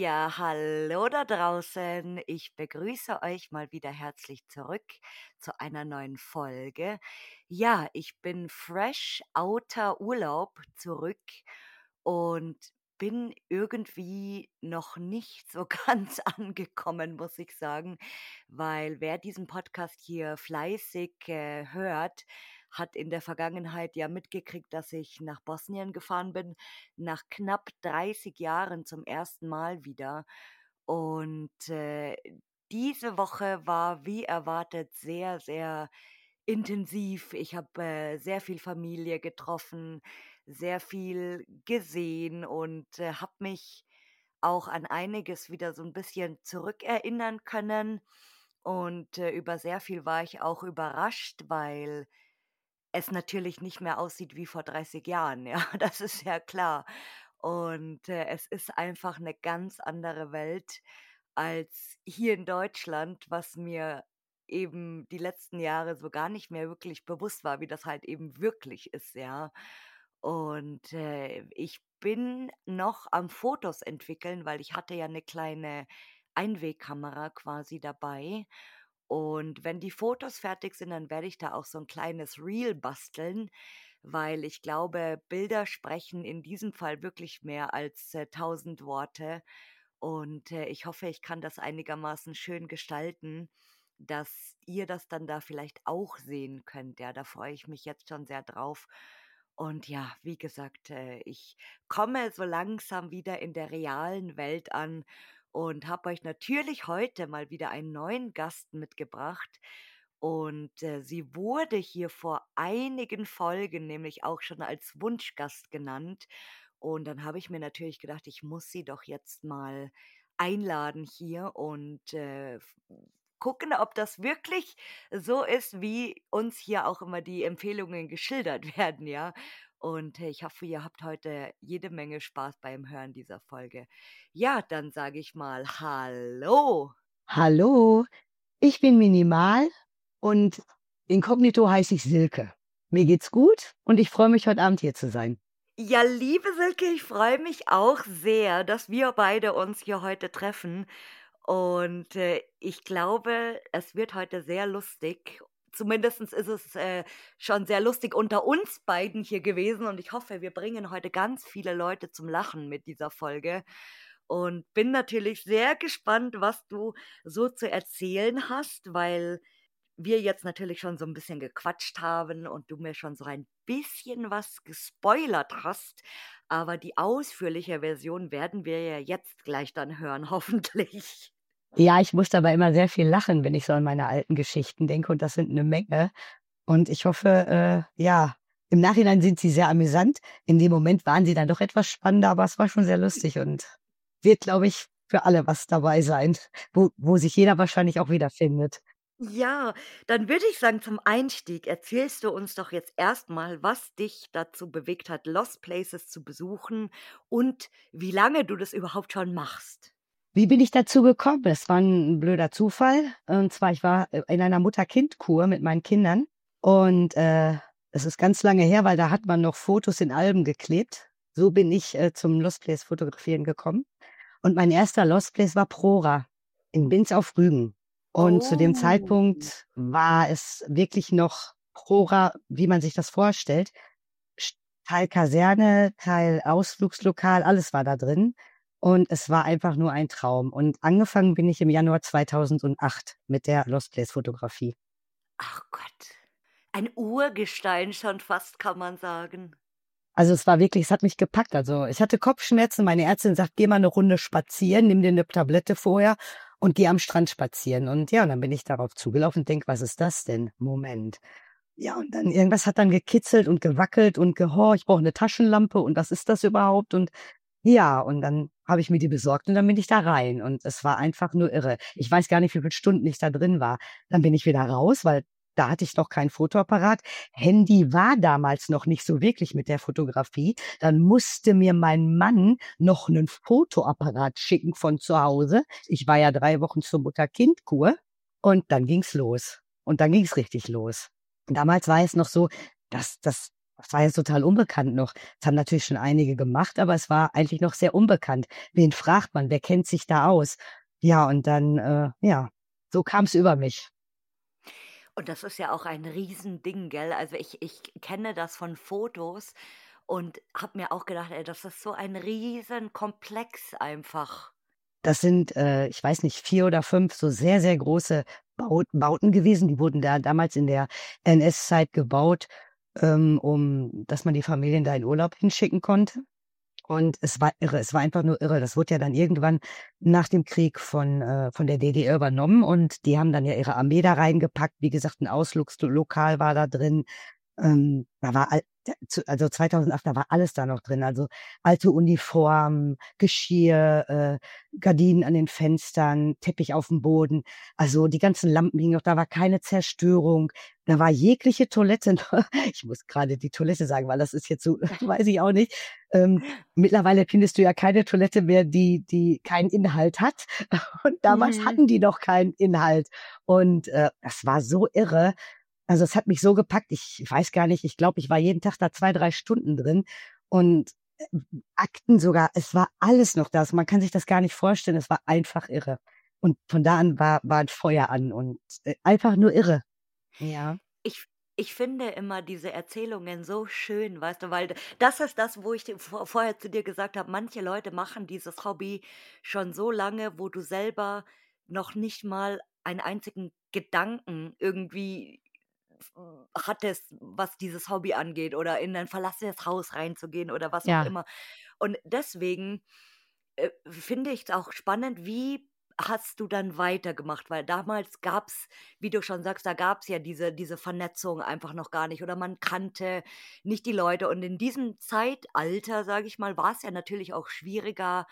Ja, hallo da draußen. Ich begrüße euch mal wieder herzlich zurück zu einer neuen Folge. Ja, ich bin fresh outer Urlaub zurück und bin irgendwie noch nicht so ganz angekommen, muss ich sagen, weil wer diesen Podcast hier fleißig hört, hat in der Vergangenheit ja mitgekriegt, dass ich nach Bosnien gefahren bin, nach knapp 30 Jahren zum ersten Mal wieder. Und diese Woche war wie erwartet sehr, sehr intensiv. Ich habe sehr viel Familie getroffen, sehr viel gesehen und habe mich auch an einiges wieder so ein bisschen zurückerinnern können. Und über sehr viel war ich auch überrascht, weil es natürlich nicht mehr aussieht wie vor 30 Jahren, ja, das ist ja klar. Und es ist einfach eine ganz andere Welt als hier in Deutschland, was mir eben die letzten Jahre so gar nicht mehr wirklich bewusst war, wie das halt eben wirklich ist, ja. Und ich bin noch am Fotos entwickeln, weil ich hatte ja eine kleine Einwegkamera quasi dabei. Und wenn die Fotos fertig sind, dann werde ich da auch so ein kleines Reel basteln, weil ich glaube, Bilder sprechen in diesem Fall wirklich mehr als 1.000 Worte. Und ich hoffe, ich kann das einigermaßen schön gestalten, dass ihr das dann da vielleicht auch sehen könnt. Ja, da freue ich mich jetzt schon sehr drauf. Und ja, wie gesagt, ich komme so langsam wieder in der realen Welt an und habe euch natürlich heute mal wieder einen neuen Gast mitgebracht. Und sie wurde hier vor einigen Folgen nämlich auch schon als Wunschgast genannt. Und dann habe ich mir natürlich gedacht, ich muss sie doch jetzt mal einladen hier und gucken, ob das wirklich so ist, wie uns hier auch immer die Empfehlungen geschildert werden, ja. Und ich hoffe, ihr habt heute jede Menge Spaß beim Hören dieser Folge. Ja, dann sage ich mal Hallo. Hallo, ich bin Minimal und inkognito heiße ich Silke. Mir geht's gut und ich freue mich, heute Abend hier zu sein. Ja, liebe Silke, ich freue mich auch sehr, dass wir beide uns hier heute treffen. Und ich glaube, es wird heute sehr lustig. Zumindest ist es schon sehr lustig unter uns beiden hier gewesen. Und ich hoffe, wir bringen heute ganz viele Leute zum Lachen mit dieser Folge. Und bin natürlich sehr gespannt, was du so zu erzählen hast, weil wir jetzt natürlich schon so ein bisschen gequatscht haben und du mir schon so ein bisschen was gespoilert hast, aber die ausführliche Version werden wir ja jetzt gleich dann hören, hoffentlich. Ja, ich muss dabei immer sehr viel lachen, wenn ich so an meine alten Geschichten denke und das sind eine Menge. Und ich hoffe, ja, im Nachhinein sind sie sehr amüsant. In dem Moment waren sie dann doch etwas spannender, aber es war schon sehr lustig und wird, glaube ich, für alle was dabei sein, wo sich jeder wahrscheinlich auch wiederfindet. Ja, dann würde ich sagen, zum Einstieg erzählst du uns doch jetzt erstmal, was dich dazu bewegt hat, Lost Places zu besuchen und wie lange du das überhaupt schon machst. Wie bin ich dazu gekommen? Es war ein blöder Zufall. Und zwar, ich war in einer Mutter-Kind-Kur mit meinen Kindern. Und es ist ganz lange her, weil da hat man noch Fotos in Alben geklebt. So bin ich zum Lost Place Fotografieren gekommen. Und mein erster Lost Place war Prora in Binz auf Rügen. Und zu dem Oh. Zeitpunkt war es wirklich noch Prora, wie man sich das vorstellt. Teil Kaserne, Teil Ausflugslokal, alles war da drin. Und es war einfach nur ein Traum. Und angefangen bin ich im Januar 2008 mit der Lost Place Fotografie. Ach Gott, ein Urgestein schon fast, kann man sagen. Also es war wirklich, es hat mich gepackt. Also ich hatte Kopfschmerzen. Meine Ärztin sagt, geh mal eine Runde spazieren, nimm dir eine Tablette vorher und geh am Strand spazieren. Und ja, und dann bin ich darauf zugelaufen und denk, was ist das denn? Moment. Ja, und dann irgendwas hat dann gekitzelt und gewackelt und ich brauche eine Taschenlampe und was ist das überhaupt? Und ja, und dann habe ich mir die besorgt und dann bin ich da rein und es war einfach nur irre. Ich weiß gar nicht, wie viele Stunden ich da drin war. Dann bin ich wieder raus, weil da hatte ich noch keinen Fotoapparat. Handy war damals noch nicht so wirklich mit der Fotografie. Dann musste mir mein Mann noch einen Fotoapparat schicken von zu Hause. Ich war ja 3 Wochen zur Mutter-Kind-Kur und dann ging's los. Und dann ging's richtig los. Damals war es noch so, dass Das war jetzt total unbekannt noch. Das haben natürlich schon einige gemacht, aber es war eigentlich noch sehr unbekannt. Wen fragt man? Wer kennt sich da aus? Ja, und dann, ja, so kam es über mich. Und das ist ja auch ein Riesending, gell? Also, ich kenne das von Fotos und habe mir auch gedacht: „Ey, das ist so ein Riesenkomplex einfach." Das sind, ich weiß nicht, 4 oder 5 so sehr, sehr große Bauten gewesen. Die wurden da damals in der NS-Zeit gebaut, dass man die Familien da in Urlaub hinschicken konnte. Und es war irre. Es war einfach nur irre. Das wurde ja dann irgendwann nach dem Krieg von der DDR übernommen und die haben dann ja ihre Armee da reingepackt. Wie gesagt, 'n Ausflugslokal war da drin. Da war also 2008, da war alles da noch drin. Also alte Uniformen, Geschirr, Gardinen an den Fenstern, Teppich auf dem Boden. Also die ganzen Lampen hingen noch, da war keine Zerstörung. Da war jegliche Toilette ich muss gerade die Toilette sagen, weil das ist jetzt so weiß ich auch nicht. Mittlerweile findest du ja keine Toilette mehr, die keinen Inhalt hat. Und damals Mhm. hatten die noch keinen Inhalt. Und, das war so irre. Also, es hat mich so gepackt, ich weiß gar nicht, ich glaube, ich war jeden Tag da 2, 3 Stunden drin und, Akten sogar, es war alles noch da. Also, man kann sich das gar nicht vorstellen, es war einfach irre. Und von da an war 'n Feuer an und, einfach nur irre. Ja. Ich ich finde immer diese Erzählungen so schön, weißt du, weil das ist das, wo ich dir vorher zu dir gesagt habe, manche Leute machen dieses Hobby schon so lange, wo du selber noch nicht mal einen einzigen Gedanken irgendwie hattest, was dieses Hobby angeht oder in ein verlassenes Haus reinzugehen oder was auch Ja. immer. Und deswegen, finde ich's auch spannend, wie hast du dann weitergemacht? Weil damals gab's, wie du schon sagst, da gab's ja diese Vernetzung einfach noch gar nicht oder man kannte nicht die Leute. Und in diesem Zeitalter, sage ich mal, war's ja natürlich auch schwieriger,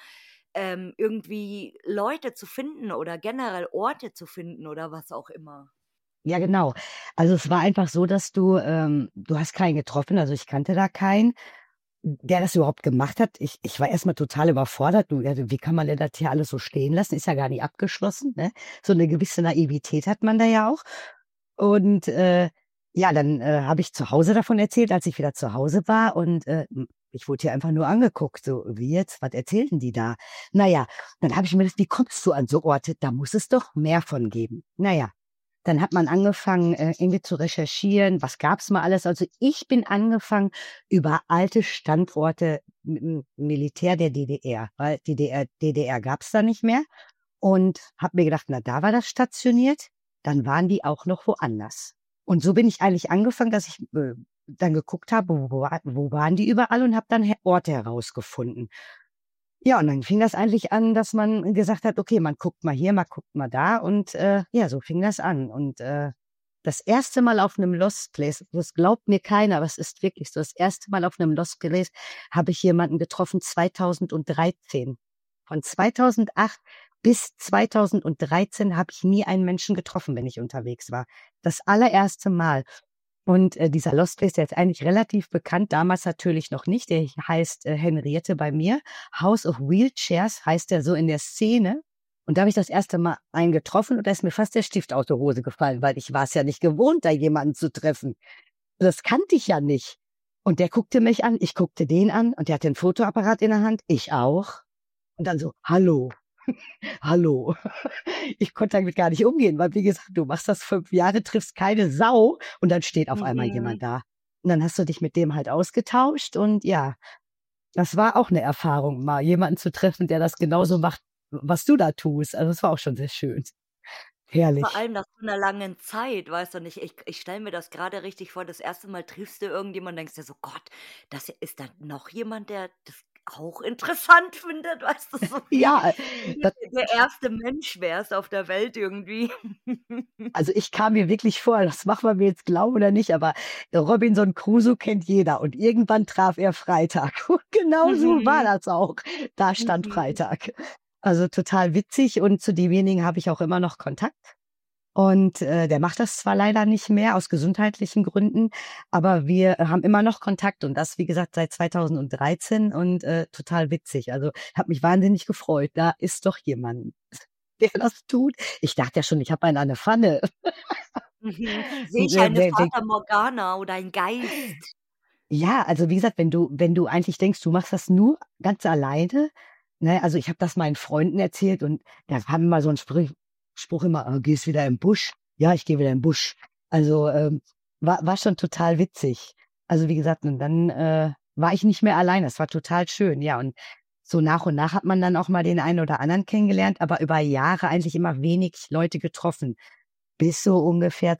irgendwie Leute zu finden oder generell Orte zu finden oder was auch immer. Ja, genau. Also, es war einfach so, dass du hast keinen getroffen, also, ich kannte da keinen, der das überhaupt gemacht hat. Ich war erst mal total überfordert. Du, ja, wie kann man denn das hier alles so stehen lassen? Ist ja gar nicht abgeschlossen, ne? So 'ne gewisse Naivität hat man da ja auch. Und, ja, dann, habe ich zu Hause davon erzählt, als ich wieder zu Hause war und, ich wurde hier einfach nur angeguckt, so: „Wie jetzt? Was erzählen die da?“ Na ja, dann habe ich mir gedacht: „Wie kommst du an so Orte? Da muss es doch mehr von geben.“ Na ja, dann hat man angefangen, irgendwie zu recherchieren, was gab's mal alles. Also, ich bin angefangen über alte Standorte mit'm Militär der DDR, weil die DDR gab's da nicht mehr und habe mir gedacht: „Na, da war das stationiert, dann waren die auch noch woanders.“ Und so bin ich eigentlich angefangen, dass ich, dann geguckt habe, wo waren die überall und habe dann Orte herausgefunden. Ja, und dann fing das eigentlich an, dass man gesagt hat: „Okay, man guckt mal hier, man guckt mal da“ und, ja, so fing das an. Und, das erste Mal auf 'nem Lost Place, das glaubt mir keiner, aber es ist wirklich so, das erste Mal auf 'nem Lost Place habe ich jemanden getroffen 2013. Von 2008 bis 2013 habe ich nie einen Menschen getroffen, wenn ich unterwegs war. Das allererste Mal. Und, dieser Lost Place, der ist eigentlich relativ bekannt, damals natürlich noch nicht. Der heißt, Henriette bei mir. House of Wheelchairs heißt der so in der Szene. Und da habe ich das erste Mal einen getroffen und da ist mir fast der Stift aus der Hose gefallen, weil ich war es ja nicht gewohnt, da jemanden zu treffen. Das kannte ich ja nicht. Und der guckte mich an, ich guckte den an und der hatte 'n Fotoapparat in der Hand, ich auch. Und dann so: „Hallo, hallo.“ Ich konnte damit gar nicht umgehen, weil wie gesagt, du machst das 5 Jahre, triffst keine Sau und dann steht auf einmal Mhm. jemand da. Und dann hast du dich mit dem halt ausgetauscht und ja, das war auch 'ne Erfahrung, mal jemanden zu treffen, der das genauso macht, was du da tust. Also, es war auch schon sehr schön. Vor Herrlich. allem nach so 'ner langen Zeit, weißt du, und ich stelle mir das grade richtig vor, das erste Mal triffst du irgendjemanden, denkst dir so: „Gott, das ist da noch jemand, der das auch interessant findet", weißt du, so Ja, wie das du der erste Mensch wärst auf der Welt irgendwie. also, ich kam mir wirklich vor, das mag man mir jetzt glauben oder nicht, aber Robinson Crusoe kennt jeder und irgendwann traf er Freitag. Und genau so war Mhm, das auch. Da stand mhm. Freitag. Also, total witzig und zu demjenigen habe ich auch immer noch Kontakt. Und, der macht das zwar leider nicht mehr aus gesundheitlichen Gründen, aber wir haben immer noch Kontakt und das, wie gesagt, seit 2013 und, total witzig. Also, habe mich wahnsinnig gefreut. Da ist doch jemand, der das tut. Ich dachte ja schon, ich habe einen an der Pfanne. Mhm. Sehe ich Der eine der der Fata Morgana oder ein Geist? Ja, also wie gesagt, wenn du eigentlich denkst, du machst das nur ganz alleine, ne, also ich habe das meinen Freunden erzählt und da haben immer so einen Spruch immer, gehst wieder im Busch? Ja, ich gehe wieder im Busch. Also war schon total witzig. Also wie gesagt, und dann war ich nicht mehr allein. Das war total schön, ja. Und so nach und nach hat man dann auch mal den einen oder anderen kennengelernt, aber über Jahre eigentlich immer wenig Leute getroffen. Bis so ungefähr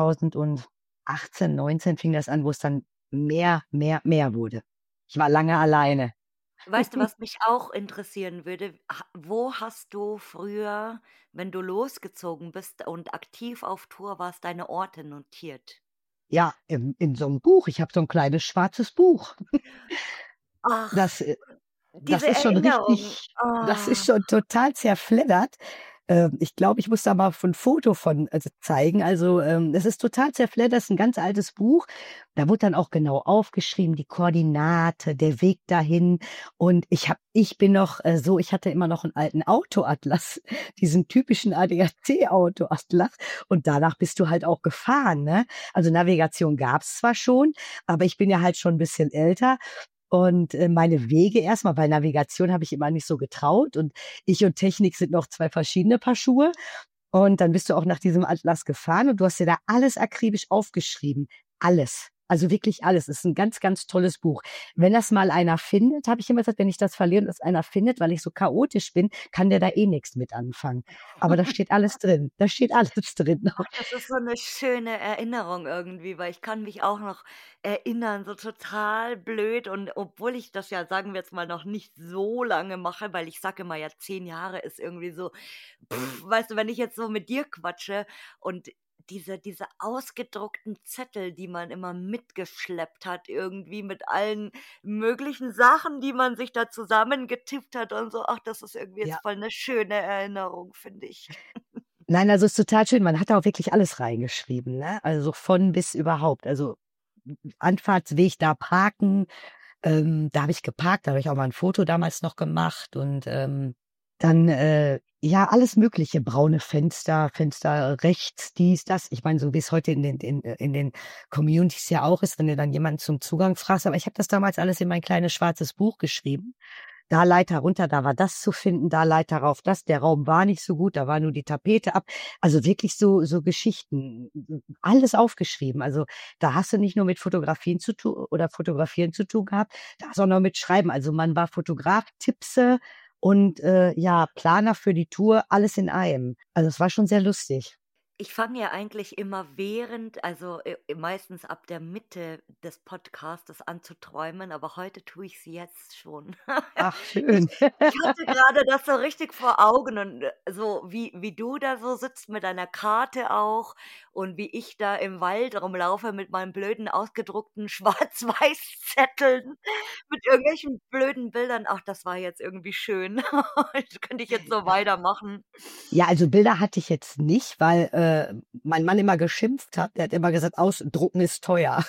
2018, 19 fing das an, wo es dann mehr wurde. Ich war lange alleine. Weißt du, was mich auch interessieren würde? Wo hast du früher, wenn du losgezogen bist und aktiv auf Tour warst, deine Orte notiert? Ja, in so einem Buch. Ich habe so ein kleines schwarzes Buch. Ach, Das Das diese ist schon Erinnerung. das ist Ah. schon total zerfleddert. Ich glaube, ich muss da mal 'n Foto von zeigen. Also, es ist total zerfleddert, ist 'n ganz altes Buch. Da wurde dann auch genau aufgeschrieben, die Koordinate, der Weg dahin. Und ich bin noch ich hatte immer noch 'n alten Autoatlas, diesen typischen ADAC-Autoatlas. Und danach bist du halt auch gefahren, ne? Also, Navigation gab's zwar schon, aber ich bin ja halt schon 'n bisschen älter und, meine Wege erstmal, bei Navigation habe ich immer nicht so getraut und ich und Technik sind noch 2 verschiedene Paar Schuhe. Und dann bist du auch nach diesem Atlas gefahren und du hast dir da alles akribisch aufgeschrieben. Alles. Also wirklich alles. Es ist ein ganz, ganz tolles Buch. Wenn das mal einer findet, habe ich immer gesagt, wenn ich das verliere und das einer findet, weil ich so chaotisch bin, kann der da eh nix mit anfangen. Aber da steht alles drin. Da steht alles drin. Ach, das ist so 'ne schöne Erinnerung irgendwie, weil ich kann mich auch noch erinnern, so total blöd und obwohl ich das ja, sagen wir jetzt mal, noch nicht so lange mache, weil ich sage immer, ja, 10 Jahre ist irgendwie so weißt du, wenn ich jetzt so mit dir quatsche und diese ausgedruckten Zettel, die man immer mitgeschleppt hat irgendwie mit allen möglichen Sachen, die man sich da zusammengetippt hat und so. Ach, das ist irgendwie jetzt Ja. voll 'ne schöne Erinnerung, finde ich. Nein, also ist total schön. Man hat da auch wirklich alles reingeschrieben, ne? Also von bis überhaupt. Also Anfahrtsweg da parken, da habe ich geparkt, da habe ich auch mal ein Foto damals noch gemacht und, dann, ja, alles Mögliche, braune Fenster rechts, dies, das. Ich meine, so wie es heute in den Communities ja auch ist, wenn du dann jemanden zum Zugang fragst, aber ich habe das damals alles in mein kleines schwarzes Buch geschrieben. Da Leiter runter, da war das zu finden, da Leiter rauf, das. Der Raum war nicht so gut, da war nur die Tapete ab. Also wirklich so Geschichten, alles aufgeschrieben. Also da hast du nicht nur mit Fotografien zu tun oder Fotografieren zu tun gehabt, da hast du auch noch mit Schreiben. Also man war Fotograf, Tippse und ja, Planer für die Tour, alles in einem. Also es war schon sehr lustig. Ich fange ja eigentlich immer also, meistens ab der Mitte des Podcastes an zu träumen, aber heute tue ich sie jetzt schon. Ach, Ich schön. ich hatte grade das so richtig vor Augen und, so wie du da so sitzt mit deiner Karte auch und wie ich da im Wald rumlaufe mit meinen blöden ausgedruckten Schwarz-Weiß-Zetteln mit irgendwelchen blöden Bildern. Ach, das war jetzt irgendwie schön. Das könnte ich jetzt so weitermachen. Ja, also Bilder hatte ich jetzt nicht, weil, mein Mann immer geschimpft hat. Der hat immer gesagt: „Ausdrucken ist teuer."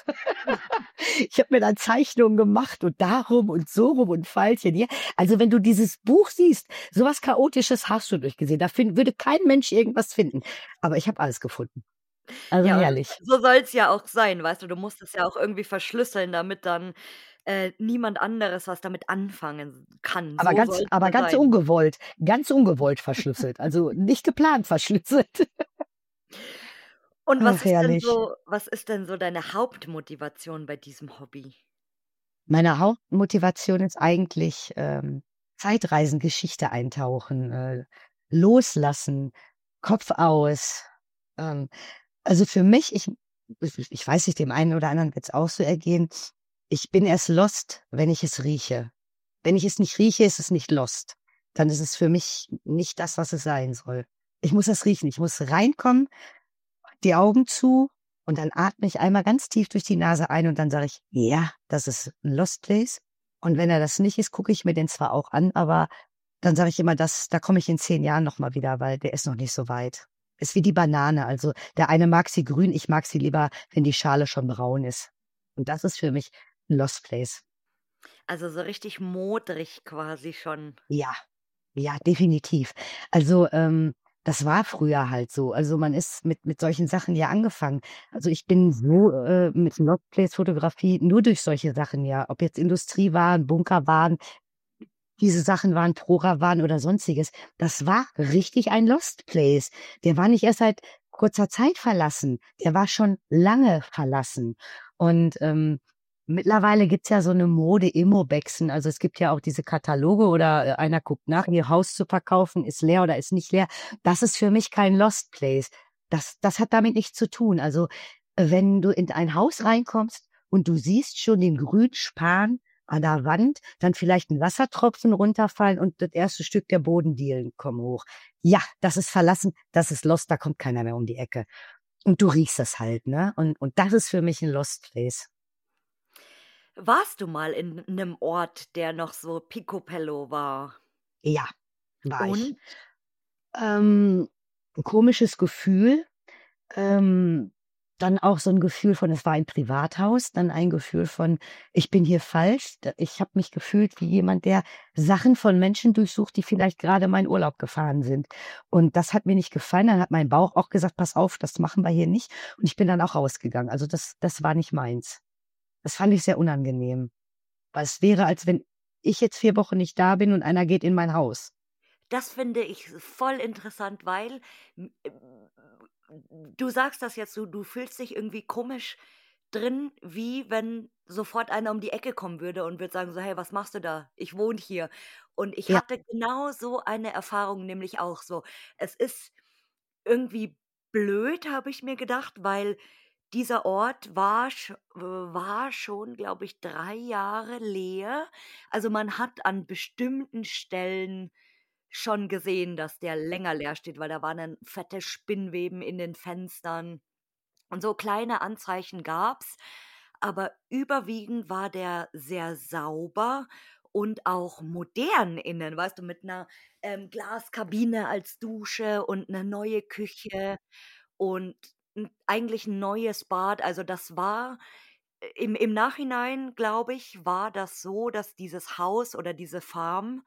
Ich habe mir dann Zeichnungen gemacht und darum und so rum und Pfeilchen hier. Also, wenn du dieses Buch siehst, so was Chaotisches hast du durchgesehen. Da würde kein Mensch irgendwas finden. Aber ich habe alles gefunden. Also Ja, und herrlich. so soll's ja auch sein, weißt du? Du musst es ja auch irgendwie verschlüsseln, damit dann, niemand anderes was damit anfangen kann. Aber So ganz soll's aber ja sein. ganz ungewollt verschlüsselt. Also, nicht geplant verschlüsselt. Und Ach, herrlich. was ist denn so deine Hauptmotivation bei diesem Hobby? Meine Hauptmotivation ist eigentlich, Zeitreisen, Geschichte eintauchen, loslassen, Kopf aus. Ähm, also für mich, ich weiß nicht, dem einen oder anderen wird's auch so ergehen. Ich bin erst lost, wenn ich es rieche. Wenn ich es nicht rieche, ist es nicht lost. Dann ist es für mich nicht das, was es sein soll. Ich muss das riechen. Ich muss reinkommen, die Augen zu und dann atme ich einmal ganz tief durch die Nase ein und dann sage ich: „Ja, das ist 'n Lost Place." Und wenn er das nicht ist, gucke ich mir den zwar auch an, aber dann sage ich immer: Da komme ich in 10 Jahren noch mal wieder, weil der ist noch nicht so weit." Ist wie die Banane. Also, der eine mag sie grün, ich mag sie lieber, wenn die Schale schon braun ist. Und das ist für mich 'n Lost Place. Also, so richtig modrig quasi schon. Ja, ja, definitiv. Also, Das war früher halt so. Also, man ist mit solchen Sachen ja angefangen. Also, ich bin so, mit Lost Place Fotografie nur durch solche Sachen, ja, ob jetzt Industrie waren, Bunker waren, diese Sachen waren, Prora waren oder Sonstiges. Das war richtig ein Lost Place. Der war nicht erst seit kurzer Zeit verlassen, der war schon lange verlassen. Und, mittlerweile gibt's ja so 'ne Mode Immobexen. Also, es gibt ja auch diese Kataloge oder, einer guckt nach, ihr Haus zu verkaufen, ist leer oder ist nicht leer. Das ist für mich kein Lost Place. Das hat damit nichts zu tun. Also, wenn du in ein Haus reinkommst und du siehst schon den Grünspan an der Wand, dann vielleicht 'n Wassertropfen runterfallen und das erste Stück der Bodendielen kommen hoch. Ja, das ist verlassen, das ist Lost, da kommt keiner mehr um die Ecke. Und du riechst es halt, ne? Und das ist für mich 'n Lost Place. Warst du mal in 'nem Ort, der noch so picobello war? Ja, war ich. Und Ähm, 'n komisches Gefühl, ähm, dann auch so 'n Gefühl von, es war ein Privathaus, dann ein Gefühl von: „Ich bin hier falsch." Ich habe mich gefühlt wie jemand, der Sachen von Menschen durchsucht, die vielleicht grade mal in Urlaub gefahren sind. Und das hat mir nicht gefallen. Dann hat mein Bauch auch gesagt: „Pass auf, das machen wir hier nicht." Und ich bin dann auch rausgegangen. Also, das war nicht meins. Das fand ich sehr unangenehm, weil es wäre, als wenn ich jetzt 4 Wochen nicht da bin und einer geht in mein Haus. das finde ich voll interessant, weil, m du sagst das jetzt, du fühlst dich irgendwie komisch drin, wie wenn sofort einer um die Ecke kommen würde und würde sagen so: „Hey, was machst du da? Ich wohne hier." Und ich Ja, hatte genau so eine Erfahrung nämlich auch so. Es ist irgendwie blöd, habe ich mir gedacht, weil dieser Ort war schon, glaube ich, 3 Jahre leer. Also, man hat an bestimmten Stellen schon gesehen, dass der länger leer steht, weil da waren dann fette Spinnweben in den Fenstern und so kleine Anzeichen gab's, aber überwiegend war der sehr sauber und auch modern innen, weißt du, mit 'ner, Glaskabine als Dusche und 'ne neue Küche und 'n neues Bad. Also, das war im Nachhinein, glaube ich, war das so, dass dieses Haus oder diese Farm,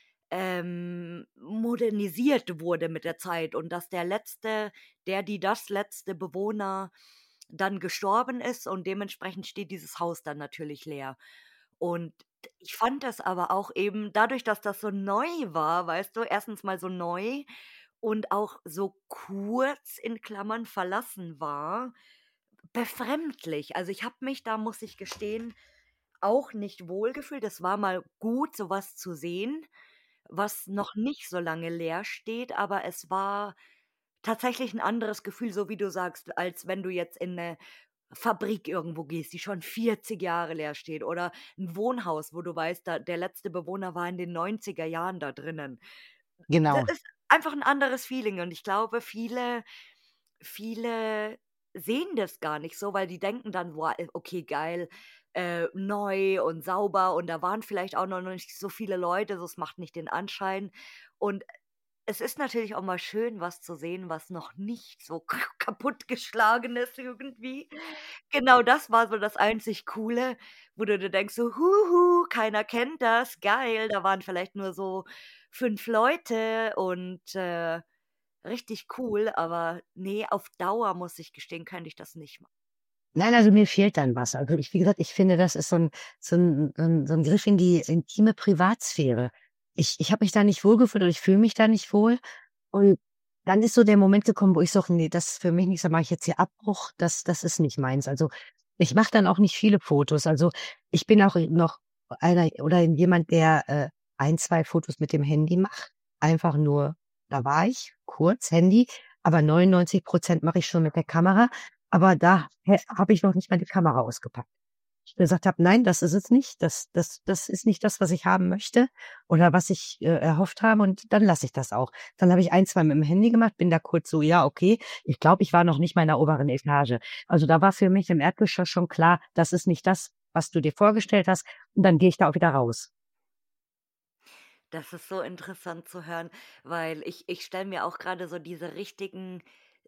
modernisiert wurde mit der Zeit und dass das letzte Bewohner dann gestorben ist und dementsprechend steht dieses Haus dann natürlich leer. Und ich fand das aber auch eben dadurch, dass das so neu war, weißt du, erstens mal so neu und auch so kurz in Klammern verlassen war, befremdlich. Also, ich habe mich da, muss ich gestehen, auch nicht wohlgefühlt. Es war mal gut, so was zu sehen, was noch nicht so lange leer steht, aber es war tatsächlich 'n anderes Gefühl, so wie du sagst, als wenn du jetzt in 'ne Fabrik irgendwo gehst, die schon 40 Jahre leer steht oder 'n Wohnhaus, wo du weißt, da der letzte Bewohner war in den 90er Jahren da drinnen. Das genau. ist einfach 'n anderes Feeling und ich glaube, viele sehen das gar nicht so, weil die denken dann: „Boah, okay, geil, neu und sauber" und da waren vielleicht auch noch nicht so viele Leute, so es macht nicht den Anschein. Und es ist natürlich auch mal schön, was zu sehen, was noch nicht so kaputtgeschlagen ist irgendwie. Genau, das war so das einzig Coole, wo du dir denkst so: „Huhu, keiner kennt das, geil." Da waren vielleicht nur so 5 Leute und, richtig cool, aber ne, auf Dauer, muss ich gestehen, könnte ich das nicht machen. Nein, also mir fehlt dann was. Also ich, wie gesagt, ich finde, das ist so 'n Griff in die intime Privatsphäre. Ich habe mich da nicht wohlgefühlt oder ich fühle mich da nicht wohl. Und dann ist so der Moment gekommen, wo ich sage: „Ne, das ist für mich nichts, da mache ich jetzt hier Abbruch, das ist nicht meins." Also, ich mache dann auch nicht viele Fotos. Also, ich bin auch noch einer oder jemand, der, 1, 2 Fotos mit dem Handy macht. Einfach nur, da war ich, kurz Handy, aber 99% mache ich schon mit der Kamera. Aber da habe ich noch nicht mal die Kamera ausgepackt. Ich gesagt habe: „Nein, das ist es nicht. Das ist nicht das, was ich haben möchte oder was ich, erhofft habe." Und dann lasse ich das auch. Dann habe ich ein, 2 mit dem Handy gemacht, bin da kurz so: „Ja, okay." Ich glaube, ich war noch nicht mal in der oberen Etage. Also, da war für mich im Erdgeschoss schon klar, das ist nicht das, was du dir vorgestellt hast. Und dann gehe ich da auch wieder raus. Das ist so interessant zu hören, weil ich stelle mir auch grade so diese richtigen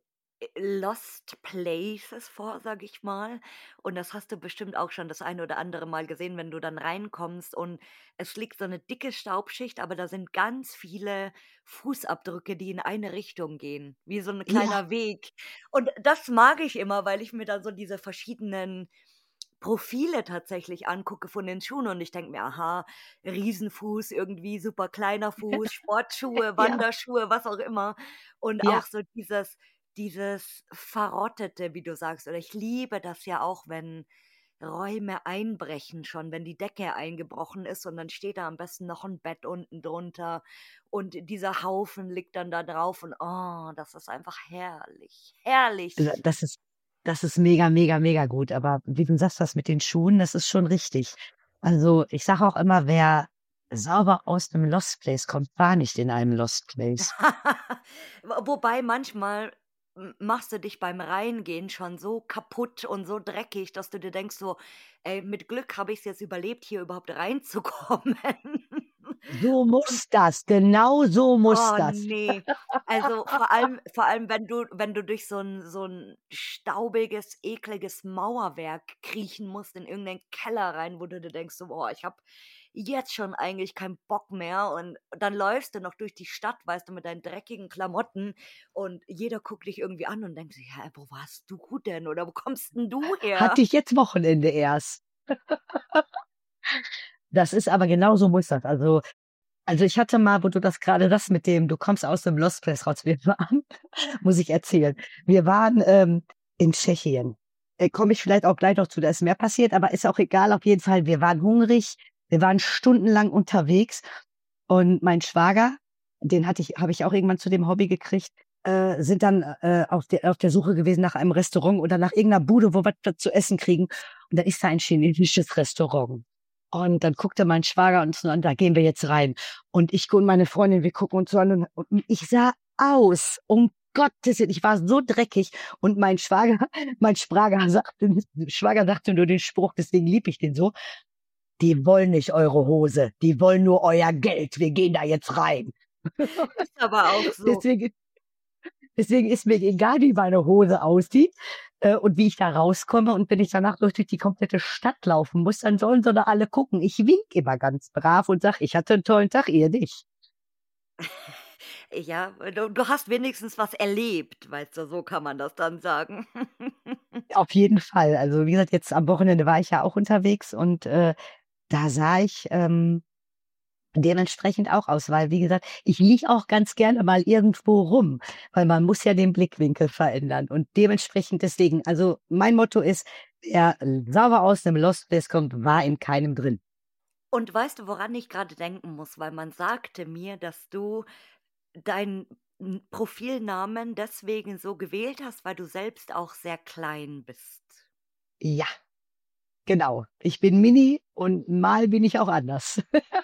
Lost Places vor, sage ich mal. Und das hast du bestimmt auch schon das eine oder andere Mal gesehen, wenn du dann reinkommst und es liegt so eine dicke Staubschicht, aber da sind ganz viele Fußabdrücke, die in eine Richtung gehen, wie so ein Ja, kleiner Weg. Und das mag ich immer, weil ich mir dann so diese verschiedenen Profile tatsächlich angucke von den Schuhen und ich denke mir: „Aha, Riesenfuß, irgendwie super kleiner Fuß, Sportschuhe, ja, Wanderschuhe“, was auch immer. Und ja. auch so dieses Verrottete, wie du sagst. Oder ich liebe das ja auch, wenn Räume einbrechen schon, wenn die Decke eingebrochen ist und dann steht da am besten noch ein Bett unten drunter und dieser Haufen liegt dann da drauf und, oh, das ist einfach herrlich, herrlich. Das ist das ist mega, mega, mega gut. Aber wie du sagst, das mit den Schuhen, das ist schon richtig. Also, ich sage auch immer, wer sauber aus 'nem Lost Place kommt, war nicht in einem Lost Place. Wobei manchmal machst du dich beim Reingehen schon so kaputt und so dreckig, dass du dir denkst so: „Ey, mit Glück habe ich's jetzt überlebt, hier überhaupt reinzukommen.“ So muss das, genau so muss Oh, das. ne. Also, vor allem, wenn du durch so 'n staubiges, ekliges Mauerwerk kriechen musst in irgendeinen Keller rein, wo du dir denkst so: „Boah, ich habe jetzt schon eigentlich keinen Bock mehr.“ Und dann läufst du noch durch die Stadt, weißt du, mit deinen dreckigen Klamotten und jeder guckt dich irgendwie an und denkt sich: „Hä, wo warst du denn oder wo kommst 'n du Hatte her?“ ich jetzt Wochenende erst. Das ist aber genau so muss das. Also, ich hatte mal, wo du das grade sagst mit dem, du kommst aus dem Lost Place raus. Wir waren muss ich erzählen. Wir waren, in Tschechien. Komme ich vielleicht auch gleich noch zu, da ist mehr passiert, aber ist auch egal. Auf jeden Fall, wir waren hungrig, wir waren stundenlang unterwegs und mein Schwager, den habe ich auch irgendwann zu dem Hobby gekriegt, sind dann, auf der Suche gewesen nach einem Restaurant oder nach irgend 'ner Bude, wo wir was zu essen kriegen. Und da ist da ein chinesisches Restaurant. Und dann guckte mein Schwager uns so an: „Da gehen wir jetzt rein." Und ich und meine Freundin, wir gucken uns so an und ich sah aus, um Gottes Willen, ich war so dreckig und mein Schwager sagte nur den Spruch, deswegen liebe ich den so: „Die wollen nicht eure Hose, die wollen nur euer Geld. Wir gehen da jetzt rein." Ist aber auch so. Deswegen deswegen ist mir egal, wie meine Hose aussieht, und wie ich da rauskomme. Und wenn ich danach durch die komplette Stadt laufen muss, dann sollen sie da alle gucken. Ich winke immer ganz brav und sage: „Ich hatte 'n tollen Tag, ihr nicht." Ja, du hast wenigstens was erlebt, weißt du, so kann man das dann sagen. Auf jeden Fall. Also, wie gesagt, jetzt am Wochenende war ich ja auch unterwegs und, da sah ich, dementsprechend auch aus, weil, wie gesagt, ich liege auch ganz gerne mal irgendwo rum, weil man muss ja den Blickwinkel verändern und dementsprechend deswegen also, mein Motto ist: „Wer sauber aus 'nem Lost Place kommt, war in keinem drin." Und weißt du, woran ich gerade denken muss? Weil man sagte mir, dass du deinen Profilnamen deswegen so gewählt hast, weil du selbst auch sehr klein bist. Ja, genau. Ich bin Mini und mal bin ich auch anders.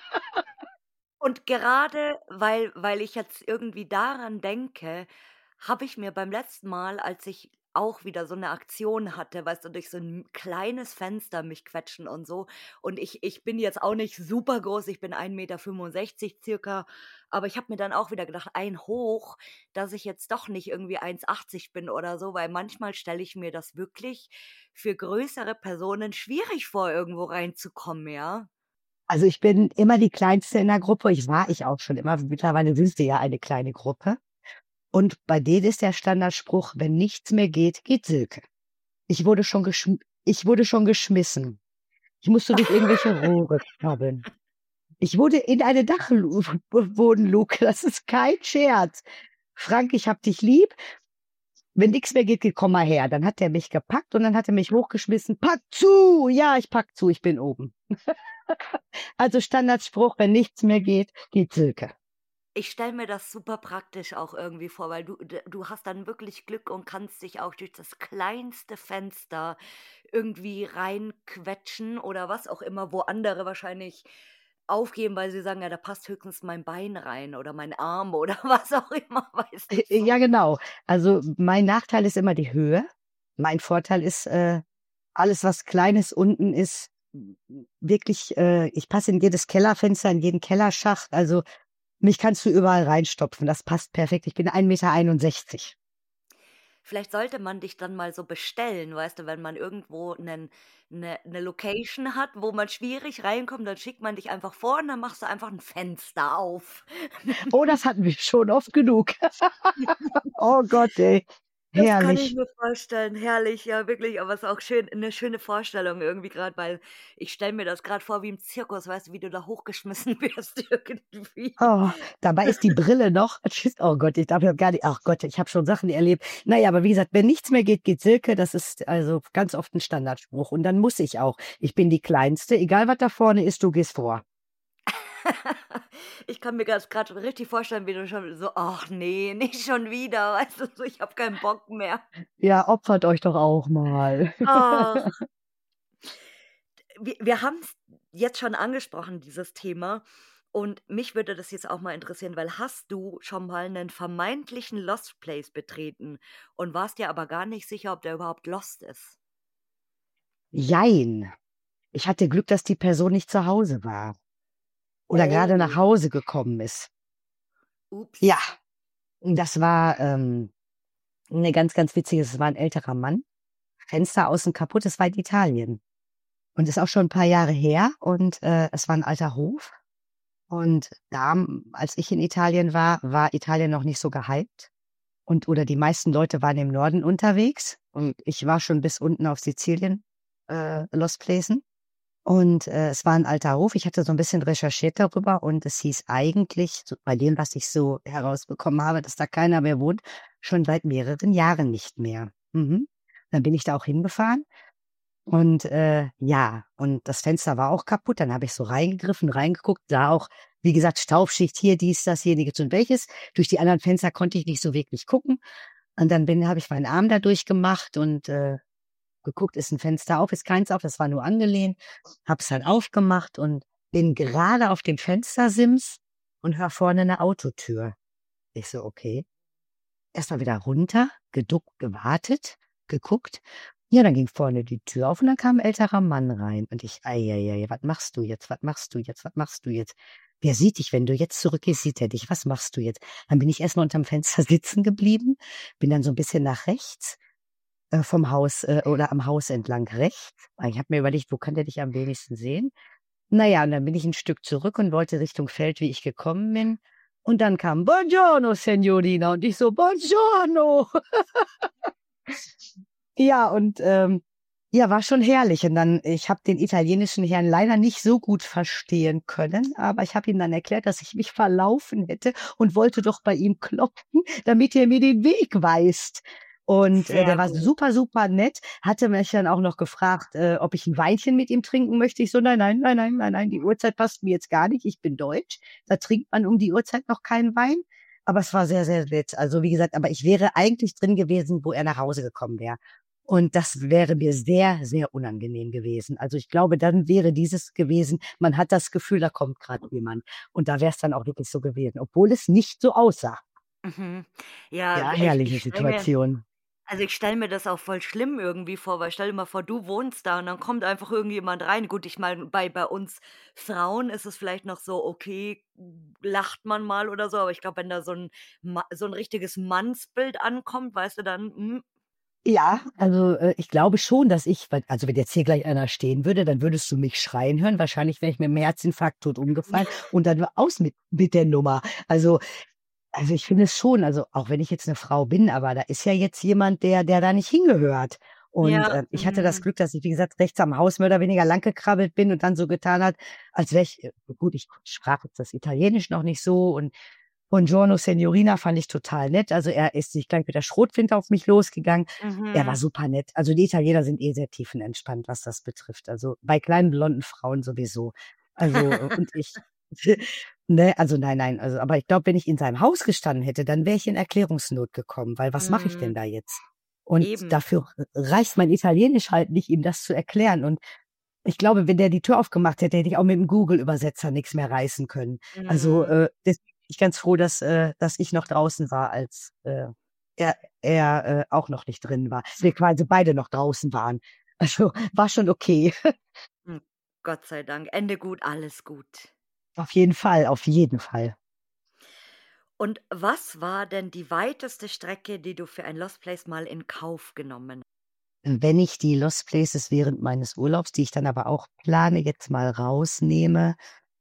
Und gerade weil ich jetzt irgendwie daran denke, habe ich mir beim letzten Mal, als ich auch wieder so 'ne Aktion hatte, weißt du, durch so 'n kleines Fenster mich quetschen und so. Und ich bin jetzt auch nicht super groß, ich bin 1,65 m circa, aber ich habe mir dann auch wieder gedacht: „Ein Hoch, dass ich jetzt doch nicht irgendwie 1,80 bin oder so“, weil manchmal stelle ich mir das wirklich für größere Personen schwierig vor, irgendwo reinzukommen, ja? Also, ich bin immer die Kleinste in der Gruppe. Ich auch schon immer. Mittlerweile sind wir ja eine kleine Gruppe. Und bei denen ist der Standardspruch: „Wenn nichts mehr geht, geht Silke." Ich wurde schon geschmissen. Ich musste durch irgendwelche Rohre krabbeln. Ich wurde in eine Dachlu Bodenluke, das ist kein Scherz. „Frank, ich habe dich lieb. Wenn nix mehr geht, komm mal her." Dann hat der mich gepackt und dann hat er mich hochgeschmissen. „Pack zu!" Ja, ich pack zu, ich bin oben. Also Standardspruch: „Wenn nichts mehr geht, geht Silke." Ich stelle mir das super praktisch auch irgendwie vor, weil du hast dann wirklich Glück und kannst dich auch durch das kleinste Fenster irgendwie reinquetschen oder was auch immer, wo andere wahrscheinlich aufgeben, weil sie sagen: „Ja, da passt höchstens mein Bein rein oder mein Arm“ oder was auch immer, weißt du so? Ja, genau. Also, mein Nachteil ist immer die Höhe. Mein Vorteil ist, alles, was Kleines unten ist, wirklich, ich passe in jedes Kellerfenster, in jeden Kellerschacht. Also, mich kannst du überall reinstopfen. Das passt perfekt. Ich bin 1,61 m. Vielleicht sollte man dich dann mal so bestellen, weißt du, wenn man irgendwo 'ne Location hat, wo man schwierig reinkommt, dann schickt man dich einfach vor und dann machst du einfach 'n Fenster auf. Oh, das hatten wir schon oft genug. Oh Gott, ey. Das kann ich Herrlich. mir vorstellen, herrlich, ja wirklich, aber es ist auch schön 'ne schöne Vorstellung irgendwie grad, weil ich stelle mir das grad vor wie im Zirkus, weißt du, wie du da hochgeschmissen wirst irgendwie. Oh, dabei ist die Brille noch tschüss, oh Gott, ich darf ja gar nicht ach Gott, ich habe schon Sachen erlebt. Na ja, aber wie gesagt, wenn nichts mehr geht, geht Silke. Das ist also ganz oft 'n Standardspruch. Und dann muss ich auch. Ich bin die Kleinste, egal was da vorne ist, du gehst vor. Ich kann mir das grad richtig vorstellen, wie du schon so: „Ach ne, nicht schon wieder“, weißt du, so: „Ich habe keinen Bock mehr.“ Ja, opfert euch doch auch mal. Ach, wir haben's jetzt schon angesprochen, dieses Thema, und mich würde das jetzt auch mal interessieren, weil hast du schon mal 'nen vermeintlichen Lost Place betreten und warst dir aber gar nicht sicher, ob der überhaupt lost ist? Jein. Ich hatte Glück, dass die Person nicht zu Hause war oder grade nach Oh, Hause gekommen ist. Ja, ups. das war, 'ne ganz, ganz witzige es war 'n älterer Mann, Fenster außen kaputt, es war in Italien und ist auch schon 'n paar Jahre her und, es war 'n alter Hof und da, als ich in Italien war, war Italien noch nicht so gehypt und oder die meisten Leute waren im Norden unterwegs und ich war schon bis unten auf Sizilien, Lost Placen. Und, es war 'n alter Hof. Ich hatte so 'n bisschen recherchiert darüber und es hieß eigentlich, so bei dem, was ich so herausbekommen habe, dass da keiner mehr wohnt, schon seit mehreren Jahren nicht mehr. Mhm. Dann bin ich da auch hingefahren und, ja, und das Fenster war auch kaputt. Dann habe ich so reingegriffen, reingeguckt, sah auch, wie gesagt, Staubschicht hier, dies, das, jenes und welches. Durch die anderen Fenster konnte ich nicht so wirklich gucken. Und dann habe ich meinen Arm da durchgemacht und, geguckt, ist 'n Fenster auf, ist keins auf, das war nur angelehnt. Habe es dann aufgemacht und bin gerade auf dem Fenstersims und höre vorne 'ne Autotür. Ich so: „Okay.“ Erst mal wieder runter, geduckt, gewartet, geguckt. Ja, dann ging vorne die Tür auf und dann kam 'n älterer Mann rein und ich: „Ei, ei, ei, was machst du jetzt? Was machst du jetzt? Was machst du jetzt? Wer sieht dich? Wenn du jetzt zurückgehst, sieht er dich. Was machst du jetzt?“ Dann bin ich erst mal unterm Fenster sitzen geblieben, bin dann so 'n bisschen nach rechts vom Haus oder am Haus entlang rechts. Weil ich habe mir überlegt, wo kann der dich am wenigsten sehen? Na ja, und dann bin ich 'n Stück zurück und wollte Richtung Feld, wie ich gekommen bin. Und dann kam: „Buongiorno Signorina“ und ich so: „Buongiorno.“ Ja, und, ja, war schon herrlich. Und dann ich habe den italienischen Herrn leider nicht so gut verstehen können, aber ich habe ihm dann erklärt, dass ich mich verlaufen hätte und wollte doch bei ihm klopfen, damit er mir den Weg weist. Und, der Sehr war gut. super, super nett, hatte mich dann auch noch gefragt, ob ich 'n Weinchen mit ihm trinken möchte. Ich so: „Nein, nein, nein, nein, nein, nein, die Uhrzeit passt mir jetzt gar nicht. Ich bin deutsch. Da trinkt man um die Uhrzeit noch keinen Wein.“ Aber es war sehr, sehr nett. Also, wie gesagt, aber ich wäre eigentlich drin gewesen, wo er nach Hause gekommen wäre. Und das wäre mir sehr, sehr unangenehm gewesen. Also, ich glaube, dann wäre dieses gewesen, man hat das Gefühl, da kommt grad jemand. Und da wär's dann auch wirklich so gewesen, obwohl es nicht so aussah. Mhm. Ja, Ja, ich herrliche stelle mir Situation. ich stelle mir das auch voll schlimm irgendwie vor, weil stell dir mal vor, du wohnst da und dann kommt einfach irgendjemand rein. Gut, ich meine, bei uns Frauen ist es vielleicht noch so, okay, lacht man mal oder so, aber ich glaube, wenn da so 'n richtiges Mannsbild ankommt, weißt du, dann, Ja, also, ich glaube schon, dass ich weil also, wenn jetzt hier gleich einer stehen würde, dann würdest du mich schreien hören. Wahrscheinlich wäre ich mit'm Herzinfarkt tot umgefallen und dann war aus mit der Nummer. Also, ich finde es schon, also, auch wenn ich jetzt 'ne Frau bin, aber da ist ja jetzt jemand, der da nicht hingehört. Und, ja, ich hatte das Glück, dass ich, wie gesagt, rechts am Haus mehr oder weniger langgekrabbelt bin und dann so getan hat, als wäre ich gut, ich sprach jetzt das Italienisch noch nicht so und „Buongiorno Signorina“ fand ich total nett. Also, er ist nicht gleich mit der Schrotflinte auf mich losgegangen. Er war mhm. super nett. Also, die Italiener sind eh sehr tiefenentspannt, was das betrifft. Also, bei kleinen blonden Frauen sowieso. Also, und ich ne, also, nein, nein, also, aber ich glaube, wenn ich in seinem Haus gestanden hätte, dann wäre ich in Erklärungsnot gekommen, weil was mache ich denn Mhm. da jetzt? Und Eben. dafür reicht mein Italienisch halt nicht, ihm das zu erklären. Und ich glaube, wenn der die Tür aufgemacht hätte, hätte ich auch mit 'm Google-Übersetzer nix mehr reißen können. Also, Mhm. deswegen bin ich ganz froh, dass ich noch draußen war, als, er, auch noch nicht drin war. Wir quasi beide noch draußen waren. Also, war schon okay. Hm, Gott sei Dank. Ende gut, alles gut. Auf jeden Fall, auf jeden Fall. Und was war denn die weiteste Strecke, die du für ein Lost Place mal in Kauf genommen? Wenn ich die Lost Places während meines Urlaubs, die ich dann aber auch plane, jetzt mal rausnehme.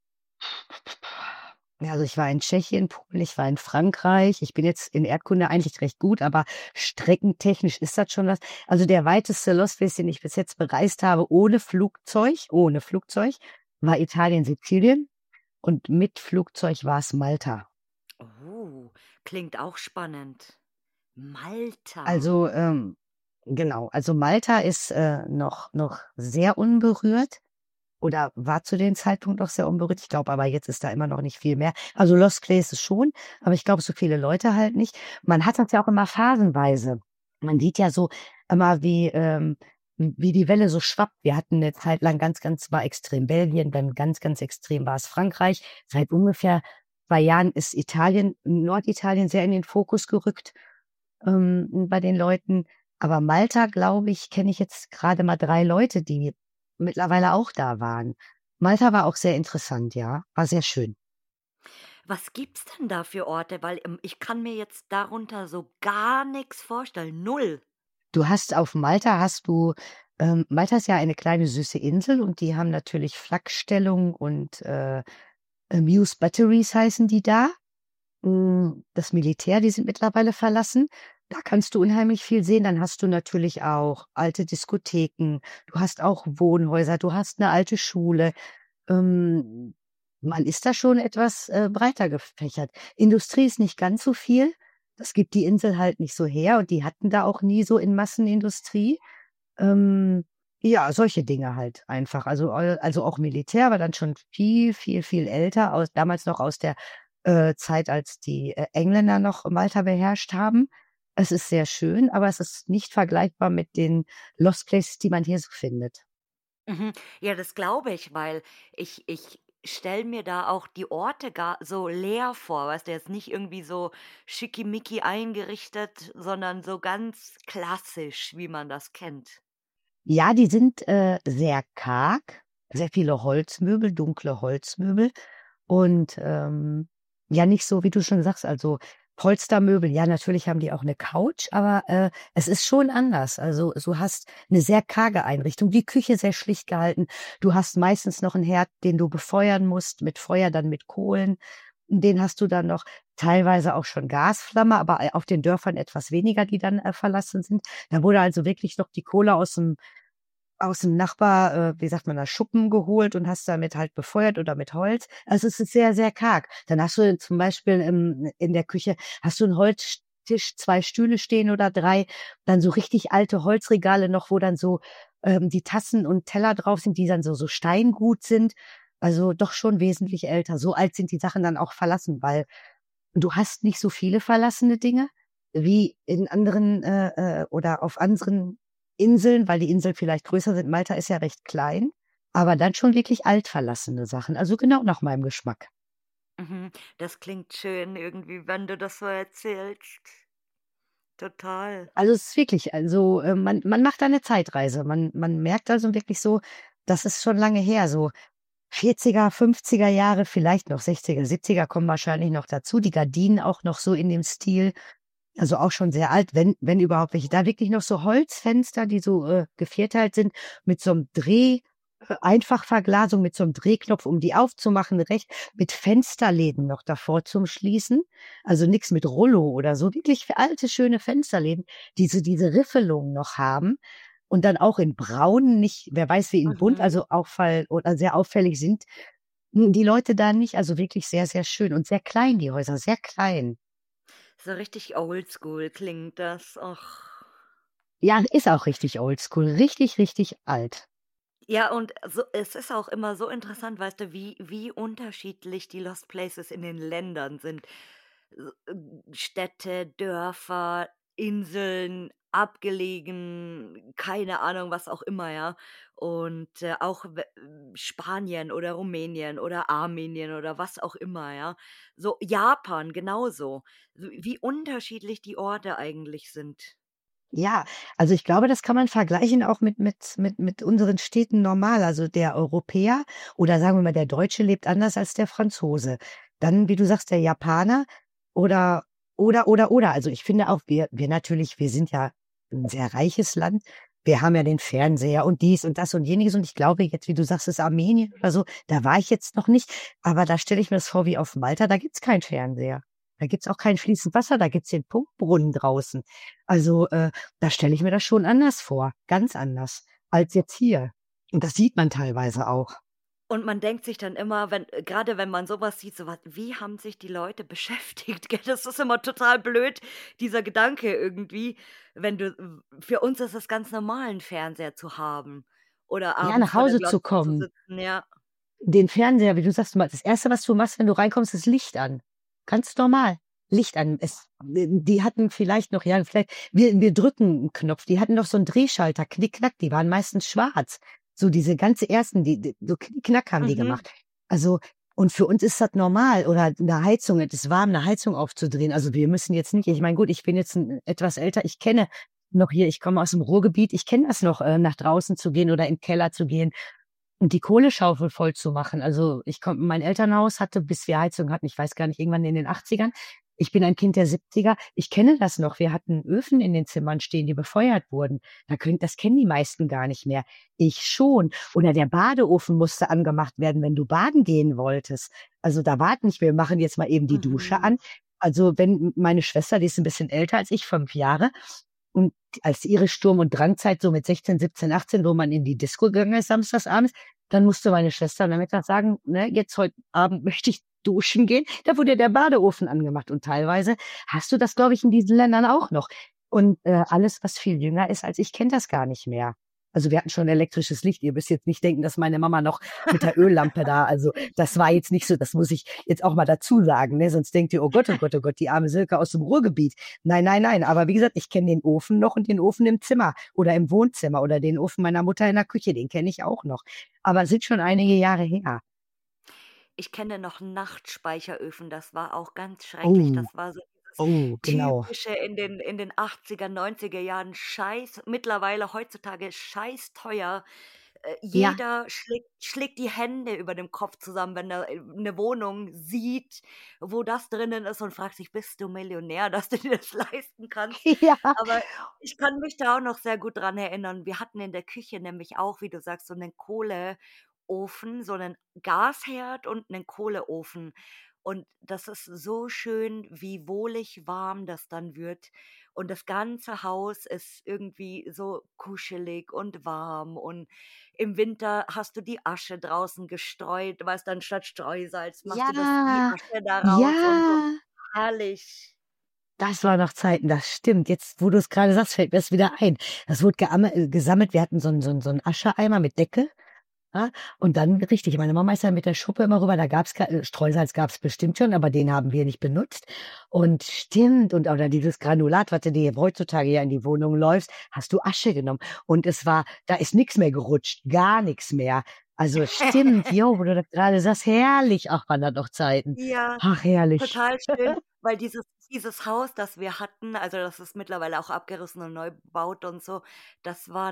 Ja, also ich war in Tschechien, Polen, ich war in Frankreich. Ich bin jetzt in Erdkunde eigentlich recht gut, aber streckentechnisch ist das schon was. Also der weiteste Lost Place, den ich bis jetzt bereist habe, ohne Flugzeug, war Italien, Sizilien und mit Flugzeug war es Malta. Oh, klingt auch spannend. Malta. Also, genau, also Malta ist noch sehr unberührt. Oder war zu dem Zeitpunkt noch sehr unberührt. Ich glaube aber, jetzt ist da immer noch nicht viel mehr. Also Lost Places schon, aber ich glaube, so viele Leute halt nicht. Man hat das ja auch immer phasenweise. Man sieht ja so immer, wie die Welle so schwappt. Wir hatten eine Zeit lang war extrem Belgien, dann ganz extrem war es Frankreich. Seit ungefähr 2 Jahren ist Norditalien sehr in den Fokus gerückt, bei den Leuten. Aber Malta, glaube ich, kenne ich jetzt gerade mal 3 Leute, die mittlerweile auch da waren. Malta war auch sehr interessant, ja, war sehr schön. Was gibt's denn da für Orte? Weil, ich kann mir jetzt darunter so gar nichts vorstellen. Null. Du hast auf Malta ist ja eine kleine süße Insel und die haben natürlich Flakstellung und Muse Batteries heißen die da. Das Militär, die sind mittlerweile verlassen. Da kannst du unheimlich viel sehen. Dann hast du natürlich auch alte Diskotheken. Du hast auch Wohnhäuser. Du hast eine alte Schule. Ähm, Man ist da schon etwas breiter gefächert. Industrie ist nicht ganz so viel. Das gibt die Insel halt nicht so her und die hatten da auch nie so in Massenindustrie. Ähm, ja, solche Dinge halt einfach. Also auch Militär, aber dann schon viel älter, damals noch aus der Zeit, als die Engländer noch Malta beherrscht haben. Es ist sehr schön, aber es ist nicht vergleichbar mit den Lost Places, die man hier so findet. Mhm. Ja, das glaube ich, weil ich stelle mir da auch die Orte gar so leer vor, weißt du, jetzt nicht irgendwie so schickimicki eingerichtet, sondern so ganz klassisch, wie man das kennt. Ja, die sind sehr karg, sehr viele Holzmöbel, dunkle Holzmöbel und ja, nicht so, wie du schon sagst, also Polstermöbel. Ja, natürlich haben die auch eine Couch, aber es ist schon anders. Also du hast eine sehr karge Einrichtung, die Küche sehr schlicht gehalten. Du hast meistens noch einen Herd, den du befeuern musst, mit Feuer, dann mit Kohlen. Den hast du dann noch teilweise auch schon Gasflamme, aber auf den Dörfern etwas weniger, die dann verlassen sind. Da wurde also wirklich noch die Kohle aus dem wie sagt man das, Schuppen geholt und hast damit halt befeuert oder mit Holz. Also es ist sehr karg. Dann hast du zum Beispiel in der Küche, hast du einen Holztisch, 2 Stühle stehen oder 3, dann so richtig alte Holzregale noch, wo dann so die Tassen und Teller drauf sind, die dann so Steingut sind. Also doch schon wesentlich älter. So alt sind die Sachen dann auch verlassen, weil du hast nicht so viele verlassene Dinge wie in anderen oder auf anderen Inseln, weil die Inseln vielleicht größer sind. Malta ist ja recht klein, aber dann schon wirklich altverlassene Sachen. Also genau nach meinem Geschmack. Mhm. Das klingt schön irgendwie, wenn du das so erzählst. Total. Also es ist wirklich, also man macht da eine Zeitreise. Man merkt also wirklich so, das ist schon lange her, so 40er, 50er Jahre, vielleicht noch 60er, 70er kommen wahrscheinlich noch dazu. Die Gardinen auch noch so in dem Stil. Also auch schon sehr alt, wenn überhaupt welche. Da wirklich noch so Holzfenster, die so gevierteilt sind, mit so einem Einfachverglasung, mit so einem Drehknopf, um die aufzumachen, recht, mit Fensterläden noch davor zum Schließen. Also nichts mit Rollo oder so. Wirklich für alte, schöne Fensterläden, die so diese Riffelung noch haben. Und dann auch in Braun, nicht, wer weiß wie in Bunt, Mhm. also Auffall oder sehr auffällig sind die Leute da nicht. Also wirklich sehr schön und sehr klein, die Häuser, sehr klein. So richtig oldschool klingt das. Ach. Ja, ist auch richtig oldschool, richtig alt. Ja, und so es ist auch immer so interessant, weißt du, wie unterschiedlich die Lost Places in den Ländern sind. Städte, Dörfer, Inseln, abgelegen, keine Ahnung, was auch immer, ja. Und, auch Spanien oder Rumänien oder Armenien oder was auch immer, ja. So Japan genauso. Wie unterschiedlich die Orte eigentlich sind. Ja, also ich glaube, das kann man vergleichen auch mit unseren Städten normal. Also der Europäer oder sagen wir mal, der Deutsche lebt anders als der Franzose. Dann, wie du sagst, der Japaner. Oder, oder. Also ich finde auch, wir natürlich, wir sind ja ein sehr reiches Land. Wir haben ja den Fernseher und dies und das und jeniges. Und ich glaube jetzt, wie du sagst, ist Armenien oder so. Da war ich jetzt noch nicht. Aber da stelle ich mir das vor wie auf Malta. Da gibt's keinen Fernseher. Da gibt's auch kein fließendes Wasser. Da gibt's den Pumpbrunnen draußen. Also da stelle ich mir das schon anders vor. Ganz anders als jetzt hier. Und das sieht man teilweise auch. Und man denkt sich dann immer, wenn grade wenn man sowas sieht, so was wie haben sich die Leute beschäftigt, gell? Das ist immer total blöd, dieser Gedanke irgendwie, wenn du für uns ist es ganz normal, 'n Fernseher zu haben oder Ja, abends nach vor der Hause zu Glotze zu kommen. sitzen, ja. Den Fernseher, wie du sagst, mal das erste, was du machst, wenn du reinkommst, ist Licht an. Ganz normal. Licht an. Die hatten vielleicht noch, ja, vielleicht, wir drücken einen Knopf, die hatten noch so einen Drehschalter, Knick-Knack, die waren meistens schwarz. So diese ganze ersten, so Knick-Knack haben die Mhm. gemacht. Also, und für uns ist das normal. Oder eine Heizung, es ist warm, eine Heizung aufzudrehen. Also wir müssen jetzt nicht, ich meine, gut, ich bin jetzt etwas älter, ich kenne noch hier, ich komme aus dem Ruhrgebiet, ich kenne das noch, nach draußen zu gehen oder in den Keller zu gehen und die Kohleschaufel voll zu machen. Also mein Elternhaus hatte, bis wir Heizung hatten, ich weiß gar nicht, irgendwann in den 80ern. Ich bin ein Kind der 70er. Ich kenne das noch. Wir hatten Öfen in den Zimmern stehen, die befeuert wurden. Das kennen die meisten gar nicht mehr. Ich schon. Oder der Badeofen musste angemacht werden, wenn du baden gehen wolltest. Also da warten nicht, wir machen jetzt mal eben die Dusche Mhm. an. Also wenn meine Schwester, die ist ein bisschen älter als ich, 5 Jahre, und als ihre Sturm- und Drangzeit so mit 16, 17, 18, wo man in die Disco gegangen ist, samstags abends, dann musste meine Schwester am Nachmittag sagen, ne, jetzt heute Abend möchte ich duschen gehen. Da wurde der Badeofen angemacht. Und teilweise hast du das, glaube ich, in diesen Ländern auch noch. Und alles, was viel jünger ist als ich, kennt das gar nicht mehr. Also wir hatten schon elektrisches Licht. Ihr müsst jetzt nicht denken, dass meine Mama noch mit der Öllampe da, also das war jetzt nicht so, das muss ich jetzt auch mal dazu sagen, ne? Sonst denkt ihr, oh Gott, oh Gott, oh Gott, die arme Silke aus dem Ruhrgebiet. Nein, nein, nein. Aber wie gesagt, ich kenne den Ofen noch und den Ofen im Zimmer oder im Wohnzimmer oder den Ofen meiner Mutter in der Küche, den kenne ich auch noch. Aber es sind schon einige Jahre her. Ich kenne noch Nachtspeicheröfen, das war auch ganz schrecklich. Oh, Das war so dieses oh, genau. typische in den 80er, 90er Jahren Scheiß mittlerweile heutzutage scheißteuer. Ja, Jeder schlägt die Hände über dem Kopf zusammen, wenn er, 'ne Wohnung sieht, wo das drinnen ist und fragt sich: „Bist du Millionär, dass du dir das leisten kannst?“ ja, Aber ich kann mich da auch noch sehr gut dran erinnern. Wir hatten in der Küche nämlich auch, wie du sagst, so 'nen Kohleofen, so 'nen Gasherd und 'nen Kohleofen. Und das ist so schön, wie wohlig warm das dann wird. Und das ganze Haus ist irgendwie so kuschelig und warm. Und im Winter hast du die Asche draußen gestreut, weißt dann statt Streusalz machst ja, du das die Asche ja. daraus und so. Herrlich. Das war noch Zeiten, das stimmt. Jetzt, wo du es gerade sagst, fällt mir das wieder ein. Das wurde gesammelt. Wir hatten so einen Ascheeimer mit Deckel. Ja? Und dann, richtig, meine Mama ist ja mit der Schuppe immer rüber. Da gab's Streusalz gab's bestimmt schon, aber den haben wir nicht benutzt. Und stimmt, und oder dieses Granulat, was du dir heutzutage ja in die Wohnung läufst, hast du Asche genommen. Und da ist nichts mehr gerutscht, gar nichts mehr. Also stimmt, jo, wo du das gerade sagst, herrlich. Ach, waren das noch Zeiten. Ja, Ach, herrlich. total schön, weil dieses Haus, das wir hatten, also das ist mittlerweile auch abgerissen und neu gebaut und so, das war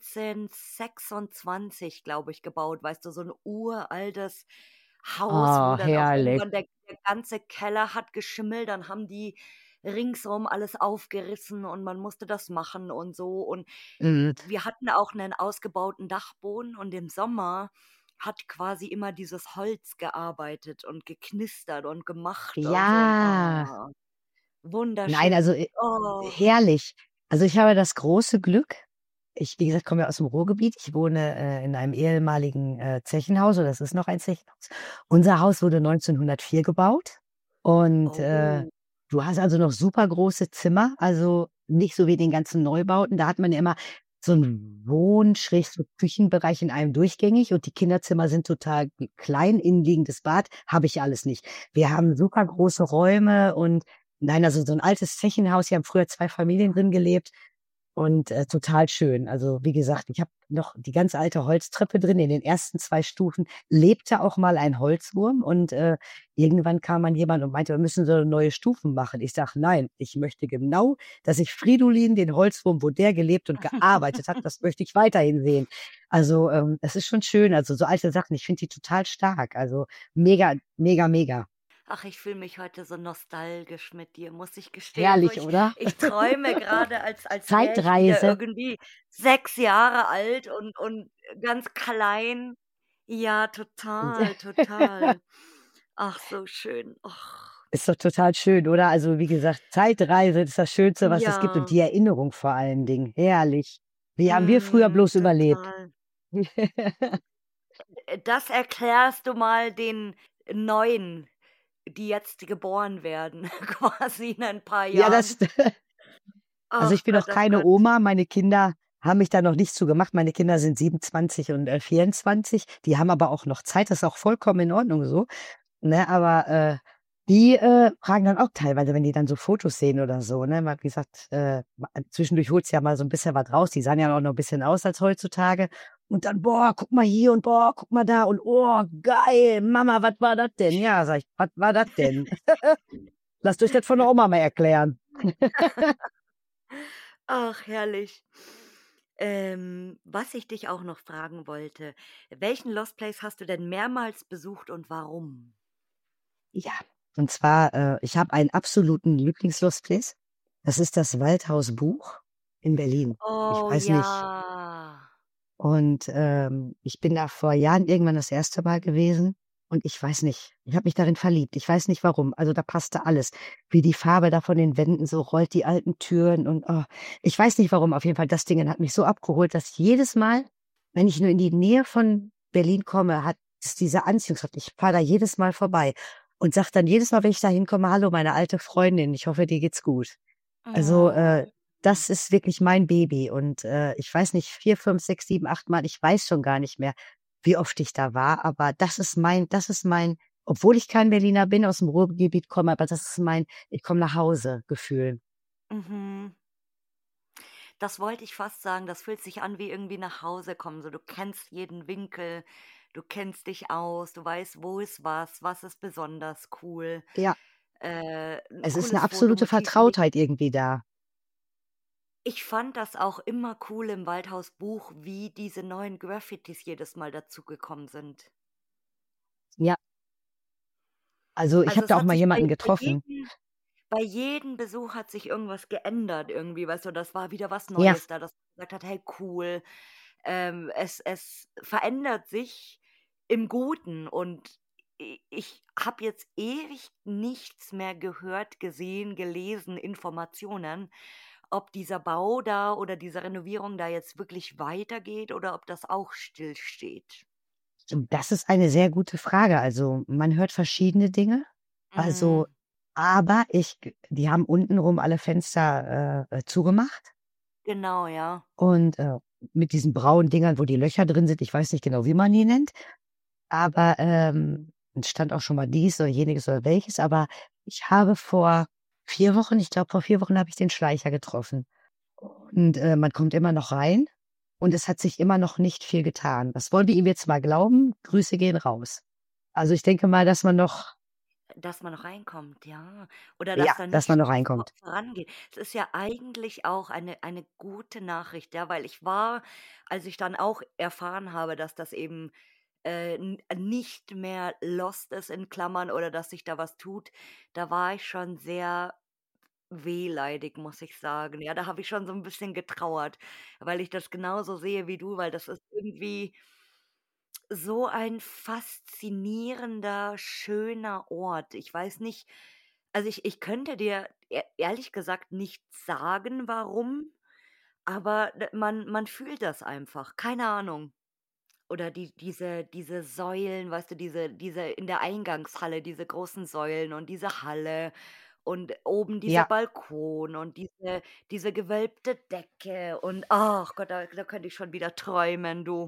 1926, glaube ich, gebaut, weißt du, so 'n uraltes Haus, wo Oh, dann auch herrlich. irgendwann der ganze Keller hat geschimmelt, dann haben die ringsrum alles aufgerissen und man musste das machen und so. Und Mhm. wir hatten auch 'nen ausgebauten Dachboden und im Sommer hat quasi immer dieses Holz gearbeitet und geknistert und gemacht und so und, Ja, ah, nein, also wunderschön. Oh, herrlich. Also ich habe das große Glück, wie gesagt, komme ja aus dem Ruhrgebiet. Ich wohne in einem ehemaligen Zechenhaus, oder das ist noch ein Zechenhaus. Unser Haus wurde 1904 gebaut und oh, du hast also noch super große Zimmer, also nicht so wie den ganzen Neubauten. Da hat man ja immer so einen Küchenbereich in einem durchgängig und die Kinderzimmer sind total klein, innenliegendes Bad, habe ich alles nicht. Wir haben super große Räume und nein, also so ein altes Zechenhaus, hier haben früher 2 Familien drin gelebt und total schön. Also, wie gesagt, ich habe noch die ganz alte Holztreppe drin. In den ersten 2 Stufen lebte auch mal ein Holzwurm und irgendwann kam dann jemand und meinte, wir müssen so neue Stufen machen. Ich sage: „Nein, ich möchte genau, dass ich Fridolin, den Holzwurm, wo der gelebt und gearbeitet hat, das möchte ich weiterhin sehen.“ Also, es ist schon schön. Also, so alte Sachen, ich finde die total stark. Also, mega, mega, mega. Ach, ich fühle mich heute so nostalgisch mit dir, muss ich gestehen. So, Herrlich, ich, oder? ich träume gerade, als wäre ich wieder Zeitreise. irgendwie 6 Jahre alt und ganz klein. Ja, total, total. Ach, so schön. Ach, Ist doch total schön, oder? Also wie gesagt, Zeitreise ist das Schönste, was es gibt und ja, die Erinnerung vor allen Dingen. Herrlich. Wie haben wir früher bloß überlebt? total. Das erklärst du mal den Neuen, die jetzt geboren werden, quasi in ein paar Ja, Jahren. also ich Ach bin noch Gott, ach keine Gott. Oma. Meine Kinder haben mich da noch nicht zu gemacht. Meine Kinder sind 27 und 24. Die haben aber auch noch Zeit. Das ist auch vollkommen in Ordnung so. Ne, aber die fragen dann auch teilweise, wenn die dann so Fotos sehen oder so, ne, wie gesagt, zwischendurch holt's ja mal so ein bisschen was raus. Die sahen ja auch noch ein bisschen aus als heutzutage. Und dann, boah, guck mal hier und boah, guck mal da und oh, geil, Mama, was war das denn? Ja, sag ich, was war das denn? Lasst euch das von der Oma mal erklären. Ach, herrlich. Was ich dich auch noch fragen wollte, welchen Lost Place hast du denn mehrmals besucht und warum? Ja, und zwar, ich habe einen absoluten Lieblings-Lost Place. Das ist das Waldhaus Buch in Berlin. Ich Oh weiß nicht. ja. Und ich bin da vor Jahren irgendwann das erste Mal gewesen und ich weiß nicht, ich habe mich darin verliebt. Ich weiß nicht warum. Also da passte alles. Wie die Farbe da von den Wänden so rollt, die alten Türen und oh, ich weiß nicht warum. Auf jeden Fall, das Ding hat mich so abgeholt, dass jedes Mal, wenn ich nur in die Nähe von Berlin komme, hat es diese Anziehungskraft. Ich fahre da jedes Mal vorbei und sage dann jedes Mal, wenn ich da hinkomme, hallo, meine alte Freundin, ich hoffe, dir geht's gut. Also, Oh. das ist wirklich mein Baby und, ich weiß nicht, 4, 5, 6, 7, 8 Mal, ich weiß schon gar nicht mehr, wie oft ich da war, aber das ist mein obwohl ich kein Berliner bin, aus'm Ruhrgebiet komme, aber das ist mein Ich komme nach Hause Gefühl. Mhm. Das wollte ich fast sagen, das fühlt sich an wie irgendwie nach Hause kommen. So, du kennst jeden Winkel, du kennst dich aus, du weißt, wo ist was ist besonders cool. Ja, 'N es ist 'ne cooles absolute Fotomotiv wie die. Vertrautheit irgendwie da. Ich fand das auch immer cool im Waldhaus Buch, wie diese neuen Graffitis jedes Mal dazugekommen sind. Ja, also, ich Also, habe es da auch hat mal sich jemanden bei getroffen. jedem Besuch hat sich irgendwas geändert irgendwie, weißt du? Das war wieder was Ja, Neues da, dass man gesagt hat: „Hey, cool." Es verändert sich im Guten und ich habe jetzt ewig nichts mehr gehört, gesehen, gelesen, Informationen, ob dieser Bau da oder diese Renovierung da jetzt wirklich weitergeht oder ob das auch stillsteht. das ist eine sehr gute Frage. Also, man hört verschiedene Dinge. Also, Mhm, aber die haben untenrum alle Fenster, zugemacht. genau, ja. Und, mit diesen braunen Dingern, wo die Löcher drin sind, ich weiß nicht genau, wie man die nennt, aber, es stand auch schon mal dies oder jeniges oder welches, aber ich habe vor 4 Wochen ich glaube, vor 4 Wochen habe ich den Schleicher getroffen. Und, man kommt immer noch rein und es hat sich immer noch nicht viel getan. Das wollen wir ihm jetzt mal glauben. Grüße gehen raus. Also, ich denke mal, dass man noch Dass man noch reinkommt, ja. Oder ja, dass da dass man nicht noch vo reinkommt. vorangeht. Es ist ja eigentlich auch eine gute Nachricht, ja, weil ich war, als ich dann auch erfahren habe, dass das eben, n nicht mehr lost ist in Klammern oder dass sich da was tut, da war ich schon sehr wehleidig, muss ich sagen. Ja, da habe ich schon so 'n bisschen getrauert, weil ich das genauso sehe wie du, weil das ist irgendwie so ein faszinierender, schöner Ort. Ich weiß nicht, also, ich könnte dir ehrlich gesagt nicht sagen, warum, aber man fühlt das einfach, keine Ahnung. Oder diese Säulen, weißt du, diese in der Eingangshalle, diese großen Säulen und diese Halle und oben dieser Ja. Balkon und diese gewölbte Decke und ach Gott, da könnte ich schon wieder träumen, du.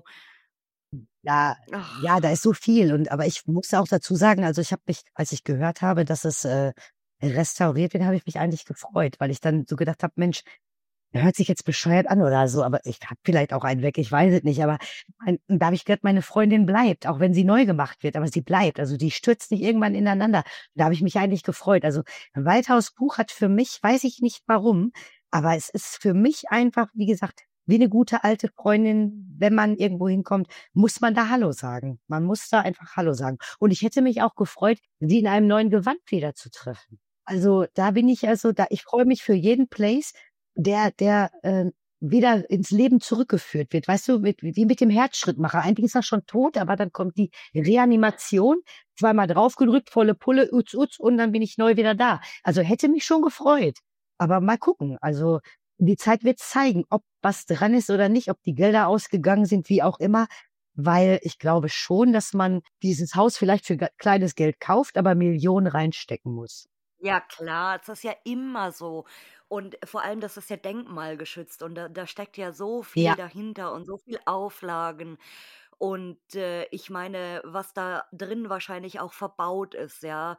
Ja, ja, da Ach. ist so viel und aber ich muss auch dazu sagen, also, ich habe mich als ich gehört habe, dass es, restauriert wird, habe ich mich eigentlich gefreut, weil ich dann so gedacht habe: „Mensch, der hört sich jetzt bescheuert an oder so, aber ich habe vielleicht auch einen weg, ich weiß es nicht." Aber da habe ich gehört, meine Freundin bleibt, auch wenn sie neu gemacht wird, aber sie bleibt. Also, die stürzt nicht irgendwann ineinander. Da habe ich mich eigentlich gefreut. Also, Waldhaus Buch hat für mich weiß ich nicht warum, aber es ist für mich einfach, wie gesagt wie eine gute alte Freundin, wenn man irgendwo hinkommt, muss man da Hallo sagen. Man muss da einfach Hallo sagen. Und ich hätte mich auch gefreut, sie in einem neuen Gewand wieder zu treffen. Also, da bin ich da ich freue mich für jeden Place, der wieder ins Leben zurückgeführt wird. Weißt du, wie mit dem Herzschrittmacher. Eigentlich ist er schon tot, aber dann kommt die Reanimation, zweimal draufgedrückt, volle Pulle, uts, uts, und dann bin ich neu wieder da. Also, hätte mich schon gefreut. Aber mal gucken. Also, die Zeit wird zeigen, ob was dran ist oder nicht, ob die Gelder ausgegangen sind, wie auch immer. Weil ich glaube schon, dass man dieses Haus vielleicht für kleines Geld kauft, aber Millionen reinstecken muss. Ja klar, das ist ja immer so. Und vor allem, das ist ja denkmalgeschützt und da steckt ja so viel Ja, dahinter und so viel Auflagen. Und, ich meine, was da drin wahrscheinlich auch verbaut ist, ja,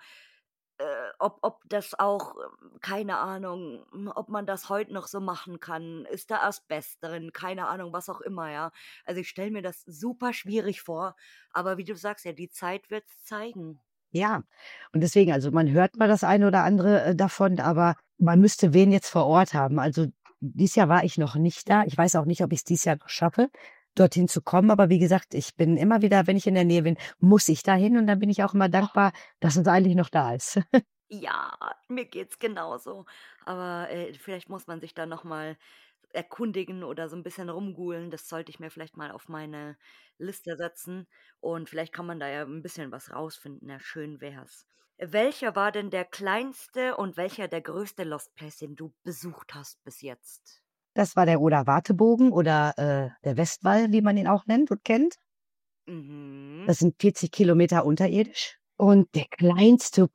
ob das auch, keine Ahnung, ob man das heute noch so machen kann. Ist da Asbest drin? Keine Ahnung, was auch immer, ja. Also, ich stelle mir das super schwierig vor, aber wie du sagst, ja, die Zeit wird's zeigen. ja. Und deswegen, also man hört mal das eine oder andere davon, aber man müsste wen jetzt vor Ort haben. Also dieses Jahr war ich noch nicht da. Ich weiß auch nicht, ob ich es dieses Jahr noch schaffe, dorthin zu kommen. Aber wie gesagt, ich bin immer wieder, wenn ich in der Nähe bin, muss ich dahin. Und dann bin ich auch immer dankbar, dass es eigentlich noch da ist. Ja, mir geht's genauso. Aber, vielleicht muss man sich da noch mal erkundigen oder so ein bisschen rumgoogeln. Das sollte ich mir vielleicht mal auf meine Liste setzen und vielleicht kann man da ja ein bisschen was rausfinden. Ja, schön wär's. Welcher war denn der kleinste und welcher der größte Lost Place, den du besucht hast bis jetzt? Das war der Oder-Wartebogen oder der Westwall, wie man ihn auch nennt und kennt. Mhm. Das sind 40 Kilometer unterirdisch. Und der kleinste,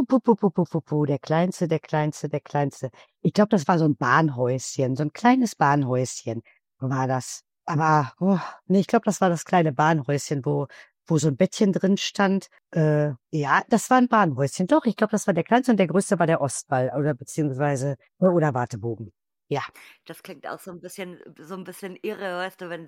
der kleinste, der kleinste, der kleinste. Ich glaube, das war so ein Bahnhäuschen, so ein kleines Bahnhäuschen war das. Aber, ne, ich glaube, das war das kleine Bahnhäuschen, wo so ein Bettchen drin stand. Ja, das war ein Bahnhäuschen. Doch, ich glaube, das war der kleinste und der größte war der Ostwall oder beziehungsweise oder Wartebogen. Ja. Das klingt auch so ein bisschen irre, weißt du,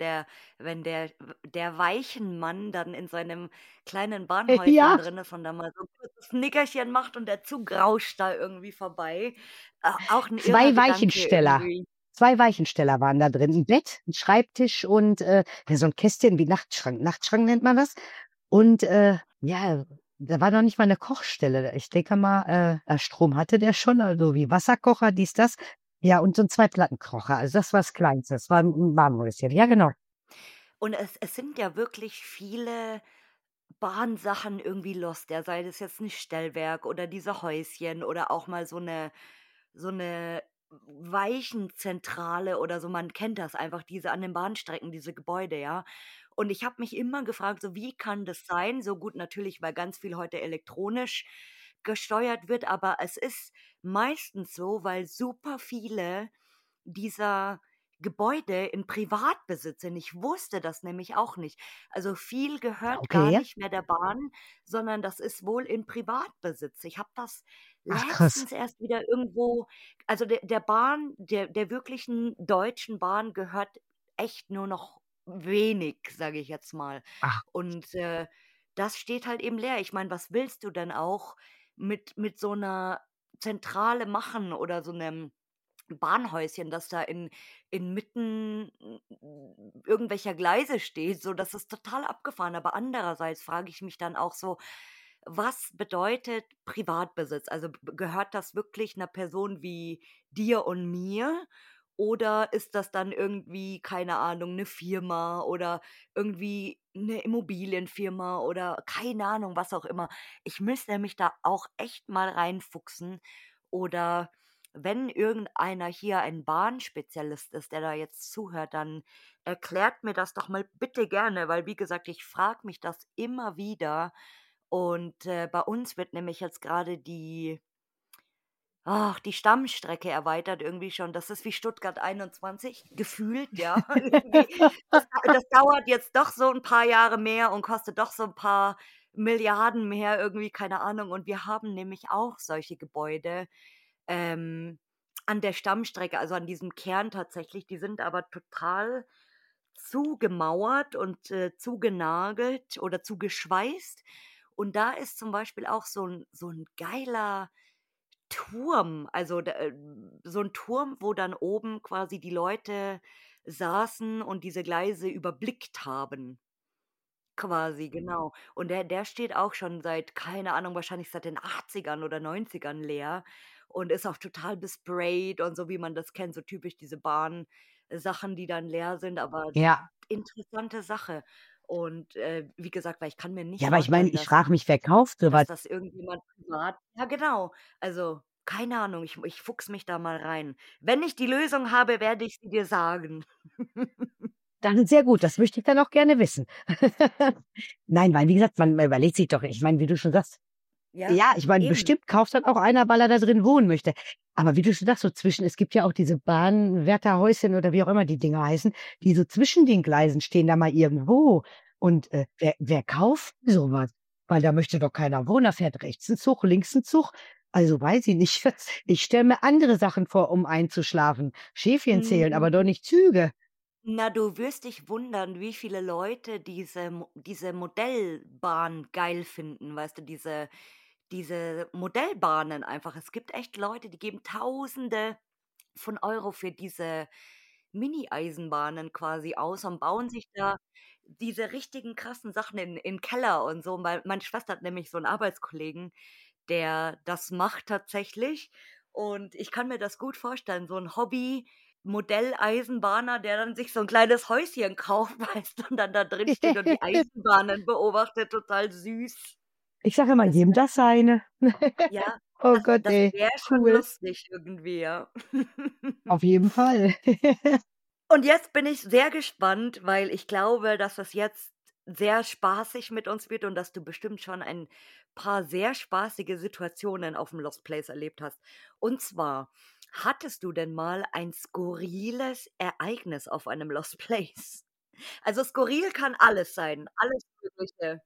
wenn der Weichenmann dann in seinem kleinen Bahnhäuschen Ja, drin ist und da mal so 'n kurzes Nickerchen macht und der Zug rauscht da irgendwie vorbei. Auch 'n irrer 2 Gedanke Weichensteller. irgendwie. 2 Weichensteller waren da drin. 'N Bett, 'n Schreibtisch und, ja, so 'n Kästchen wie Nachtschrank. Nachtschrank nennt man das. Und, ja, da war noch nicht mal 'ne Kochstelle. Ich denke mal, Strom hatte der schon, also wie Wasserkocher, dies, das. Ja, und so 'n Zwei-Platten-Kocher. Also das war das Kleinste. Das war 'n Marmorhäuschen. Ja, genau. Und es sind ja wirklich viele Bahnsachen irgendwie lost, ja, sei das jetzt 'n Stellwerk oder diese Häuschen oder auch mal so 'ne Weichenzentrale oder so. Man kennt das einfach, diese an den Bahnstrecken, diese Gebäude, ja. Und ich habe mich immer gefragt, so: „Wie kann das sein?“ So gut, natürlich, weil ganz viel heute elektronisch gesteuert wird, aber es ist meistens so, weil super viele dieser Gebäude in Privatbesitz sind. Ich wusste das nämlich auch nicht. Also, viel gehört gar Okay. nicht mehr der Bahn, sondern das ist wohl in Privatbesitz. Ich habe das Ach krass. letztens erst wieder irgendwo, also, der Bahn der wirklichen Deutschen Bahn gehört echt nur noch wenig, sage ich jetzt mal. Ach, Und, das steht halt eben leer. Ich meine, was willst du denn auch mit so 'ner Zentrale machen oder so 'nem Bahnhäuschen, das da in inmitten irgendwelcher Gleise steht, so, das ist total abgefahren. Aber andererseits frage ich mich dann auch so: „Was bedeutet Privatbesitz?“ Also, gehört das wirklich 'ner Person wie dir und mir oder ist das dann irgendwie, keine Ahnung, 'ne Firma oder irgendwie 'ne Immobilienfirma oder keine Ahnung, was auch immer. Ich müsste mich da auch echt mal reinfuchsen oder wenn irgendeiner hier ein Bahnspezialist ist, der da jetzt zuhört, dann erklärt mir das doch mal bitte gerne, weil wie gesagt, ich frage mich das immer wieder. Und bei uns wird nämlich jetzt gerade die Stammstrecke erweitert irgendwie schon. Das ist wie Stuttgart 21 gefühlt, ja. Irgendwie, das dauert jetzt doch so ein paar Jahre mehr und kostet doch so ein paar Milliarden mehr irgendwie, keine Ahnung. Und wir haben nämlich auch solche Gebäude, ähm, an der Stammstrecke, also an diesem Kern tatsächlich. Die sind aber total zugemauert und, zugenagelt oder zugeschweißt. Und da ist zum Beispiel auch so 'n geiler Turm, also, so 'n Turm, wo dann oben quasi die Leute saßen und diese Gleise überblickt haben. Quasi, genau. Und der steht auch schon seit, keine Ahnung, wahrscheinlich seit den 80ern oder 90ern leer und ist auch total besprayt und so, wie man das kennt, so typisch diese Sachen, die dann leer sind, aber Ja. interessante Sache. Und, wie gesagt, weil ich kann mir Ja, nicht aber ich meine, vorstellen, ich dass frage mich, wer kauft so dass was? das irgendjemand privat, ja, genau. Also, keine Ahnung, ich fuchse mich da mal rein. Wenn ich die Lösung habe, werde ich sie dir sagen. Das ist sehr gut, das möchte ich dann auch gerne wissen. Nein, weil wie gesagt, man überlegt sich doch, ich meine, wie du schon sagst, Ja, ja, ich meine, eben. bestimmt kauft dann auch einer, weil er da drin wohnen möchte. Aber wie du schon sagst, so zwischen es gibt ja auch diese Bahnwärterhäuschen oder wie auch immer die Dinger heißen, die so zwischen den Gleisen stehen da mal irgendwo. Und, wer kauft so was? Weil da möchte doch keiner wohnen, da fährt rechts 'n Zug, links 'n Zug. Also, weiß ich nicht. Ich stelle mir andere Sachen vor, um einzuschlafen. Schäfchen zählen, aber doch Hm, nicht Züge. na, du wirst dich wundern, wie viele Leute diese Modellbahn geil finden, weißt du, diese Modellbahnen einfach. Es gibt echt Leute, die geben Tausende von Euro für diese Mini-Eisenbahnen quasi aus und bauen sich da diese richtigen krassen Sachen in Keller und so. Weil meine Schwester hat nämlich so einen Arbeitskollegen, der das macht tatsächlich. Und ich kann mir das gut vorstellen, so ein Hobby-Modelleisenbahner, der dann sich so ein kleines Häuschen kauft, weißt du, und dann da drin steht und die Eisenbahnen beobachtet, total süß. Ich sage immer, Das jedem wär das seine. Ja, Oh das Gott, das ey, wäre schon cool. lustig irgendwie, ja. Auf jeden Fall. Und jetzt bin ich sehr gespannt, weil ich glaube, dass das jetzt sehr spaßig mit uns wird und dass du bestimmt schon ein paar sehr spaßige Situationen auf dem Lost Place erlebt hast. Und zwar, hattest du denn mal ein skurriles Ereignis auf einem Lost Place? Also, skurril kann alles sein, alles Mögliche.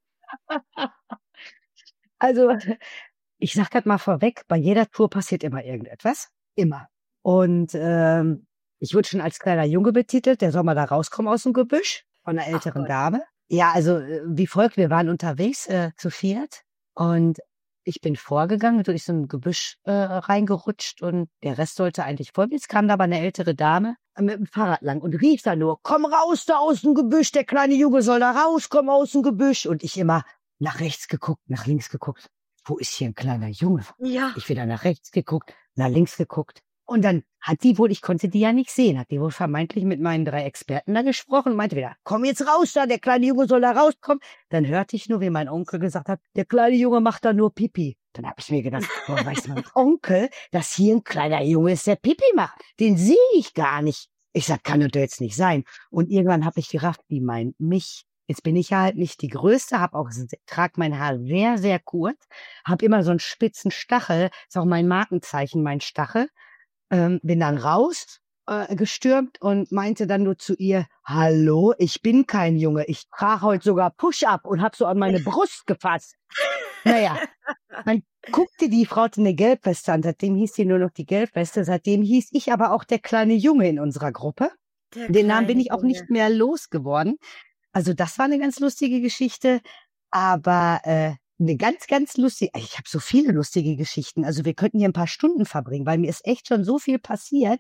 Also, ich sage grad mal vorweg, bei jeder Tour passiert immer irgendetwas, immer. Und, ich wurde schon als kleiner Junge betitelt, der soll mal da rauskommen aus'm Gebüsch von 'ner Ach älteren Gott. Dame. Ja, also, wie folgt: Wir waren unterwegs, zu viert und ich bin vorgegangen, durch so 'n Gebüsch, reingerutscht und der Rest sollte eigentlich folgen. Jetzt kam da aber 'ne ältere Dame, mit'm Fahrrad lang und rief da nur: „Komm raus da aus'm Gebüsch, der kleine Junge soll da rauskommen aus'm Gebüsch." Und ich immer nach rechts geguckt, nach links geguckt. Wo ist hier 'n kleiner Junge? Ja. Ich wieder nach rechts geguckt, nach links geguckt. Und dann hat die wohl ich konnte die ja nicht sehen, hat die wohl vermeintlich mit meinen 3 Experten da gesprochen und meinte wieder: „Komm jetzt raus da, der kleine Junge soll da rauskommen." Dann hörte ich nur, wie mein Onkel gesagt hat: „Der kleine Junge macht da nur Pipi." Dann habe ich mir gedacht: „Woher weiß mein Onkel, dass hier 'n kleiner Junge ist, der Pipi macht? Den sehe ich gar nicht." Ich sage: „Kann doch jetzt nicht sein." Und irgendwann habe ich gerafft, die meint mich. Jetzt bin ich ja halt nicht die Größte, habe auch trage mein Haar sehr, sehr kurz, habe immer so 'n spitzen Stachel, ist auch mein Markenzeichen, mein Stachel. Bin dann raus, gestürmt und meinte dann nur zu ihr: „Hallo, ich bin kein Junge. Ich trage heute sogar Push-Up" und habe so an meine Brust gefasst. Na ja, dann guckte die Frau, hatte 'ne Gelbweste an, seitdem hieß die nur noch die Gelbweste. Seitdem hieß ich aber auch der kleine Junge in unserer Gruppe. Der Den Namen bin kleine ich auch Junge. nicht mehr losgeworden. Also, das war 'ne ganz lustige Geschichte, aber, 'ne ganz, ganz lustige ich habe so viele lustige Geschichten. Also, wir könnten hier 'n paar Stunden verbringen, weil mir ist echt schon so viel passiert.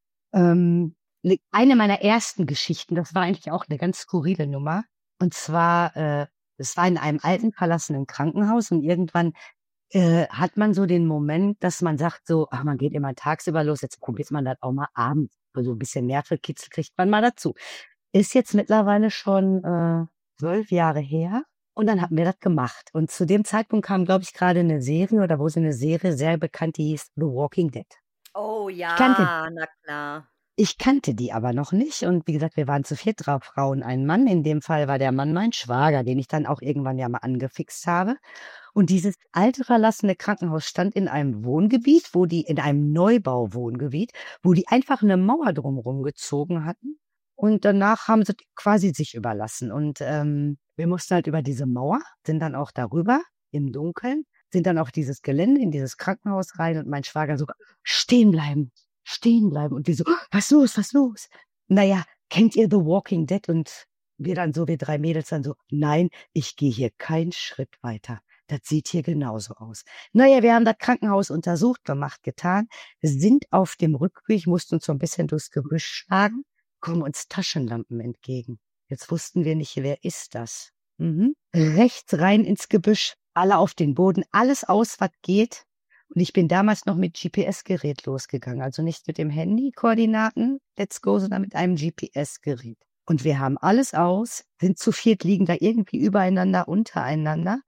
Eine meiner ersten Geschichten, das war eigentlich auch 'ne ganz skurrile Nummer. Und zwar, es war in einem alten verlassenen Krankenhaus und irgendwann, hat man so den Moment, dass man sagt so: „Ach, man geht immer tagsüber los, jetzt probiert man das auch mal abends." So 'n bisschen Nervenkitzel kriegt man mal dazu. Ist jetzt mittlerweile schon, 12 Jahre her und dann haben wir das gemacht. Und zu dem Zeitpunkt kam, glaube ich, grade 'ne Serie oder wurde 'ne Serie sehr bekannt, die hieß „The Walking Dead." Oh Ich kannte ja, na klar. ich kannte die aber noch nicht und wie gesagt, wir waren zu 4, 3 Frauen, ein Mann. In dem Fall war der Mann mein Schwager, den ich dann auch irgendwann ja mal angefixt habe. Und dieses alte verlassene Krankenhaus stand in einem Wohngebiet, in einem Neubauwohngebiet, wo die einfach 'ne Mauer drumrum gezogen hatten und danach haben sie quasi sich überlassen. Und, wir mussten halt über diese Mauer, sind dann auch darüber im Dunkeln, sind dann auf dieses Gelände, in dieses Krankenhaus rein und mein Schwager so: „Stehen bleiben, stehen bleiben." Und wir so: „Was los, was los?" Na ja, kennt ihr The Walking Dead? Und wir 3 Mädels dann so: „Nein, ich gehe hier keinen Schritt weiter. Das sieht hier genauso aus." Na ja, wir haben das Krankenhaus untersucht, gemacht, getan, sind auf dem Rückweg, mussten uns so 'n bisschen durchs Gebüsch schlagen, kommen uns Taschenlampen entgegen. Jetzt wussten wir nicht, wer ist das? Rechts rein ins Gebüsch, alle auf den Boden, alles aus, was geht. Und ich bin damals noch mit GPS-Gerät losgegangen, also nicht mit dem Handy-Koordinaten, let's go, sondern mit einem GPS-Gerät. Und wir haben alles aus, sind zu viert, liegen da irgendwie übereinander, untereinander.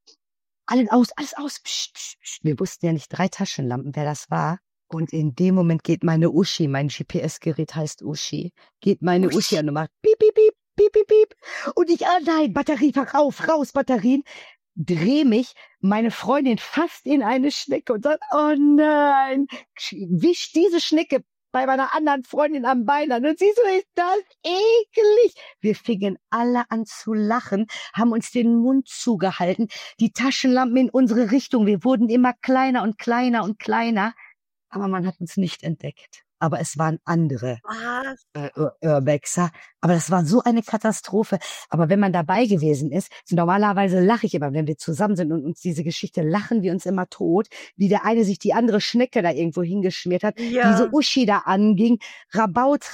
Alles aus. Psst, psst, psst. Wir wussten ja nicht 3 Taschenlampen, wer das war. Und in dem Moment geht meine Uschi, mein GPS-Gerät heißt Uschi, geht meine Uschi an und macht piep, piep, piep, piep, piep, piep. Und ich, nein, Batterie, raus, Batterien. Dreh mich, meine Freundin fast in eine Schnecke und sagt, oh nein, wisch diese Schnecke bei meiner anderen Freundin am Bein an. Und sie so, ist das eklig. Wir fingen alle an zu lachen, haben uns den Mund zugehalten, die Taschenlampen in unsere Richtung. Wir wurden immer kleiner und kleiner und kleiner. Aber man hat uns nicht entdeckt. Aber es waren andere Was? Urbexer. Aber das war so eine Katastrophe. Aber wenn man dabei gewesen ist, normalerweise lache ich immer, wenn wir zusammen sind und uns diese Geschichte lachen wir uns immer tot, wie der eine sich die andere Schnecke da irgendwo hingeschmiert hat, Ja. diese Uschi da anging, Rabaut.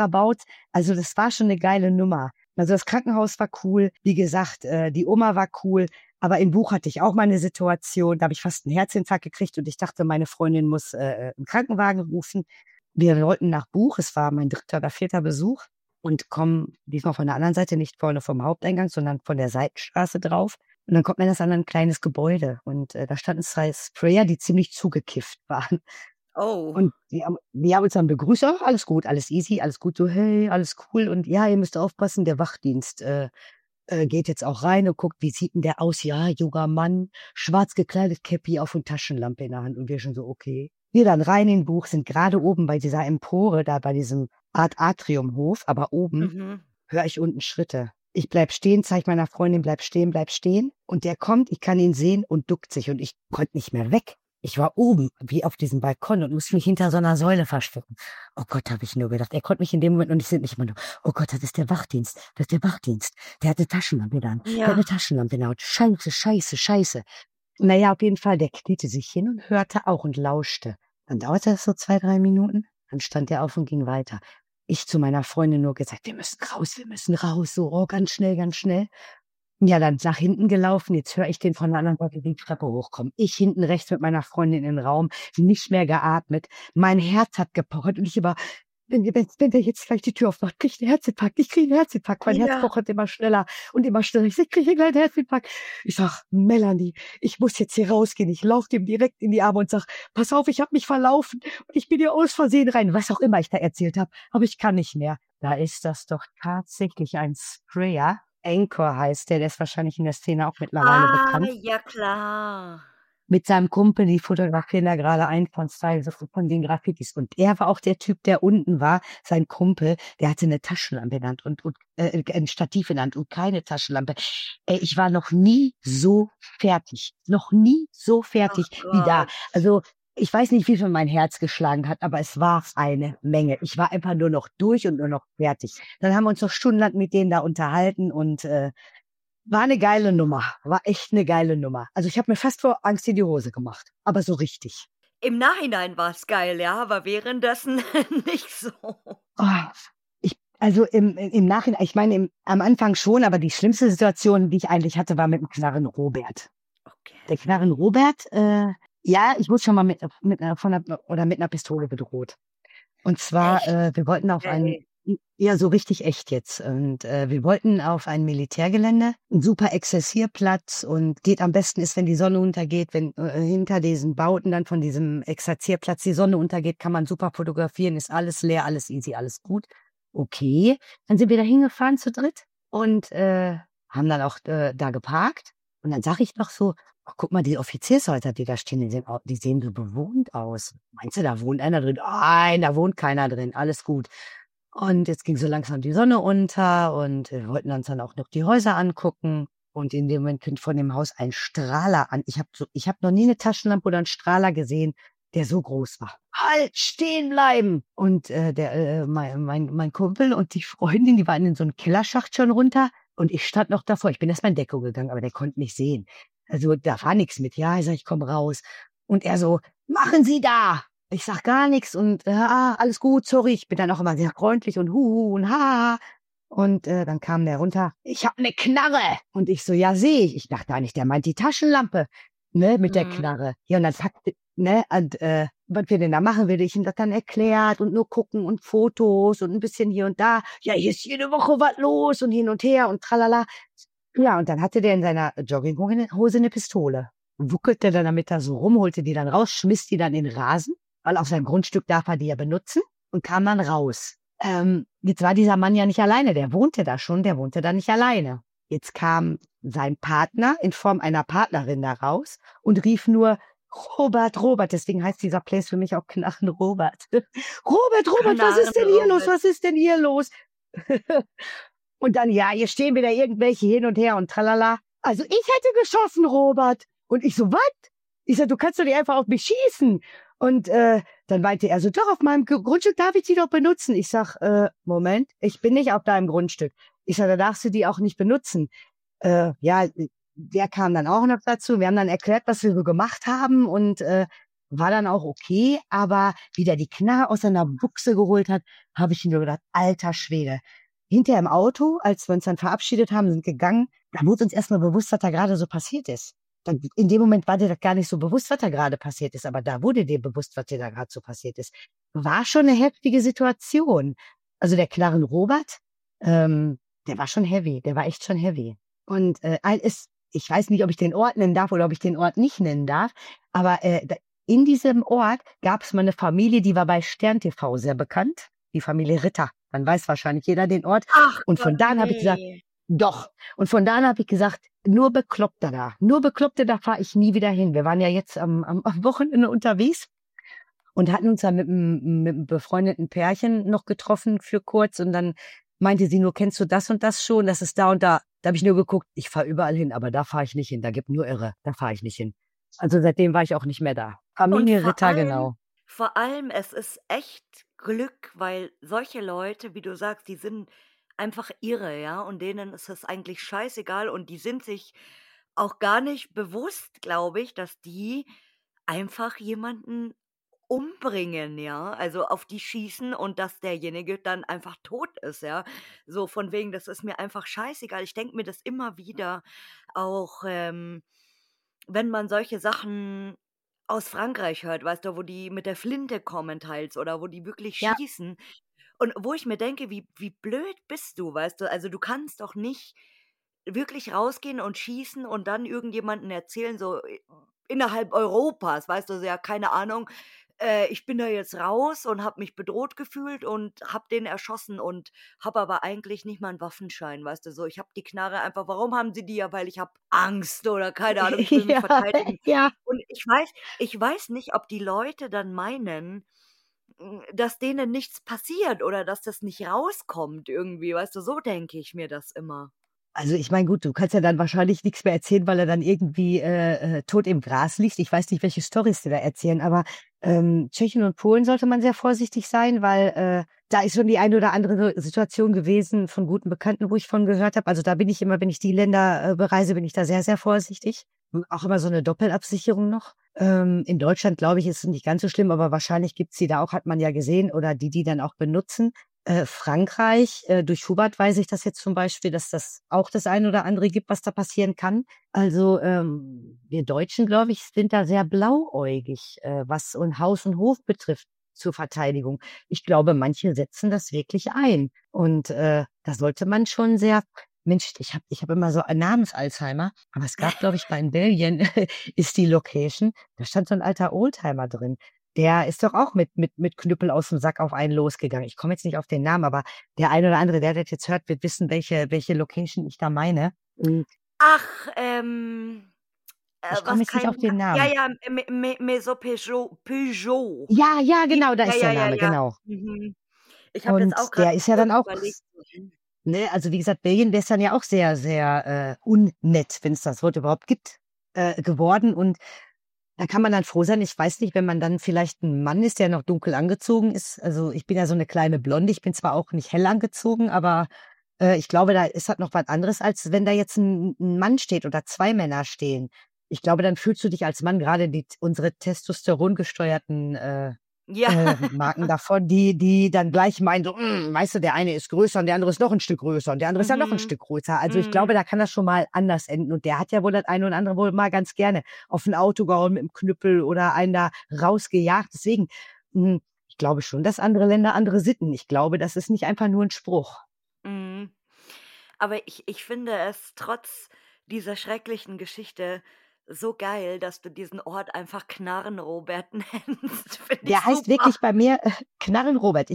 Also das war schon eine geile Nummer. Also das Krankenhaus war cool. Wie gesagt, die Oma war cool. Aber in Buch hatte ich auch mal eine Situation, da habe ich fast einen Herzinfarkt gekriegt und ich dachte, meine Freundin muss einen Krankenwagen rufen. Wir wollten nach Buch, es war mein 3. oder 4. Besuch und kommen diesmal von der anderen Seite, nicht vorne vom Haupteingang, sondern von der Seitenstraße drauf. Und dann kommt man das an ein kleines Gebäude und da standen 2 Sprayer, die ziemlich zugekifft waren. Oh. Und wir haben uns dann begrüßt, ach, alles gut, alles easy, alles gut, so hey, alles cool und ja, ihr müsst aufpassen, der Wachdienst geht jetzt auch rein und guckt, wie sieht denn der aus? Ja, junger Mann, schwarz gekleidet, Käppi auf und Taschenlampe in der Hand. Und wir schon so, okay. Wir dann rein in Buch, sind gerade oben bei dieser Empore, da bei diesem Art Atriumhof, aber oben höre ich unten Schritte. Ich bleib stehen, zeig meiner Freundin, bleib stehen. Und der kommt, ich kann ihn sehen und duckt sich und ich konnte nicht mehr weg. Ich war oben, wie auf diesem Balkon und musste mich hinter so einer Säule verstecken. Oh Gott, habe ich nur gedacht. Er konnte mich in dem Moment und ich sind nicht immer nur, oh Gott, das ist der Wachdienst. Der hat eine Taschenlampe da. Der hat eine Taschenlampe in der Haut. Scheiße. Naja, auf jeden Fall, der kniete sich hin und hörte auch und lauschte. Dann dauerte es so 2, 3 Minuten. Dann stand er auf und ging weiter. Ich zu meiner Freundin nur gesagt, wir müssen raus. So, oh, ganz schnell. Ja, dann nach hinten gelaufen. Jetzt höre ich den von der anderen Seite die Treppe hochkommen. Ich hinten rechts mit meiner Freundin in den Raum, nicht mehr geatmet. Mein Herz hat gepocht und ich immer, wenn der jetzt gleich die Tür aufmacht, kriege ich einen Herzinfarkt. Mein Herz pocht immer schneller und immer schneller. Ich kriege einen kleinen Herzinfarkt. Ich sag, Melanie, ich muss jetzt hier rausgehen. Ich laufe dem direkt in die Arme und sag, pass auf, ich habe mich verlaufen und ich bin hier aus Versehen rein. Was auch immer ich da erzählt habe, aber ich kann nicht mehr. Da ist das doch tatsächlich ein Sprayer. Anchor heißt der ist wahrscheinlich in der Szene auch mittlerweile bekannt. Ja klar. Mit seinem Kumpel, die fotografieren da gerade ein von Style, so von den Graffitis. Und er war auch der Typ, der unten war, sein Kumpel, der hatte eine Taschenlampe in der Hand und ein Stativ in der Hand und keine Taschenlampe. Ey, ich war noch nie so fertig wie da. Also ich weiß nicht, wie viel mein Herz geschlagen hat, aber es war eine Menge. Ich war einfach nur noch durch und nur noch fertig. Dann haben wir uns noch stundenlang mit denen da unterhalten und war eine geile Nummer. War echt eine geile Nummer. Also ich habe mir fast vor Angst in die Hose gemacht. Aber so richtig. Im Nachhinein war es geil, ja, aber währenddessen nicht so. Also im Nachhinein, ich meine am Anfang schon, aber die schlimmste Situation, die ich eigentlich hatte, war mit dem Knarren Robert. Okay. Der Knarren Robert, ja, ich wurde schon mal mit einer Pistole bedroht. Und zwar, wir wollten auf ja, so richtig echt jetzt. Und wir wollten auf ein Militärgelände, ein super Exerzierplatz und geht am besten ist, wenn die Sonne untergeht, wenn hinter diesen Bauten dann von diesem Exerzierplatz die Sonne untergeht, kann man super fotografieren, ist alles leer, alles easy, alles gut. Okay, dann sind wir da hingefahren zu dritt und haben dann auch da geparkt. Und dann sag ich noch so, oh, guck mal, die Offiziershäuser, die da stehen, die sehen so bewohnt aus. Meinst du, da wohnt einer drin? Nein, da wohnt keiner drin, alles gut. Und jetzt ging so langsam die Sonne unter und wir wollten uns dann auch noch die Häuser angucken. Und in dem Moment kommt von dem Haus ein Strahler an. Ich hab noch nie eine Taschenlampe oder einen Strahler gesehen, der so groß war. Halt, stehen bleiben! Und mein Kumpel und die Freundin, die waren in so einen Kellerschacht schon runter. Und ich stand noch davor. Ich bin erst mal in Deckung gegangen, aber der konnte mich sehen. Also da war nichts mit. Ja, ich sag, ich komm raus. Und er so, machen Sie da! Ich sag gar nichts und alles gut, sorry. Ich bin dann auch immer sehr freundlich und huhu und ha. Und dann kam der runter, ich hab ne Knarre. Und ich so, ja, sehe ich. Ich dachte eigentlich, der meint die Taschenlampe, ne, mit der Mhm. Knarre. Ja, und dann packte, ne, und was wir denn da machen, würde ich ihm das dann erklärt und nur gucken und Fotos und ein bisschen hier und da. Ja, hier ist jede Woche was los und hin und her und tralala. Ja, und dann hatte der in seiner Jogginghose eine Pistole. Wuckelte dann damit da so rum, holte die dann raus, schmiss die dann in den Rasen, weil auf seinem Grundstück darf er die ja benutzen und kam dann raus. Jetzt war dieser Mann ja nicht alleine, der wohnte da schon, der wohnte da nicht alleine. Jetzt kam sein Partner in Form einer Partnerin da raus und rief nur, Robert, Robert, deswegen heißt dieser Place für mich auch Knarren Robert. Robert, Robert, was ist denn hier los? Knarrenrobert. Was ist denn hier los? Und dann, ja, hier stehen wieder irgendwelche hin und her und tralala. Also ich hätte geschossen, Robert. Und ich so, was? Ich sag, du kannst doch nicht einfach auf mich schießen. Und dann meinte er so, doch, auf meinem Grundstück darf ich die doch benutzen. Ich sag, Moment, ich bin nicht auf deinem Grundstück. Ich sag, da darfst du die auch nicht benutzen. Ja, der kam dann auch noch dazu. Wir haben dann erklärt, was wir so gemacht haben und war dann auch okay. Aber wie der die Knarre aus seiner Buchse geholt hat, habe ich ihm nur gedacht, alter Schwede. Hinterher im Auto, als wir uns dann verabschiedet haben, sind gegangen, da wurde uns erstmal bewusst, was da gerade so passiert ist. Dann, in dem Moment war dir das gar nicht so bewusst, was da gerade passiert ist, aber da wurde dir bewusst, was dir da gerade so passiert ist. War schon eine heftige Situation. Also der Knarren Robert, der war schon heavy, der war echt schon heavy. Und ich weiß nicht, ob ich den Ort nennen darf oder ob ich den Ort nicht nennen darf, aber in diesem Ort gab es mal eine Familie, die war bei Stern TV sehr bekannt, die Familie Ritter. Dann weiß wahrscheinlich jeder den Ort. Ach Und Gott, von da an habe ich gesagt, nee. doch. Und von da an habe ich gesagt, nur Bekloppte, da fahre ich nie wieder hin. Wir waren ja jetzt am Wochenende unterwegs und hatten uns dann mit einem befreundeten Pärchen noch getroffen für kurz. Und dann meinte sie nur, kennst du das und das schon? Das ist da und da. Da habe ich nur geguckt, ich fahre überall hin, aber da fahre ich nicht hin. Da gibt nur Irre, da fahre ich nicht hin. Also seitdem war ich auch nicht mehr da. Und Familie Ritter, genau. vor allem, es ist echt Glück, weil solche Leute, wie du sagst, die sind einfach irre, ja, und denen ist es eigentlich scheißegal und die sind sich auch gar nicht bewusst, glaube ich, dass die einfach jemanden umbringen, ja, also auf die schießen und dass derjenige dann einfach tot ist, ja. So von wegen, das ist mir einfach scheißegal. Ich denke mir das immer wieder, auch wenn man solche Sachen aus Frankreich hört, weißt du, wo die mit der Flinte kommen teils oder wo die wirklich Ja, schießen und wo ich mir denke: „Wie blöd bist du?“ Weißt du? Also, du kannst doch nicht wirklich rausgehen und schießen und dann irgendjemanden erzählen, so innerhalb Europas, weißt du, so: „Ja, keine Ahnung, ich bin da jetzt raus und habe mich bedroht gefühlt und habe den erschossen und habe aber eigentlich nicht mal 'n Waffenschein“, weißt du, so. Ich habe die Knarre einfach warum haben sie die? Ja, weil ich habe Angst oder keine Ahnung, ich will mich ja, verteidigen. ja. Und ich weiß nicht, ob die Leute dann meinen, dass denen nichts passiert oder dass das nicht rauskommt irgendwie, weißt du? So denke ich mir das immer. Also, ich meine, gut, du kannst ja dann wahrscheinlich nichts mehr erzählen, weil er dann irgendwie, tot im Gras liegt. Ich weiß nicht, welche Storys die da erzählen, aber, Tschechien und Polen sollte man sehr vorsichtig sein, weil, da ist schon die eine oder andere Situation gewesen von guten Bekannten, wo ich von gehört habe. Also, da bin ich immer wenn ich die Länder, bereise, bin ich da sehr, sehr vorsichtig. Und auch immer so eine Doppelabsicherung noch. In Deutschland, glaube ich, ist es nicht ganz so schlimm, aber wahrscheinlich gibt's die da auch, hat man ja gesehen oder die dann auch benutzen. Frankreich, durch Hubert weiß ich das jetzt zum Beispiel, dass das auch das eine oder andere gibt, was da passieren kann. Also, wir Deutschen, glaube ich, sind da sehr blauäugig, was und Haus und Hof betrifft zur Verteidigung. Ich glaube, manche setzen das wirklich ein. Und da sollte man schon sehr Mensch, ich hab immer so ein Namens-Alzheimer, aber es gab, glaube ich, mal in Belgien ist die Location, da stand so ein alter Oldtimer drin. Der ist doch auch mit Knüppel aus dem Sack auf einen losgegangen. Ich komme jetzt nicht auf den Namen, aber der eine oder andere, der das jetzt hört, wird wissen, welche Location ich da meine. Ach, Ich komme was jetzt nicht kein auf den ja, Namen. ja, Maison Peugeot. Ja, ja, Die genau, da ja, ist der ja, ja, Name, ja. genau. Mhm. Ich habe jetzt auch Und grad der ist ja kurz dann auch, überlegt. ne, also wie gesagt, Belgien, der ist dann ja auch sehr, sehr unnett, wenn es das Wort überhaupt gibt, geworden. Und da kann man dann froh sein. Ich weiß nicht, wenn man dann vielleicht ein Mann ist, der noch dunkel angezogen ist. Also ich bin ja so eine kleine Blonde. Ich bin zwar auch nicht hell angezogen, aber ich glaube, da ist halt noch was anderes, als wenn da jetzt ein Mann steht oder zwei Männer stehen. Ich glaube, dann fühlst du dich als Mann, gerade unsere testosterongesteuerten Ja. Marken davon, die dann gleich meinen, so, weißt du, der eine ist größer und der andere ist noch ein Stück größer und der andere ist ja noch ein Mhm. Stück größer. Also ich glaube, Mhm. da kann das schon mal anders enden. Und der hat ja wohl das eine oder andere wohl mal ganz gerne auf ein Auto gehauen mit dem Knüppel oder einen da rausgejagt. Deswegen, ich glaube schon, dass andere Länder andere Sitten. Ich glaube, das ist nicht einfach nur ein Spruch. Mhm. Aber ich finde es trotz dieser schrecklichen Geschichte so geil, dass du diesen Ort einfach Knarren-Robert nennst. Finde ich Der heißt super. wirklich bei mir Knarren Robert.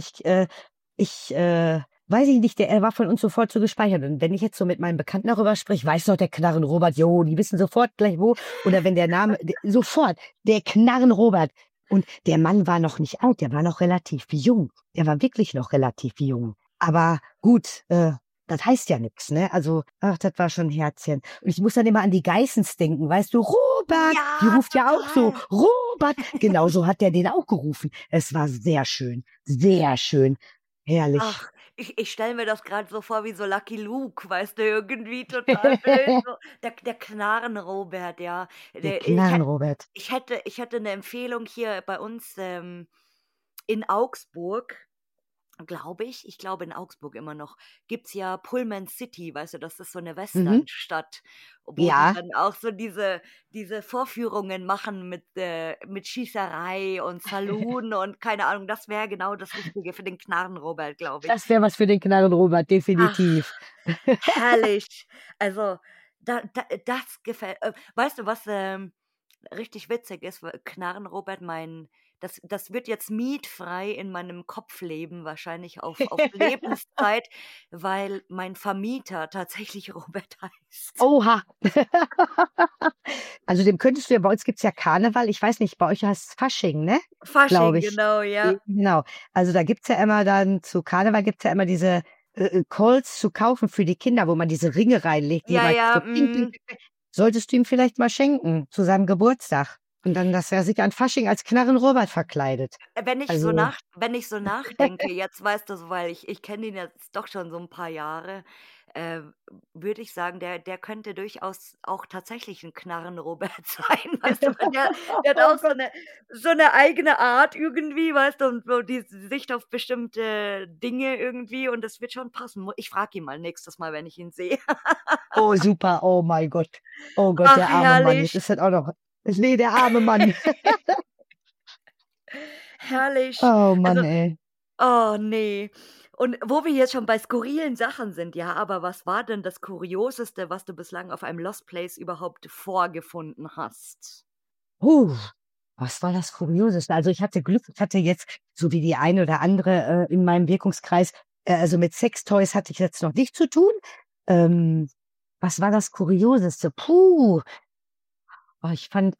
Weiß ich nicht, er war von uns sofort so gespeichert. Und wenn ich jetzt so mit meinen Bekannten darüber spreche, weiß doch der Knarren Robert, jo, die wissen sofort gleich wo. Oder wenn der Name, sofort, der Knarren Robert. Und der Mann war noch nicht alt, der war noch relativ jung. Der war wirklich noch relativ jung. Aber gut, das heißt ja nichts, ne? Also, ach, das war schon ein Herzchen. Und ich muss dann immer an die Geissens denken, weißt du, Robert, die Ja, ruft ja auch so, total. Robert. Genauso hat der den auch gerufen. Es war sehr schön, herrlich. Ach, ich stelle mir das gerade so vor wie so Lucky Luke, weißt du, irgendwie total blöd, so der Knarren-Robert, ja. Der Der Knarren Robert. ich hätte 'ne Empfehlung hier bei uns, in Augsburg. Ich glaube in Augsburg immer noch, gibt's ja Pullman City, weißt du, das ist so 'ne Mhm. Westernstadt, wo die Ja. dann auch so diese Vorführungen machen mit Schießerei und Saloon und keine Ahnung. Das wäre genau das Richtige für den Knarren-Robert, glaube ich. Das wäre was für den Knarren Robert, Ach, definitiv. herrlich. Also, das gefällt weißt du, was, richtig witzig ist? Knarren-Robert, das wird jetzt mietfrei in meinem Kopf leben, wahrscheinlich auf Lebenszeit, weil mein Vermieter tatsächlich Robert heißt. Oha. Also dem könntest du ja, bei uns gibt's ja Karneval. Ich weiß nicht, bei euch heißt es Fasching, ne? Glaube Fasching, ich. genau, ja. Genau. Also da gibt's ja immer dann, zu Karneval gibt's ja immer diese Colts zu kaufen für die Kinder, wo man diese Ringe reinlegt, die Ja, immer ja, so ping, ping, ping, ping. Solltest du ihm vielleicht mal schenken zu seinem Geburtstag. Und dann, dass er sich an Fasching als Knarren Robert verkleidet. Also, Wenn ich so nachdenke jetzt, weißt du, so, weil ich kenne ihn jetzt doch schon so 'n paar Jahre, äh, würde ich sagen, der könnte durchaus auch tatsächlich 'n Knarren-Robert sein, weißt du, weil der hat oh auch so Gott. 'ne eigene Art irgendwie, weißt du, und so die Sicht auf bestimmte Dinge irgendwie und das wird schon passen. Ich frage ihn mal nächstes Mal, wenn ich ihn sehe. Oh, super. Oh mein Gott. Oh Gott, Ach, der arme Mann. Jetzt herrlich, ist das auch noch. Nee, der arme Mann. herrlich. Oh Also, Mann, ey. oh, ne. Und wo wir jetzt schon bei skurrilen Sachen sind, ja, aber was war denn das Kurioseste, was du bislang auf einem Lost Place überhaupt vorgefunden hast? Huh, was war das Kurioseste? Also, ich hatte Glück, ich hatte jetzt, so wie die eine oder andere, in meinem Wirkungskreis, also, mit Sextoys hatte ich jetzt noch nicht zu tun. Ähm, Was war das Kurioseste? Puh, ich fand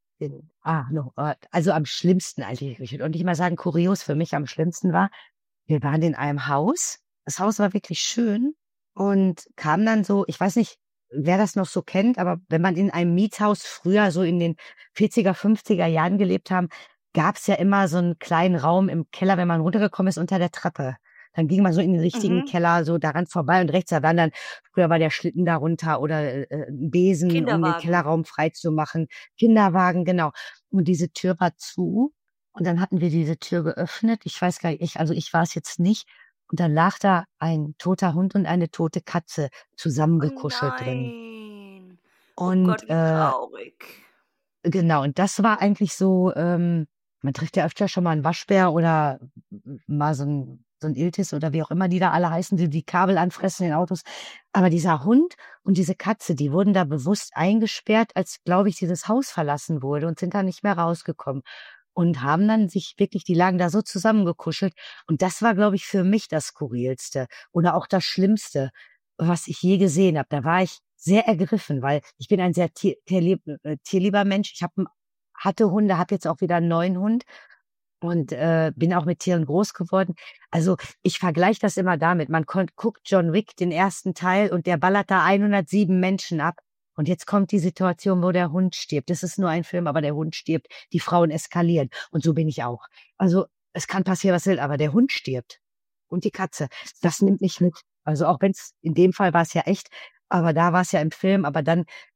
no, also, am schlimmsten eigentlich, ich würde auch nicht mal sagen kurios, für mich am schlimmsten war, wir waren in einem Haus. Das Haus war wirklich schön und kamen dann so, ich weiß nicht, wer das noch so kennt, aber wenn man in einem Mietshaus früher so in den 40er, 50er Jahren gelebt haben, gab's ja immer so 'n kleinen Raum im Keller, wenn man runtergekommen ist, unter der Treppe. Dann ging man so in den richtigen Mhm. Keller so daran vorbei und rechts, da waren dann, früher war der Schlitten da runter oder, 'n Besen, um den Kinderwagen. Kellerraum freizumachen. Kinderwagen, genau. Und diese Tür war zu und dann hatten wir diese Tür geöffnet. Ich weiß gar nicht, also ich war's jetzt nicht. Und dann lag da ein toter Hund und eine tote Katze Oh zusammengekuschelt drin. nein. Oh Gott, Und, wie traurig. genau, und das war eigentlich so, man trifft ja öfter schon mal 'n Waschbär oder mal so 'n Iltis oder wie auch immer die da alle heißen, die Kabel anfressen in Autos. Aber dieser Hund und diese Katze, die wurden da bewusst eingesperrt, als, glaube ich, dieses Haus verlassen wurde und sind da nicht mehr rausgekommen und haben dann sich wirklich, die lagen da so zusammengekuschelt. Und das war, glaube ich, für mich das Skurrilste oder auch das Schlimmste, was ich je gesehen habe. Da war ich sehr ergriffen, weil ich bin ein sehr tierlieber Mensch. Hatte Hunde, habe jetzt auch wieder 'n neuen Hund und, bin auch mit Tieren groß geworden. Also, ich vergleiche das immer damit, man guckt John Wick, den ersten Teil, und der ballert da 107 Menschen ab. Und jetzt kommt die Situation, wo der Hund stirbt. Das ist nur ein Film, aber der Hund stirbt, die Frauen eskalieren. Und so bin ich auch. Also, es kann passieren, was will, aber der Hund stirbt. Und die Katze. Das nimmt mich mit. Also, auch wenn's in dem Fall war's ja echt, aber da war's ja im Film, aber dann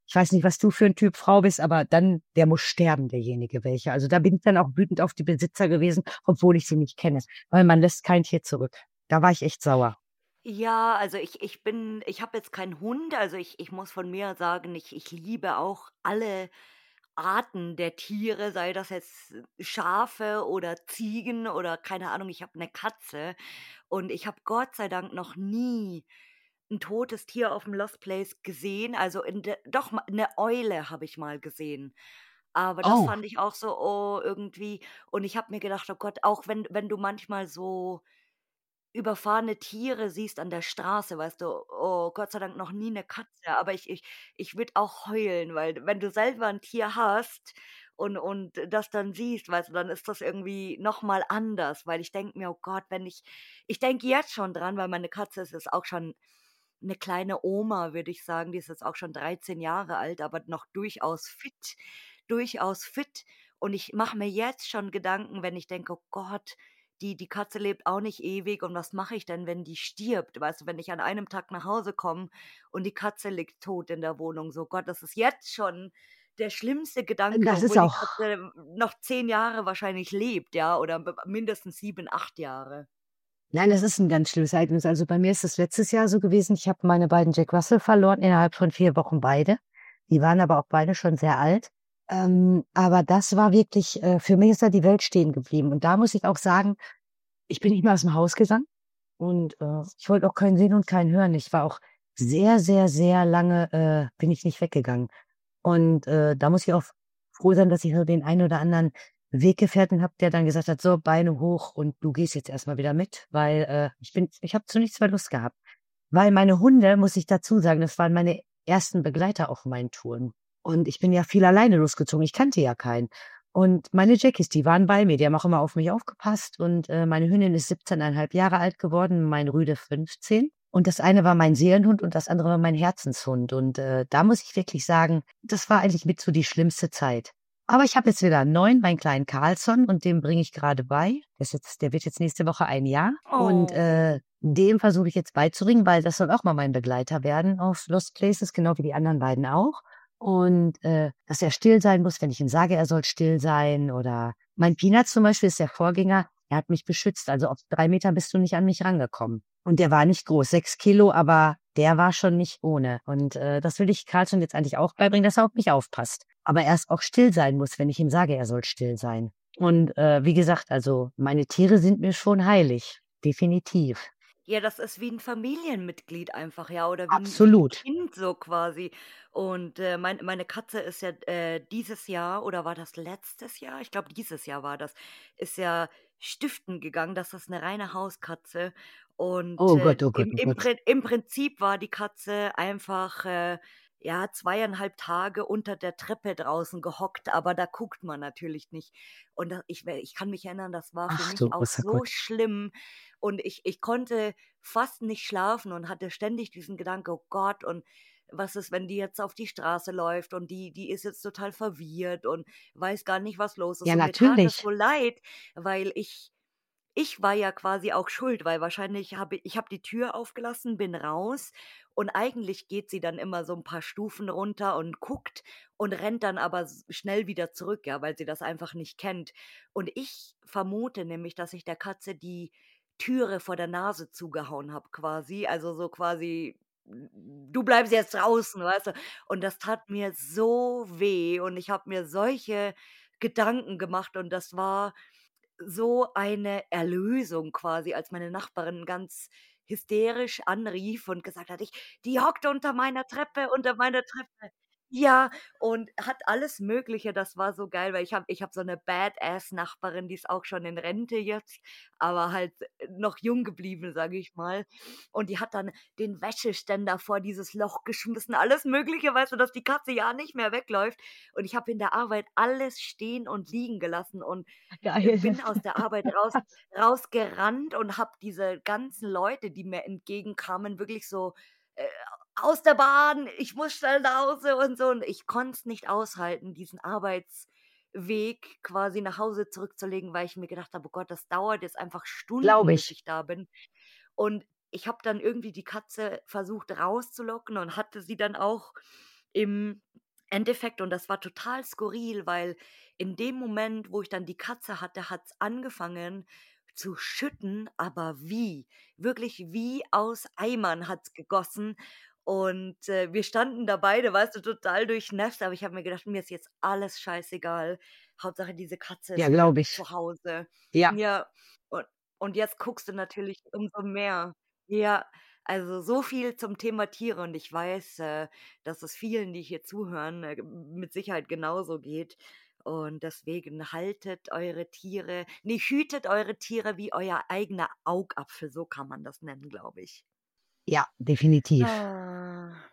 Ich weiß nicht, was du für ein Typ Frau bist, aber dann, der muss sterben, derjenige welcher. Also da bin ich dann auch wütend auf die Besitzer gewesen, obwohl ich sie nicht kenne, weil man lässt kein Tier zurück. Da war ich echt sauer. Ja, also ich habe jetzt keinen Hund, also ich muss von mir sagen, ich liebe auch alle Arten der Tiere, sei das jetzt Schafe oder Ziegen oder keine Ahnung, ich habe eine Katze und ich habe Gott sei Dank noch nie ein totes Tier auf dem Lost Place gesehen. Also, in der doch ma 'ne Eule habe ich mal gesehen. Aber das Oh, fand ich auch so, oh, irgendwie und ich habe mir gedacht: „Oh Gott“, auch wenn du manchmal so überfahrene Tiere siehst an der Straße, weißt du, oh, Gott sei Dank noch nie 'ne Katze, aber ich würde auch heulen, weil wenn du selber 'n Tier hast und das dann siehst, weißt du, dann ist das irgendwie noch mal anders, weil ich denke mir: „Oh Gott, wenn ich denke jetzt schon dran, weil meine Katze ist jetzt auch schon 'ne kleine Oma, würde ich sagen. Die ist jetzt auch schon 13 Jahre alt, aber noch durchaus fit. Und ich mache mir jetzt schon Gedanken, wenn ich denke: „Oh Gott, die Katze lebt auch nicht ewig und was mache ich denn, wenn die stirbt?“ Weißt du, wenn ich an einem Tag nach Hause komme und die Katze liegt tot in der Wohnung, so Gott, das ist jetzt schon der schlimmste Gedanke, das ist obwohl die auch Katze noch 10 Jahre wahrscheinlich lebt, ja, oder mindestens 7, 8 Jahre. nein, das ist ein ganz schlimmes Ereignis. Also, bei mir ist es letztes Jahr so gewesen, ich habe meine beiden Jack Russell verloren, innerhalb von 4 Wochen beide. Die waren aber auch beide schon sehr alt. Aber das war wirklich für mich ist da die Welt stehen geblieben. Und da muss ich auch sagen, ich bin nicht mehr aus dem Haus gegangen und ich wollte auch keinen sehen und keinen hören. Ich war auch sehr, sehr, sehr lange bin ich nicht weggegangen. Und da muss ich auch froh sein, dass ich so den einen oder anderen Weggefährten habe, der dann gesagt hat: „So, Beine hoch und du gehst jetzt erst mal wieder mit“, weil ich habe zu nichts mehr Lust gehabt. Weil meine Hunde, muss ich dazu sagen, das waren meine ersten Begleiter auf meinen Touren. Und ich bin ja viel alleine losgezogen. Ich kannte ja keinen. Und meine Jackies, die waren bei mir, die haben auch immer auf mich aufgepasst. Und meine Hündin ist 17,5 Jahre alt geworden, mein Rüde 15. Und das eine war mein Seelenhund und das andere war mein Herzenshund. Und da muss ich wirklich sagen, das war eigentlich mit so die schlimmste Zeit. Aber ich habe jetzt wieder 'n neuen, meinen kleinen Carlsson, und dem bringe ich gerade bei. Der wird jetzt nächste Woche 1 Jahr. Und Oh. dem versuche ich jetzt beizubringen, weil das soll auch mal mein Begleiter werden auf Lost Places, genau wie die anderen beiden auch. Und dass er still sein muss, wenn ich ihm sage, er soll still sein. Oder mein Peanut zum Beispiel ist der Vorgänger, er hat mich beschützt. Also auf 3 Metern bist du nicht an mich rangekommen. Und der war nicht groß, 6 Kilo, aber der war schon nicht ohne. Und das will ich Carlsson jetzt eigentlich auch beibringen, dass er auf mich aufpasst. Aber erst auch still sein muss, wenn ich ihm sage, er soll still sein. Und wie gesagt, also meine Tiere sind mir schon heilig. Definitiv. Ja, das ist wie 'n Familienmitglied einfach, ja, oder wie 'n Absolut. Kind so quasi. Und, meine Katze ist ja, dieses Jahr oder war das letztes Jahr? Ich glaube, dieses Jahr war das, ist ja stiften gegangen. Das ist 'ne reine Hauskatze. Und, Oh Gott, oh Gott, oh Gott. im Prinzip war die Katze einfach, ja, 2,5 Tage unter der Treppe draußen gehockt, aber da guckt man natürlich nicht. Und da ich kann mich erinnern, das war für Ach mich du auch großer so Gott. schlimm und ich konnte fast nicht schlafen und hatte ständig diesen Gedanke: „Oh Gott, und was ist, wenn die jetzt auf die Straße läuft und die ist jetzt total verwirrt und weiß gar nicht, was los ist.“ Ja, Und mir tat das natürlich. so leid, weil ich war ja quasi auch schuld, weil wahrscheinlich habe die Tür aufgelassen, bin raus und eigentlich geht sie dann immer so 'n paar Stufen runter und guckt und rennt dann aber schnell wieder zurück, ja, weil sie das einfach nicht kennt. Und ich vermute nämlich, dass ich der Katze die Türe vor der Nase zugehauen habe quasi, also so quasi: „Du bleibst jetzt draußen“, weißt du? Und das tat mir so weh und ich habe mir solche Gedanken gemacht und das war so eine Erlösung quasi, als meine Nachbarin ganz hysterisch anrief und gesagt hat: „Die hockt unter meiner Treppe, unter meiner Treppe.“ Ja, und hat alles Mögliche, das war so geil, weil ich habe so 'ne Badass-Nachbarin, die ist auch schon in Rente jetzt, aber halt noch jung geblieben, sage ich mal. Und die hat dann den Wäscheständer vor dieses Loch geschmissen, alles Mögliche, weißt du, dass die Katze ja nicht mehr wegläuft. Und ich habe in der Arbeit alles stehen und liegen gelassen und Geil. bin aus der Arbeit rausgerannt und habe diese ganzen Leute, die mir entgegenkamen, wirklich so, äh: „Aus der Bahn, ich muss schnell nach Hause“ und so. Und ich konnte es nicht aushalten, diesen Arbeitsweg quasi nach Hause zurückzulegen, weil ich mir gedacht habe: „Oh Gott, das dauert jetzt einfach Glaube Stunden, bis ich. ich da bin.“ Und ich habe dann irgendwie die Katze versucht rauszulocken und hatte sie dann auch im Endeffekt und das war total skurril, weil in dem Moment, wo ich dann die Katze hatte, hat's angefangen zu schütten, aber wie? Wirklich wie aus Eimern hat's gegossen und, wir standen da beide, weißt du, total durchnässt, aber ich habe mir gedacht: „Mir ist jetzt alles scheißegal. Hauptsache diese Katze Ja, ist wieder glaube ich. zu Hause." Ja. Ja, und jetzt guckst du natürlich umso mehr. Ja, also so viel zum Thema Tiere und ich weiß, dass es vielen, die hier zuhören, mit Sicherheit genauso geht. Und deswegen haltet eure Tiere, ne, hütet eure Tiere wie euer eigener Augapfel, so kann man das nennen, glaube ich. Ja, definitiv. Ah.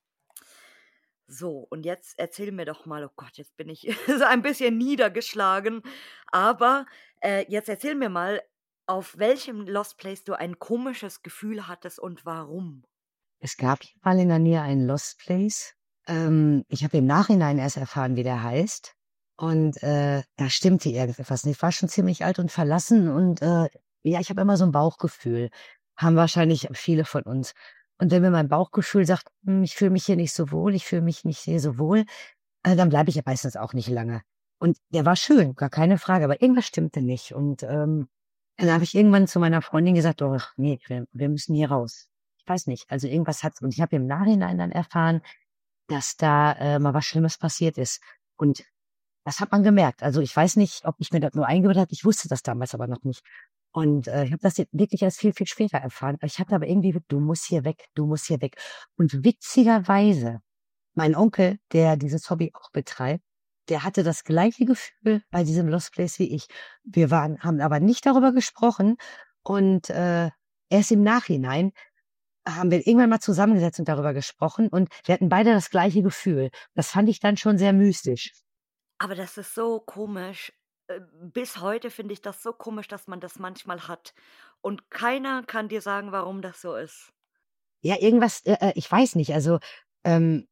So, und jetzt erzähl mir doch mal, oh Gott, jetzt bin ich so ein bisschen niedergeschlagen, aber, jetzt erzähl mir mal, auf welchem Lost Place du ein komisches Gefühl hattest und warum? Es gab hier mal in der Nähe einen Lost Place. Ich habe im Nachhinein erst erfahren, wie der heißt. Und, da stimmte irgendetwas nicht. Ich war schon ziemlich alt und verlassen und, ja, ich habe immer so ein Bauchgefühl. Haben wahrscheinlich viele von uns. Und wenn mir mein Bauchgefühl sagt: ich fühle mich hier nicht so wohl, ich fühle mich nicht hier so wohl", dann bleibe ich ja meistens auch nicht lange. Und der war schön, gar keine Frage, aber irgendwas stimmte nicht. Und, dann habe ich irgendwann zu meiner Freundin gesagt: „Doch, ne, wir müssen hier raus." Ich weiß nicht, also irgendwas hat's und ich habe im Nachhinein dann erfahren, dass da, mal was Schlimmes passiert ist. Und das hat man gemerkt. Also, ich weiß nicht, ob ich mir das nur eingebildet habe, ich wusste das damals aber noch nicht. Und, ich habe das jetzt wirklich erst viel, viel später erfahren. Ich hatte aber irgendwie: „Du musst hier weg, du musst hier weg." Und witzigerweise mein Onkel, der dieses Hobby auch betreibt, der hatte das gleiche Gefühl bei diesem Lost Place wie ich. Haben aber nicht darüber gesprochen und, erst im Nachhinein haben wir irgendwann mal zusammengesetzt und darüber gesprochen und wir hatten beide das gleiche Gefühl. Das fand ich dann schon sehr mystisch. Aber das ist so komisch. Bis heute finde ich das so komisch, dass man das manchmal hat und keiner kann dir sagen, warum das so ist. Ja, irgendwas, ich weiß nicht, also, ähm,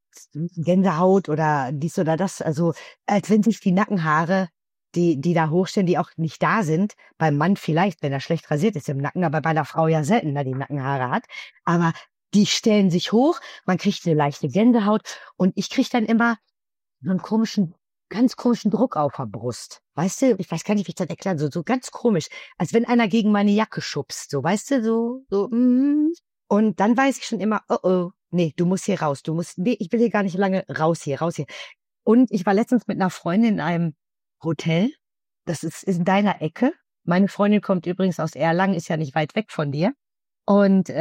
Gänsehaut oder dies oder das, also, als wenn sich die Nackenhaare, die da hochstehen, die auch nicht da sind, beim Mann vielleicht, wenn er schlecht rasiert ist im Nacken, aber bei 'ner Frau ja selten, ne, die Nackenhaare hat. Aber die stellen sich hoch, man kriegt 'ne leichte Gänsehaut und ich kriege dann immer so 'n komischen ganz komischen Druck auf der Brust. Weißt du? Ich weiß gar nicht, wie ich das erklären soll, so ganz komisch, als wenn einer gegen meine Jacke schubst, so, weißt du, so. Und dann weiß ich schon immer: „Oh, oh, ne, du musst hier raus. Du musst ne, ich will hier gar nicht lange. Raus hier, raus hier." Und ich war letztens mit 'ner Freundin in einem Hotel. Das ist in deiner Ecke. Meine Freundin kommt übrigens aus Erlangen, ist ja nicht weit weg von dir. Und,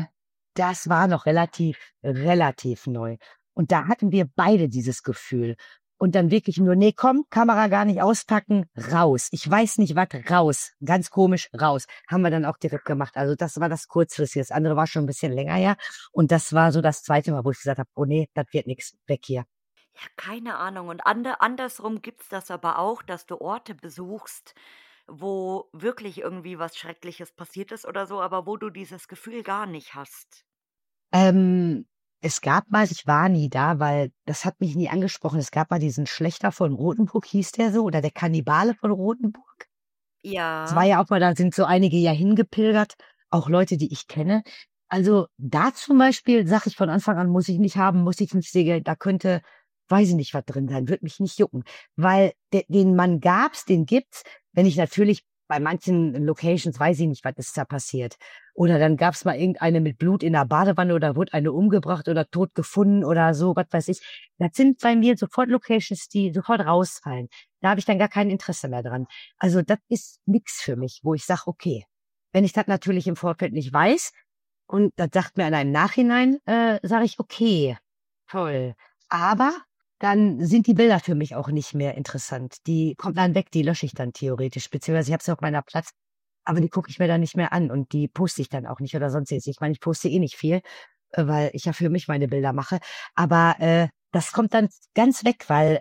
das war noch relativ neu. Und da hatten wir beide dieses Gefühl. Und dann wirklich nur: „Ne, komm, Kamera gar nicht auspacken, raus. Ich weiß nicht was, raus. Ganz komisch, raus." Haben wir dann auch direkt gemacht. Also, das war das Kurzfristige. Das andere war schon 'n bisschen länger her. Und das war so das zweite Mal, wo ich gesagt habe: „Oh ne, das wird nix. Weg hier." Ja, keine Ahnung. Und andersrum gibt's das aber auch, dass du Orte besuchst, wo wirklich irgendwie was Schreckliches passiert ist oder so, aber wo du dieses Gefühl gar nicht hast. Ähm, Es gab mal ich war nie da, weil das hat mich nie angesprochen. Es gab mal diesen Schlächter von Rothenburg, hieß der so, oder der Kannibale von Rothenburg. Es war Ja. ja auch mal da sind so einige ja hingepilgert, auch Leute, die ich kenne. Also, da zum Beispiel sage ich von Anfang an: „Muss ich nicht haben, muss ich nicht sehen, da könnte, weiß ich nicht, was drin sein, würde mich nicht jucken." Weil den Mann gab's, den gibt's. Wenn ich natürlich bei manchen Locations weiß ich nicht, was ist da passiert. Oder dann gab's mal irgendeine mit Blut in der Badewanne oder wurde eine umgebracht oder tot gefunden oder so, was weiß ich. Das sind bei mir sofort Locations, die sofort rausfallen. Da habe ich dann gar kein Interesse mehr dran. Also, das ist nix für mich, wo ich sage: „Okay." Wenn ich das natürlich im Vorfeld nicht weiß und das sagt mir einer im Nachhinein, sage ich: „Okay, toll." Aber dann sind die Bilder für mich auch nicht mehr interessant. Die kommen dann weg, die lösche ich dann theoretisch, beziehungsweise ich habe sie auf meiner Platz, aber die gucke ich mir dann nicht mehr an und die poste ich dann auch nicht oder Sonstiges. Ich meine, ich poste eh nicht viel, weil ich ja für mich meine Bilder mache. Aber, das kommt dann ganz weg, weil,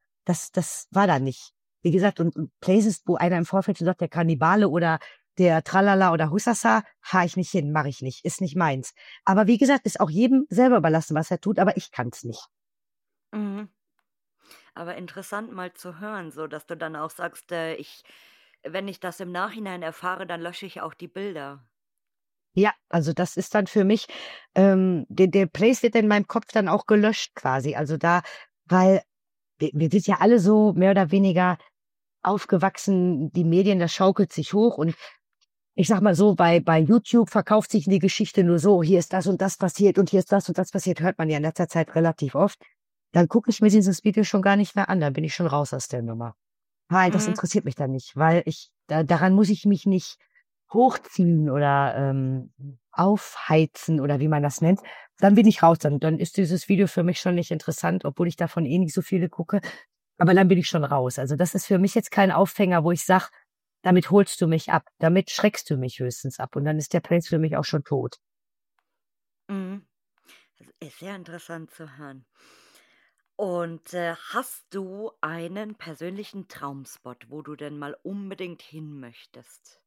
das war da nicht. Wie gesagt, und Places, wo einer im Vorfeld schon sagt, der Kannibale oder der Tralala oder Husasa, fahre ich nicht hin, mache ich nicht, ist nicht meins. Aber wie gesagt, ist auch jedem selber überlassen, was er tut, aber ich kann's nicht. Mhm. Aber interessant mal zu hören, so dass du dann auch sagst, wenn ich das im Nachhinein erfahre, dann lösche ich auch die Bilder. Ja, also das ist dann für mich, der Place wird in meinem Kopf dann auch gelöscht quasi. Also da, weil wir sind ja alle so mehr oder weniger aufgewachsen, die Medien, das schaukelt sich hoch und ich sag mal so, bei YouTube verkauft sich die Geschichte nur so, hier ist das und das passiert und hier ist das und das passiert, hört man ja in letzter Zeit relativ oft. Dann gucke ich mir dieses Video schon gar nicht mehr an, dann bin ich schon raus aus der Nummer. Nein, das Mhm. interessiert mich dann nicht, weil daran muss ich mich nicht hochziehen oder aufheizen oder wie man das nennt. Dann bin ich raus, dann ist dieses Video für mich schon nicht interessant, obwohl ich davon eh nicht so viele gucke. Aber dann bin ich schon raus. Also das ist für mich jetzt kein Aufhänger, wo ich sage, damit holst du mich ab, damit schreckst du mich höchstens ab und dann ist der Place für mich auch schon tot. Mhm. Das ist sehr interessant zu hören. Und, hast du einen persönlichen Traumspot, wo du denn mal unbedingt hin möchtest?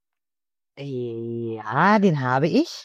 Ja, den habe ich.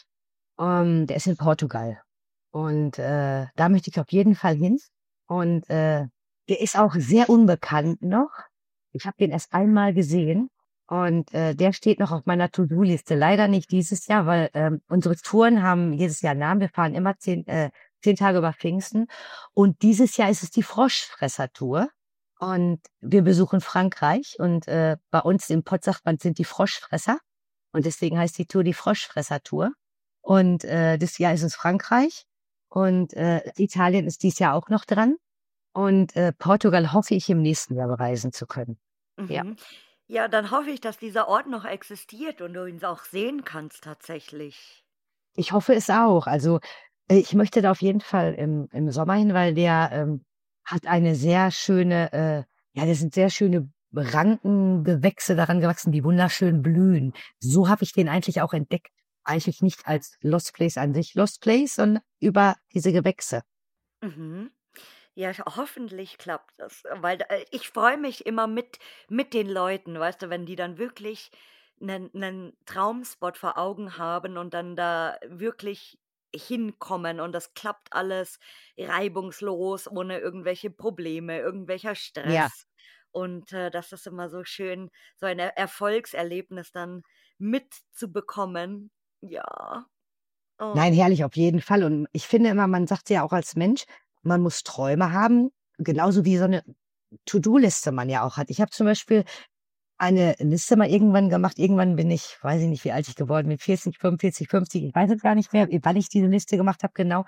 Der ist in Portugal. Und da möchte ich auf jeden Fall hin. Und der ist auch sehr unbekannt noch. Ich habe den erst einmal gesehen. Und der steht noch auf meiner To-Do-Liste. Leider nicht dieses Jahr, weil unsere Touren haben jedes Jahr einen Namen. Wir fahren immer 10 Tage über Pfingsten. Und dieses Jahr ist es die Froschfresser-Tour. Und wir besuchen Frankreich. Und bei uns im Pott sagt man, sind die Froschfresser. Und deswegen heißt die Tour die Froschfresser-Tour. Und das Jahr ist es Frankreich. Und Italien ist dies Jahr auch noch dran. Und Portugal hoffe ich im nächsten Jahr bereisen zu können. Ja, Mhm. Ja, dann hoffe ich, dass dieser Ort noch existiert und du ihn auch sehen kannst tatsächlich. ich hoffe es auch. Also ich möchte da auf jeden Fall im Sommer hin, weil der hat eine sehr schöne, ja, das sind sehr schöne Rankengewächse daran gewachsen, die wunderschön blühen. So habe ich den eigentlich auch entdeckt. Eigentlich nicht als Lost Place an sich Lost Place, sondern über diese Gewächse. Mhm. Ja, hoffentlich klappt das, weil ich freue mich immer mit den Leuten, weißt du, wenn die dann wirklich einen Traumspot vor Augen haben und dann da wirklich hinkommen und das klappt alles reibungslos, ohne irgendwelche Probleme, irgendwelcher Ja. Stress. Und, das ist immer so schön, so ein Erfolgserlebnis dann mitzubekommen. Ja. Oh. Nein, herrlich, auf jeden Fall. Und ich finde immer, man sagt ja auch als Mensch, man muss Träume haben, genauso wie so eine To-do-Liste man ja auch hat. Ich habe zum Beispiel eine Liste mal irgendwann gemacht. Irgendwann bin ich, weiß ich nicht, wie alt ich geworden bin, 40, 45, 50, ich weiß es gar nicht mehr, wann ich diese Liste gemacht habe genau.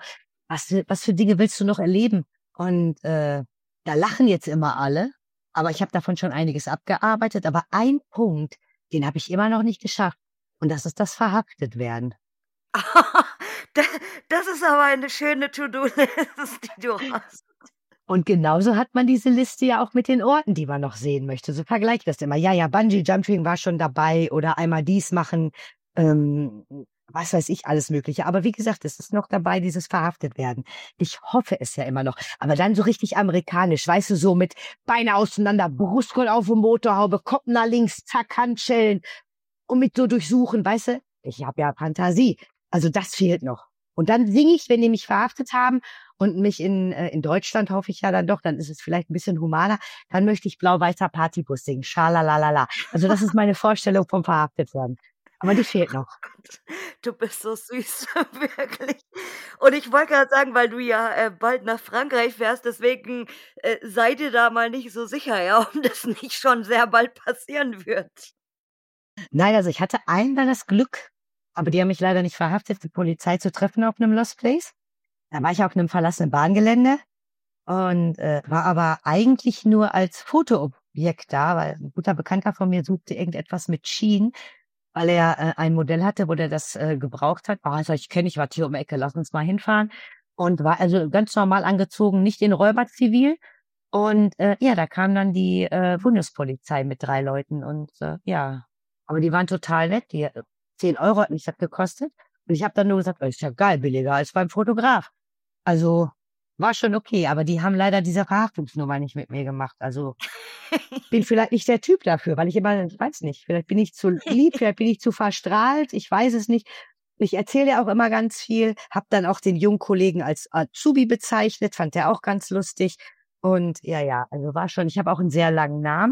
Was für Dinge willst du noch erleben? Und da lachen jetzt immer alle, aber ich habe davon schon einiges abgearbeitet. Aber ein Punkt, den habe ich immer noch nicht geschafft. Und das ist das Verhaftetwerden. Da das ist aber eine schöne To-do-Liste, die du hast. Und genauso hat man diese Liste ja auch mit den Orten, die man noch sehen möchte. So vergleicht das immer. Ja, ja, Bungee Jumping war schon dabei oder einmal dies machen, ähm, was weiß ich, alles Mögliche. Aber wie gesagt, es ist noch dabei, dieses verhaftet werden. Ich hoffe es ja immer noch. Aber dann so richtig amerikanisch, weißt du, so mit Beine auseinander, Brustkorb auf der Motorhaube, Kopf nach links, zack, Handschellen und mit so durchsuchen, weißt du? Ich habe ja Fantasie. Also das fehlt noch. Und dann singe ich, wenn die mich verhaftet haben und mich in Deutschland hoffe ich ja dann doch, dann ist es vielleicht ein bisschen humaner, dann möchte ich blau-weißer Partybus singen. Schalalalala. Also das ist meine Vorstellung vom Verhaftetwerden. Aber die fehlt noch. Gott, du bist so süß, wirklich. Und ich wollte grad sagen, weil du ja, bald nach Frankreich fährst, deswegen, sei dir da mal nicht so sicher, ja, ob das nicht schon sehr bald passieren wird. Nein, also ich hatte einmal das Glück, aber die haben mich leider nicht verhaftet, die Polizei zu treffen auf einem Lost Place. Da war ich auf einem verlassenen Bahngelände und war aber eigentlich nur als Fotoobjekt da, weil ein guter Bekannter von mir suchte irgendetwas mit Schienen, weil er ein Modell hatte, wo der das gebraucht hat. Ah, sag ich, kenne ich was hier um die Ecke, lass uns mal hinfahren. Und war also ganz normal angezogen, nicht in Räuberzivil. Und ja, da kam dann die Bundespolizei mit 3 Leuten und ja, aber die waren total nett. Die 10 € hat mich das gekostet. Und ich habe dann nur gesagt, ist ja geil, billiger als beim Fotograf. Also war schon okay, aber die haben leider diese Verhaftungsnummer nicht mit mir gemacht. Also bin vielleicht nicht der Typ dafür, weil ich immer, ich weiß nicht, vielleicht bin ich zu lieb, vielleicht bin ich zu verstrahlt, ich weiß es nicht. Ich erzähle ja auch immer ganz viel, habe dann auch den jungen Kollegen als Azubi bezeichnet, fand der auch ganz lustig. Und ja, ja, also war schon, ich habe auch einen sehr langen Namen.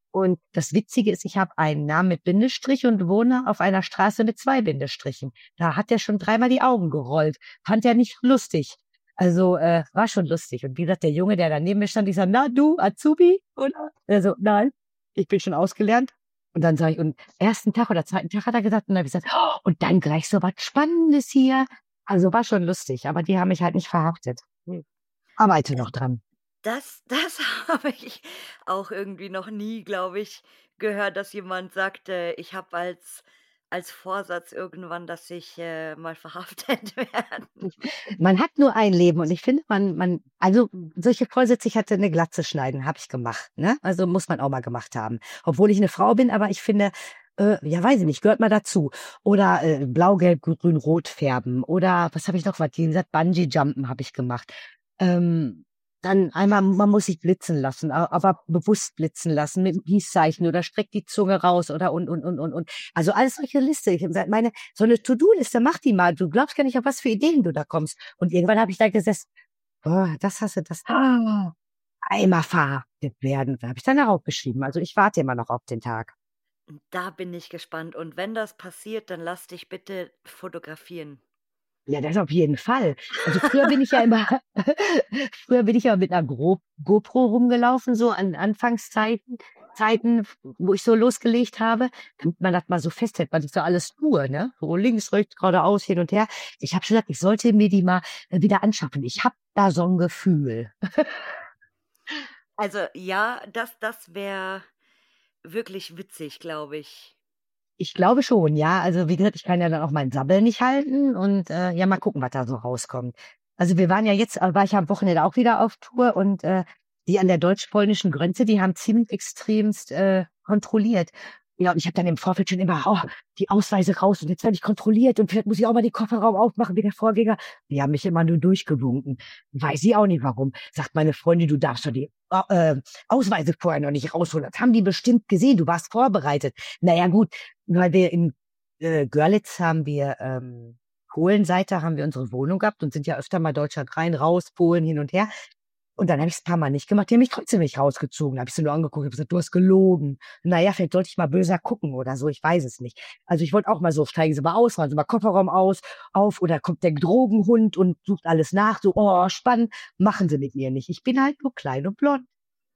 Und das Witzige ist, ich habe einen Namen mit Bindestrich und wohne auf einer Straße mit 2 Bindestrichen. Da hat er schon dreimal die Augen gerollt. Fand er nicht lustig. Also war schon lustig. Und wie gesagt, der Junge, der da neben mir stand, ich sag, na du, Azubi? Oder? Er so, nein, ich bin schon ausgelernt. Und dann sage ich, und ersten Tag oder zweiten Tag hat er gesagt, und dann habe ich gesagt, oh, und dann gleich so was Spannendes hier. Also war schon lustig, aber die haben mich halt nicht verhaftet. Arbeite noch dran. Das habe ich auch irgendwie noch nie, glaube ich, gehört, dass jemand sagte: „Ich habe als Vorsatz irgendwann, dass ich, mal verhaftet werde.“ Man hat nur ein Leben und ich finde, also solche Vorsätze, ich hatte eine Glatze schneiden, habe ich gemacht, ne? Also muss man auch mal gemacht haben. Obwohl ich eine Frau bin, aber ich finde, ja, weiß ich nicht, gehört mal dazu. Oder blau, gelb, grün, rot färben. Oder was habe ich noch? Was, wie gesagt, Bungee-Jumpen habe ich gemacht. Ähm, Dann einmal, man muss sich blitzen lassen, aber bewusst blitzen lassen mit einem Peace-Zeichen oder streck die Zunge raus oder und. Also alles solche Liste. Ich hab meine, so eine To-Do-Liste, mach die mal. Du glaubst gar nicht, auf was für Ideen du da kommst. Und irgendwann habe ich da gesessen, oh, das hast du, das, einmal verhaftet werden. Da habe ich dann darauf geschrieben. Also ich warte immer noch auf den Tag. Da bin ich gespannt und wenn das passiert, dann lass dich bitte fotografieren. Ja, das auf jeden Fall. Also früher bin ich ja immer, früher bin ich ja mit einer GoPro rumgelaufen, so an Zeiten, wo ich so losgelegt habe, damit man das mal so festhält, weil ich so alles tue, ne? So links, rechts, geradeaus, hin und her. Ich habe schon gesagt, ich sollte mir die mal wieder anschaffen. Ich habe da so ein Gefühl. Also, ja, das wäre wirklich witzig, glaube ich. Ich glaube schon, ja. Also wie gesagt, ich kann ja dann auch meinen Sabbel nicht halten und ja, mal gucken, was da so rauskommt. Also wir waren ja jetzt, war ich am Wochenende auch wieder auf Tour und die an der deutsch-polnischen Grenze, die haben ziemlich extremst kontrolliert. Ja, und ich habe dann im Vorfeld schon immer, oh, die Ausweise raus und jetzt werde ich kontrolliert und vielleicht muss ich auch mal den Kofferraum aufmachen wie der Vorgänger. Die haben mich immer nur durchgewunken. Weiß ich auch nicht warum. Sagt meine Freundin, du darfst doch die Ausweise vorher noch nicht rausholen. Das haben die bestimmt gesehen. Du warst vorbereitet. Naja, gut, weil wir in Görlitz haben wir Polenseite haben wir unsere Wohnung gehabt und sind ja öfter mal Deutschland rein, raus, Polen hin und her. Und dann habe ich es ein paar Mal nicht gemacht. Die haben mich trotzdem nicht rausgezogen. Da habe ich sie nur angeguckt und gesagt, du hast gelogen. Naja, vielleicht sollte ich mal böser gucken oder so. Ich weiß es nicht. Also ich wollte auch mal so, steigen Sie mal aus, fahren Sie mal Kofferraum auf oder kommt der Drogenhund und sucht alles nach. So, oh, spannend. Machen Sie mit mir nicht. Ich bin halt nur klein und blond.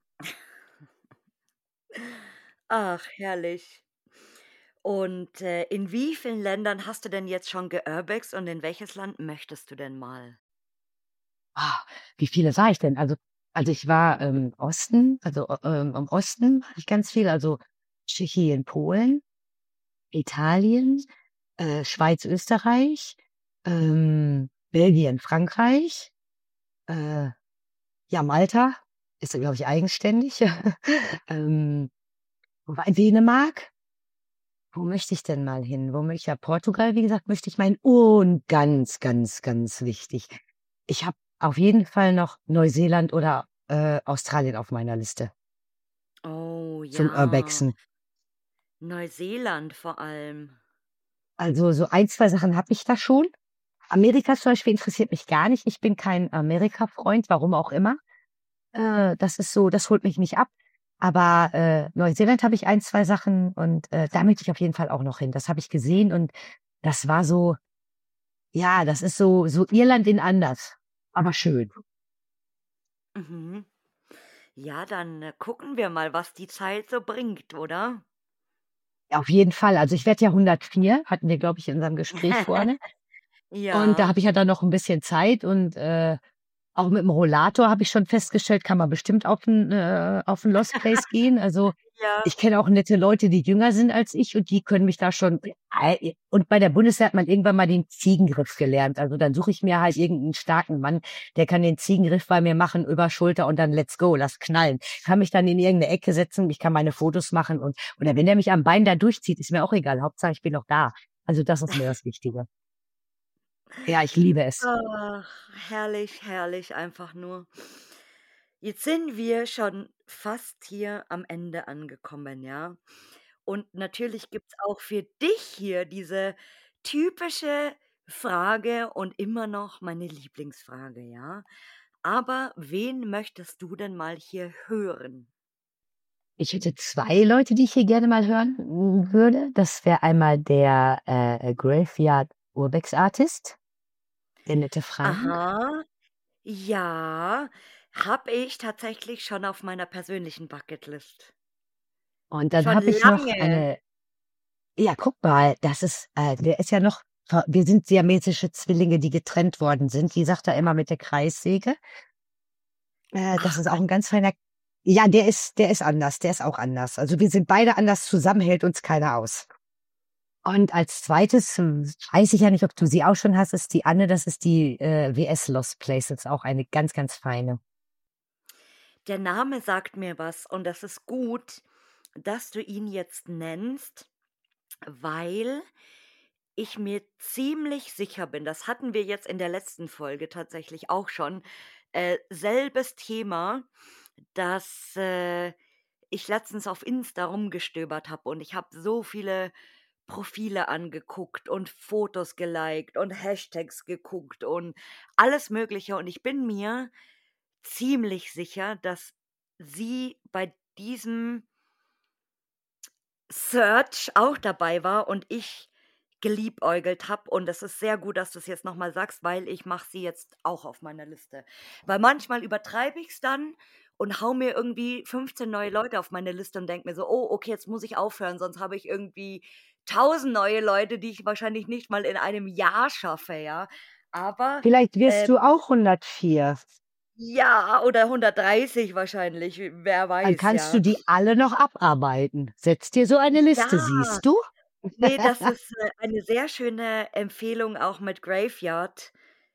Ach, herrlich. Und, in wie vielen Ländern hast du denn jetzt schon geurbext und in welches Land möchtest du denn mal? Ah, wie viele war ich denn? Also ich war im Osten, also im Osten war ich ganz viel, also Tschechien, Polen, Italien, Schweiz, Österreich, Belgien, Frankreich, äh, ja, Malta ist, glaube ich, eigenständig. ähm, Wo war Dänemark? Wo möchte ich denn mal hin? Wo möchte ich, ja, Portugal, wie gesagt, möchte ich mal hin. Und ganz, ganz, ganz wichtig. Ich habe auf jeden Fall noch Neuseeland oder Australien auf meiner Liste Oh zum ja, Urbexen. Neuseeland vor allem. Also so ein, zwei Sachen habe ich da schon. Amerika zum Beispiel interessiert mich gar nicht. Ich bin kein Amerika-Freund, warum auch immer. Das ist so, das holt mich nicht ab. Aber Neuseeland habe ich ein, zwei Sachen und da möchte ich auf jeden Fall auch noch hin. Das habe ich gesehen und das war so, ja, das ist so Irland in anders, aber schön. Mhm. Ja, dann, gucken wir mal, was die Zeit so bringt, oder? Ja, auf jeden Fall. Also ich werde ja 104, hatten wir, glaube ich, in unserem Gespräch vorne. Und da Ja, habe ich ja dann noch ein bisschen Zeit und auch mit dem Rollator habe ich schon festgestellt, kann man bestimmt auf 'n Lost Place gehen. Also, ja. ich kenne auch nette Leute, die jünger sind als ich und die können mich da schon und bei der Bundeswehr hat man irgendwann mal den Ziegengriff gelernt. Also, dann suche ich mir halt irgendeinen starken Mann, der kann den Ziegengriff bei mir machen über Schulter und dann let's go, lass knallen. Kann mich dann in irgendeine Ecke setzen, ich kann meine Fotos machen und oder wenn der mich am Bein da durchzieht, ist mir auch egal. Hauptsache, ich bin noch da. Also, das ist mir das Wichtige. Ja, ich liebe es. Ach, herrlich, herrlich, einfach nur. Jetzt sind wir schon fast hier am Ende angekommen, ja? Und natürlich gibt's auch für dich hier diese typische Frage und immer noch meine Lieblingsfrage, ja? Aber wen möchtest du denn mal hier hören? Ich hätte zwei Leute, die ich hier gerne mal hören würde. Das wäre einmal der Graveyard Urbex Artist, der nette Frank. Aha, ja, habe ich tatsächlich schon auf meiner persönlichen Bucketlist. Und dann Schon habe ich noch lange. ja, guck mal, der ist ja noch, wir sind siamesische Zwillinge, die getrennt worden sind. Die sagt er immer mit der Kreissäge. Das Ach ist auch Gott. ein ganz feiner, ja, der ist anders, der ist auch anders. Also wir sind beide anders, zusammen hält uns keiner aus. Und als zweites, weiß ich ja nicht, ob du sie auch schon hast, ist die Anne, das ist die WS Lost Places, auch eine ganz, ganz feine. Der Name sagt mir was und das ist gut, dass du ihn jetzt nennst, weil ich mir ziemlich sicher bin, das hatten wir jetzt in der letzten Folge tatsächlich auch schon, selbes Thema, dass, ich letztens auf Insta rumgestöbert habe und ich habe so viele Profile angeguckt und Fotos geliked und Hashtags geguckt und alles Mögliche und ich bin mir ziemlich sicher, dass sie bei diesem Search auch dabei war und ich geliebäugelt habe und es ist sehr gut, dass du's jetzt noch mal sagst, weil ich mache sie jetzt auch auf meiner Liste. Weil manchmal übertreibe ich's dann und haue mir irgendwie 15 neue Leute auf meine Liste und denke mir so: „Oh, okay, jetzt muss ich aufhören, sonst habe ich irgendwie 1.000 neue Leute, die ich wahrscheinlich nicht mal in einem Jahr schaffe“, ja? Aber, Vielleicht wirst äh du auch 104. ja, oder 130 wahrscheinlich, wer Dann weiß, kannst du ja. die alle noch abarbeiten. Setz dir so eine Liste, Ja, siehst du? ne, das ist, eine sehr schöne Empfehlung auch mit Graveyard,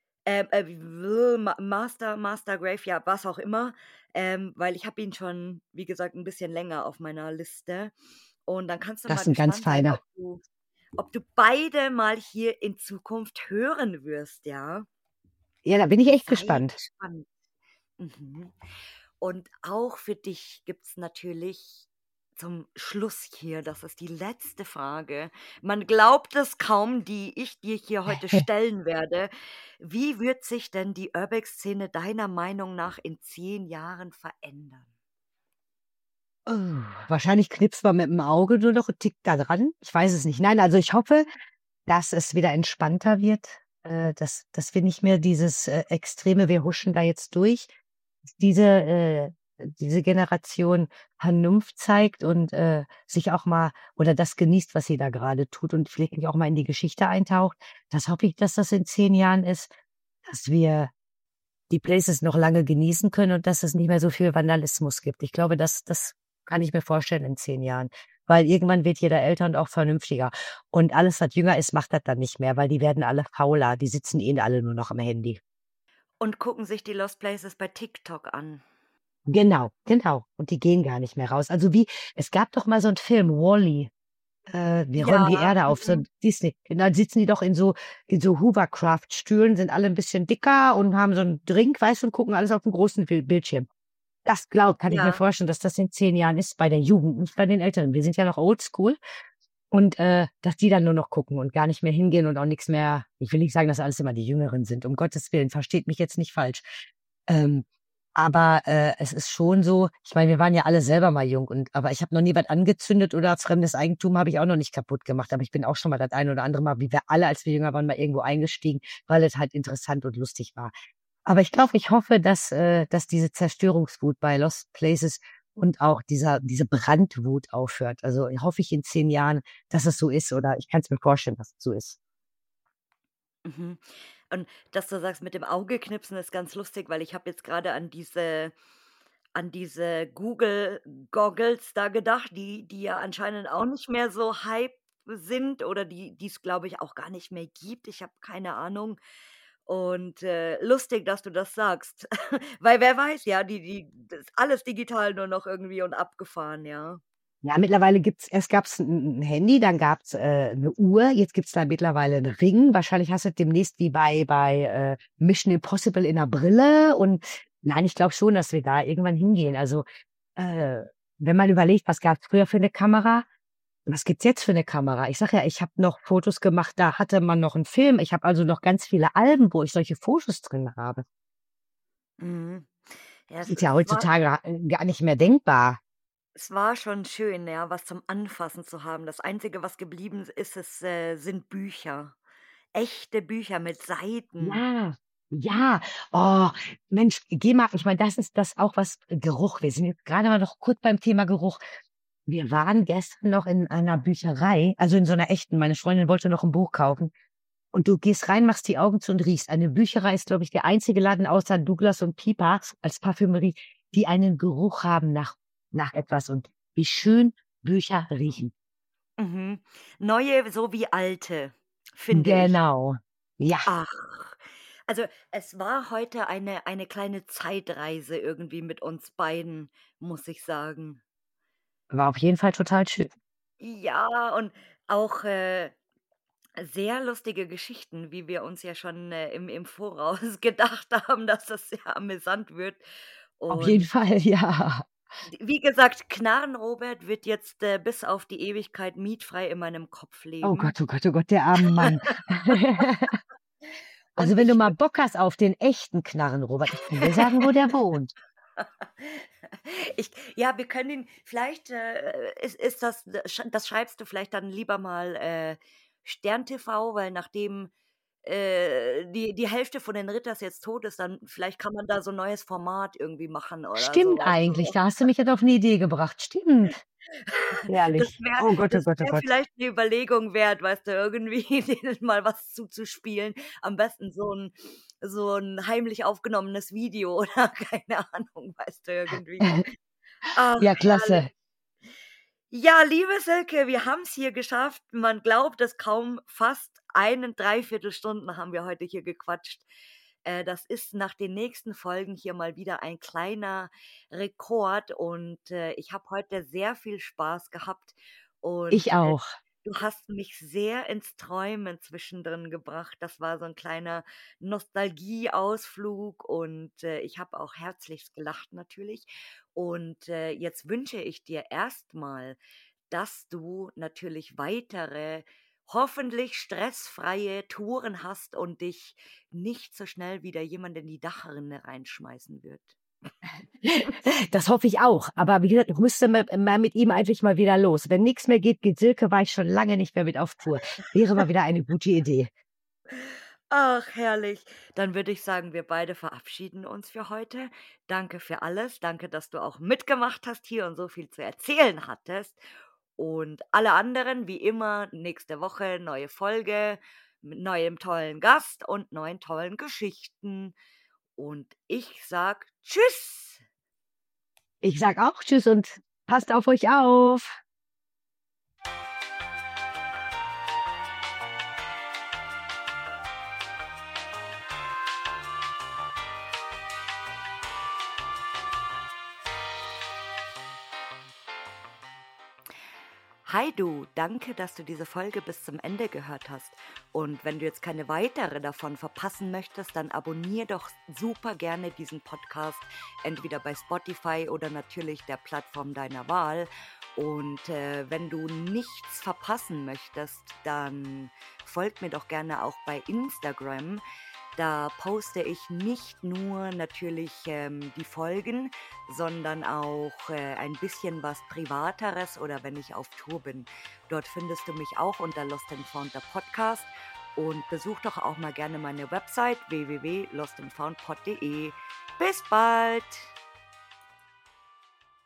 Master Graveyard, was auch immer, weil ich habe ihn schon, wie gesagt, 'n bisschen länger auf meiner Liste. Und dann kannst du Das mal ist ein ganz gespannt sein, feiner. ob du beide mal hier in Zukunft hören wirst, ja? Ja, da bin ich echt Sei gespannt. gespannt. Mhm. Und auch für dich gibt's natürlich zum Schluss hier, das ist die letzte Frage. Man glaubt es kaum, die ich dir hier heute stellen werde. Wie wird sich denn die Urbex-Szene deiner Meinung nach in 10 Jahren verändern? Oh, wahrscheinlich knipst man mit dem Auge nur noch 'n Tick da dran. Ich weiß es nicht. Nein, also ich hoffe, dass es wieder entspannter wird, dass wir nicht mehr dieses, extreme wir huschen da jetzt durch. Diese Generation Vernunft zeigt und, sich auch mal oder das genießt, was sie da gerade tut und vielleicht auch mal in die Geschichte eintaucht. Das hoffe ich, dass das in 10 Jahren ist, dass wir die Places noch lange genießen können und dass es nicht mehr so viel Vandalismus gibt. Ich glaube, das kann ich mir vorstellen in 10 Jahren, weil irgendwann wird jeder älter und auch vernünftiger. Und alles, was jünger ist, macht das dann nicht mehr, weil die werden alle fauler. Die sitzen eh alle nur noch am Handy. Und gucken sich die Lost Places bei TikTok an. Genau, genau. Und die gehen gar nicht mehr raus. Also wie es gab doch mal so 'n Film, Wall-E, wir räumen Ja, die Erde auf, so mhm, Disney. Und dann sitzen die doch in so Hovercraft-Stühlen, sind alle 'n bisschen dicker und haben so 'n Drink, weißt du, und gucken alles auf'm großen Bildschirm. Kann ich mir ja. vorstellen, dass das in 10 Jahren ist bei der Jugend, nicht bei den Älteren. Wir sind ja noch oldschool und, dass die dann nur noch gucken und gar nicht mehr hingehen und auch nix mehr, ich will nicht sagen, dass alles immer die Jüngeren sind, um Gottes Willen, versteht mich jetzt nicht falsch. Ähm, aber, es ist schon so, ich meine, wir waren ja alle selber mal jung aber ich habe noch nie was angezündet oder fremdes Eigentum habe ich auch noch nicht kaputt gemacht. Aber ich bin auch schon mal das ein oder andere Mal, wie wir alle, als wir jünger waren, mal irgendwo eingestiegen, weil es halt interessant und lustig war. Aber ich hoffe, dass diese Zerstörungswut bei Lost Places und auch diese Brandwut aufhört. Also, hoffe ich in 10 Jahren, dass es so ist oder ich kann es mir vorstellen, dass es so ist. Mhm. Und dass du sagst, mit dem Augeknipsen ist ganz lustig, weil ich habe jetzt grade an diese Google Goggles da gedacht, die ja anscheinend auch nicht mehr so Hype sind oder die's, glaube ich, auch gar nicht mehr gibt. Ich habe keine Ahnung. Und, lustig, dass du das sagst. Weil wer weiß, ja, das ist alles digital nur noch irgendwie und abgefahren, ja. Ja, mittlerweile gab's 'n Handy, dann gab's, 'ne Uhr, jetzt gibt's da mittlerweile 'n Ring. Wahrscheinlich hast du demnächst wie bei Mission Impossible in 'ner Brille und nein, ich glaube schon, dass wir da irgendwann hingehen. Also, äh, wenn man überlegt, was gab's früher für 'ne Kamera? Was gibt's jetzt für 'ne Kamera? Ich sage ja, ich habe noch Fotos gemacht, da hatte man noch 'n Film. Ich habe also noch ganz viele Alben, wo ich solche Fotos drin habe. Mhm. Ja, Das es ist ja es war heutzutage gar nicht mehr denkbar. Es war schon schön, ja, was zum Anfassen zu haben. Das Einzige, was geblieben sind Bücher. Echte Bücher mit Seiten. Ja, ja. Oh, Mensch, geh mal, ich meine, das ist das auch was Geruch. Wir sind jetzt gerade mal noch kurz beim Thema Geruch. Wir waren gestern noch in einer Bücherei, also in so einer echten. Meine Freundin wollte noch ein Buch kaufen. Und du gehst rein, machst die Augen zu und riechst. Eine Bücherei ist, glaube ich, der einzige Laden außer Douglas und Pipa als Parfümerie, die einen Geruch haben nach etwas. Und wie schön Bücher riechen. Mhm. Neue so wie alte, finde ich. Genau. Ja, Ach, also, es war heute eine kleine Zeitreise irgendwie mit uns beiden, muss ich sagen. war auf jeden Fall total schön. Ja, und auch, sehr lustige Geschichten, wie wir uns ja schon, im Voraus gedacht haben, dass das sehr amüsant wird. Auf jeden Und Fall, ja. wie gesagt, Knarren-Robert wird jetzt, bis auf die Ewigkeit mietfrei in meinem Kopf Oh leben. Gott, oh Gott, oh Gott, der arme Mann. Also, Und wenn du ich mal Bock hast auf den echten Knarren, Robert, ich kann dir sagen, wo der wohnt. Ich ja, wir können ihn vielleicht, ist das das schreibst du vielleicht dann lieber mal, Stern TV, weil nachdem, die Hälfte von den Ritters jetzt tot ist, dann vielleicht kann man da so 'n neues Format irgendwie machen oder so, Stimmt weißt eigentlich, du? da hast du mich jetzt auf 'ne Idee gebracht. Stimmt. Das Herrlich. wäre Oh Gott, oh das Gott, oh wäre Gott. vielleicht 'ne Überlegung wert, weißt du, irgendwie denen mal was zuzuspielen. Am besten so 'n heimlich aufgenommenes Video oder keine Ahnung, weißt du, irgendwie. Ach, Ja, herrlich. klasse. Ja, liebe Silke, wir haben's hier geschafft. Man glaubt es kaum, fast 1 3/4 Stunden haben wir heute hier gequatscht. Das ist nach den nächsten Folgen hier mal wieder ein kleiner Rekord und, ich habe heute sehr viel Spaß gehabt und, Ich auch. du hast mich sehr ins Träumen zwischendrin gebracht. Das war so 'n kleiner Nostalgieausflug und, ich habe auch herzlichst gelacht natürlich. Und, jetzt wünsche ich dir erst mal, dass du natürlich weitere, hoffentlich stressfreie Touren hast und dich nicht so schnell wieder jemand in die Dachrinne reinschmeißen wird. Das hoffe ich auch. Aber wie gesagt, ich müsste mal mit ihm eigentlich mal wieder los. Wenn nix mehr geht, geht Silke, war ich schon lange nicht mehr mit auf Tour. Wäre mal wieder eine gute Idee. Ach, herrlich. Dann würde ich sagen, wir beide verabschieden uns für heute. Danke für alles. Danke, dass du auch mitgemacht hast hier und so viel zu erzählen hattest. Und alle anderen, wie immer, nächste Woche neue Folge mit neuem tollen Gast und neuen tollen Geschichten. Und ich sag Tschüss. Ich sage auch tschüss und passt auf euch auf. Hi du, danke, dass du diese Folge bis zum Ende gehört hast. Und wenn du jetzt keine weitere davon verpassen möchtest, dann abonnier doch super gerne diesen Podcast, entweder bei Spotify oder natürlich der Plattform deiner Wahl. Und wenn du nichts verpassen möchtest, dann folg mir doch gerne auch bei Instagram. Da poste ich nicht nur natürlich die Folgen, sondern auch ein bisschen was Privateres oder wenn ich auf Tour bin. Dort findest du mich auch unter Lost and Found der Podcast und besuch doch auch mal gerne meine Website www.lostandfoundpod.de. Bis bald!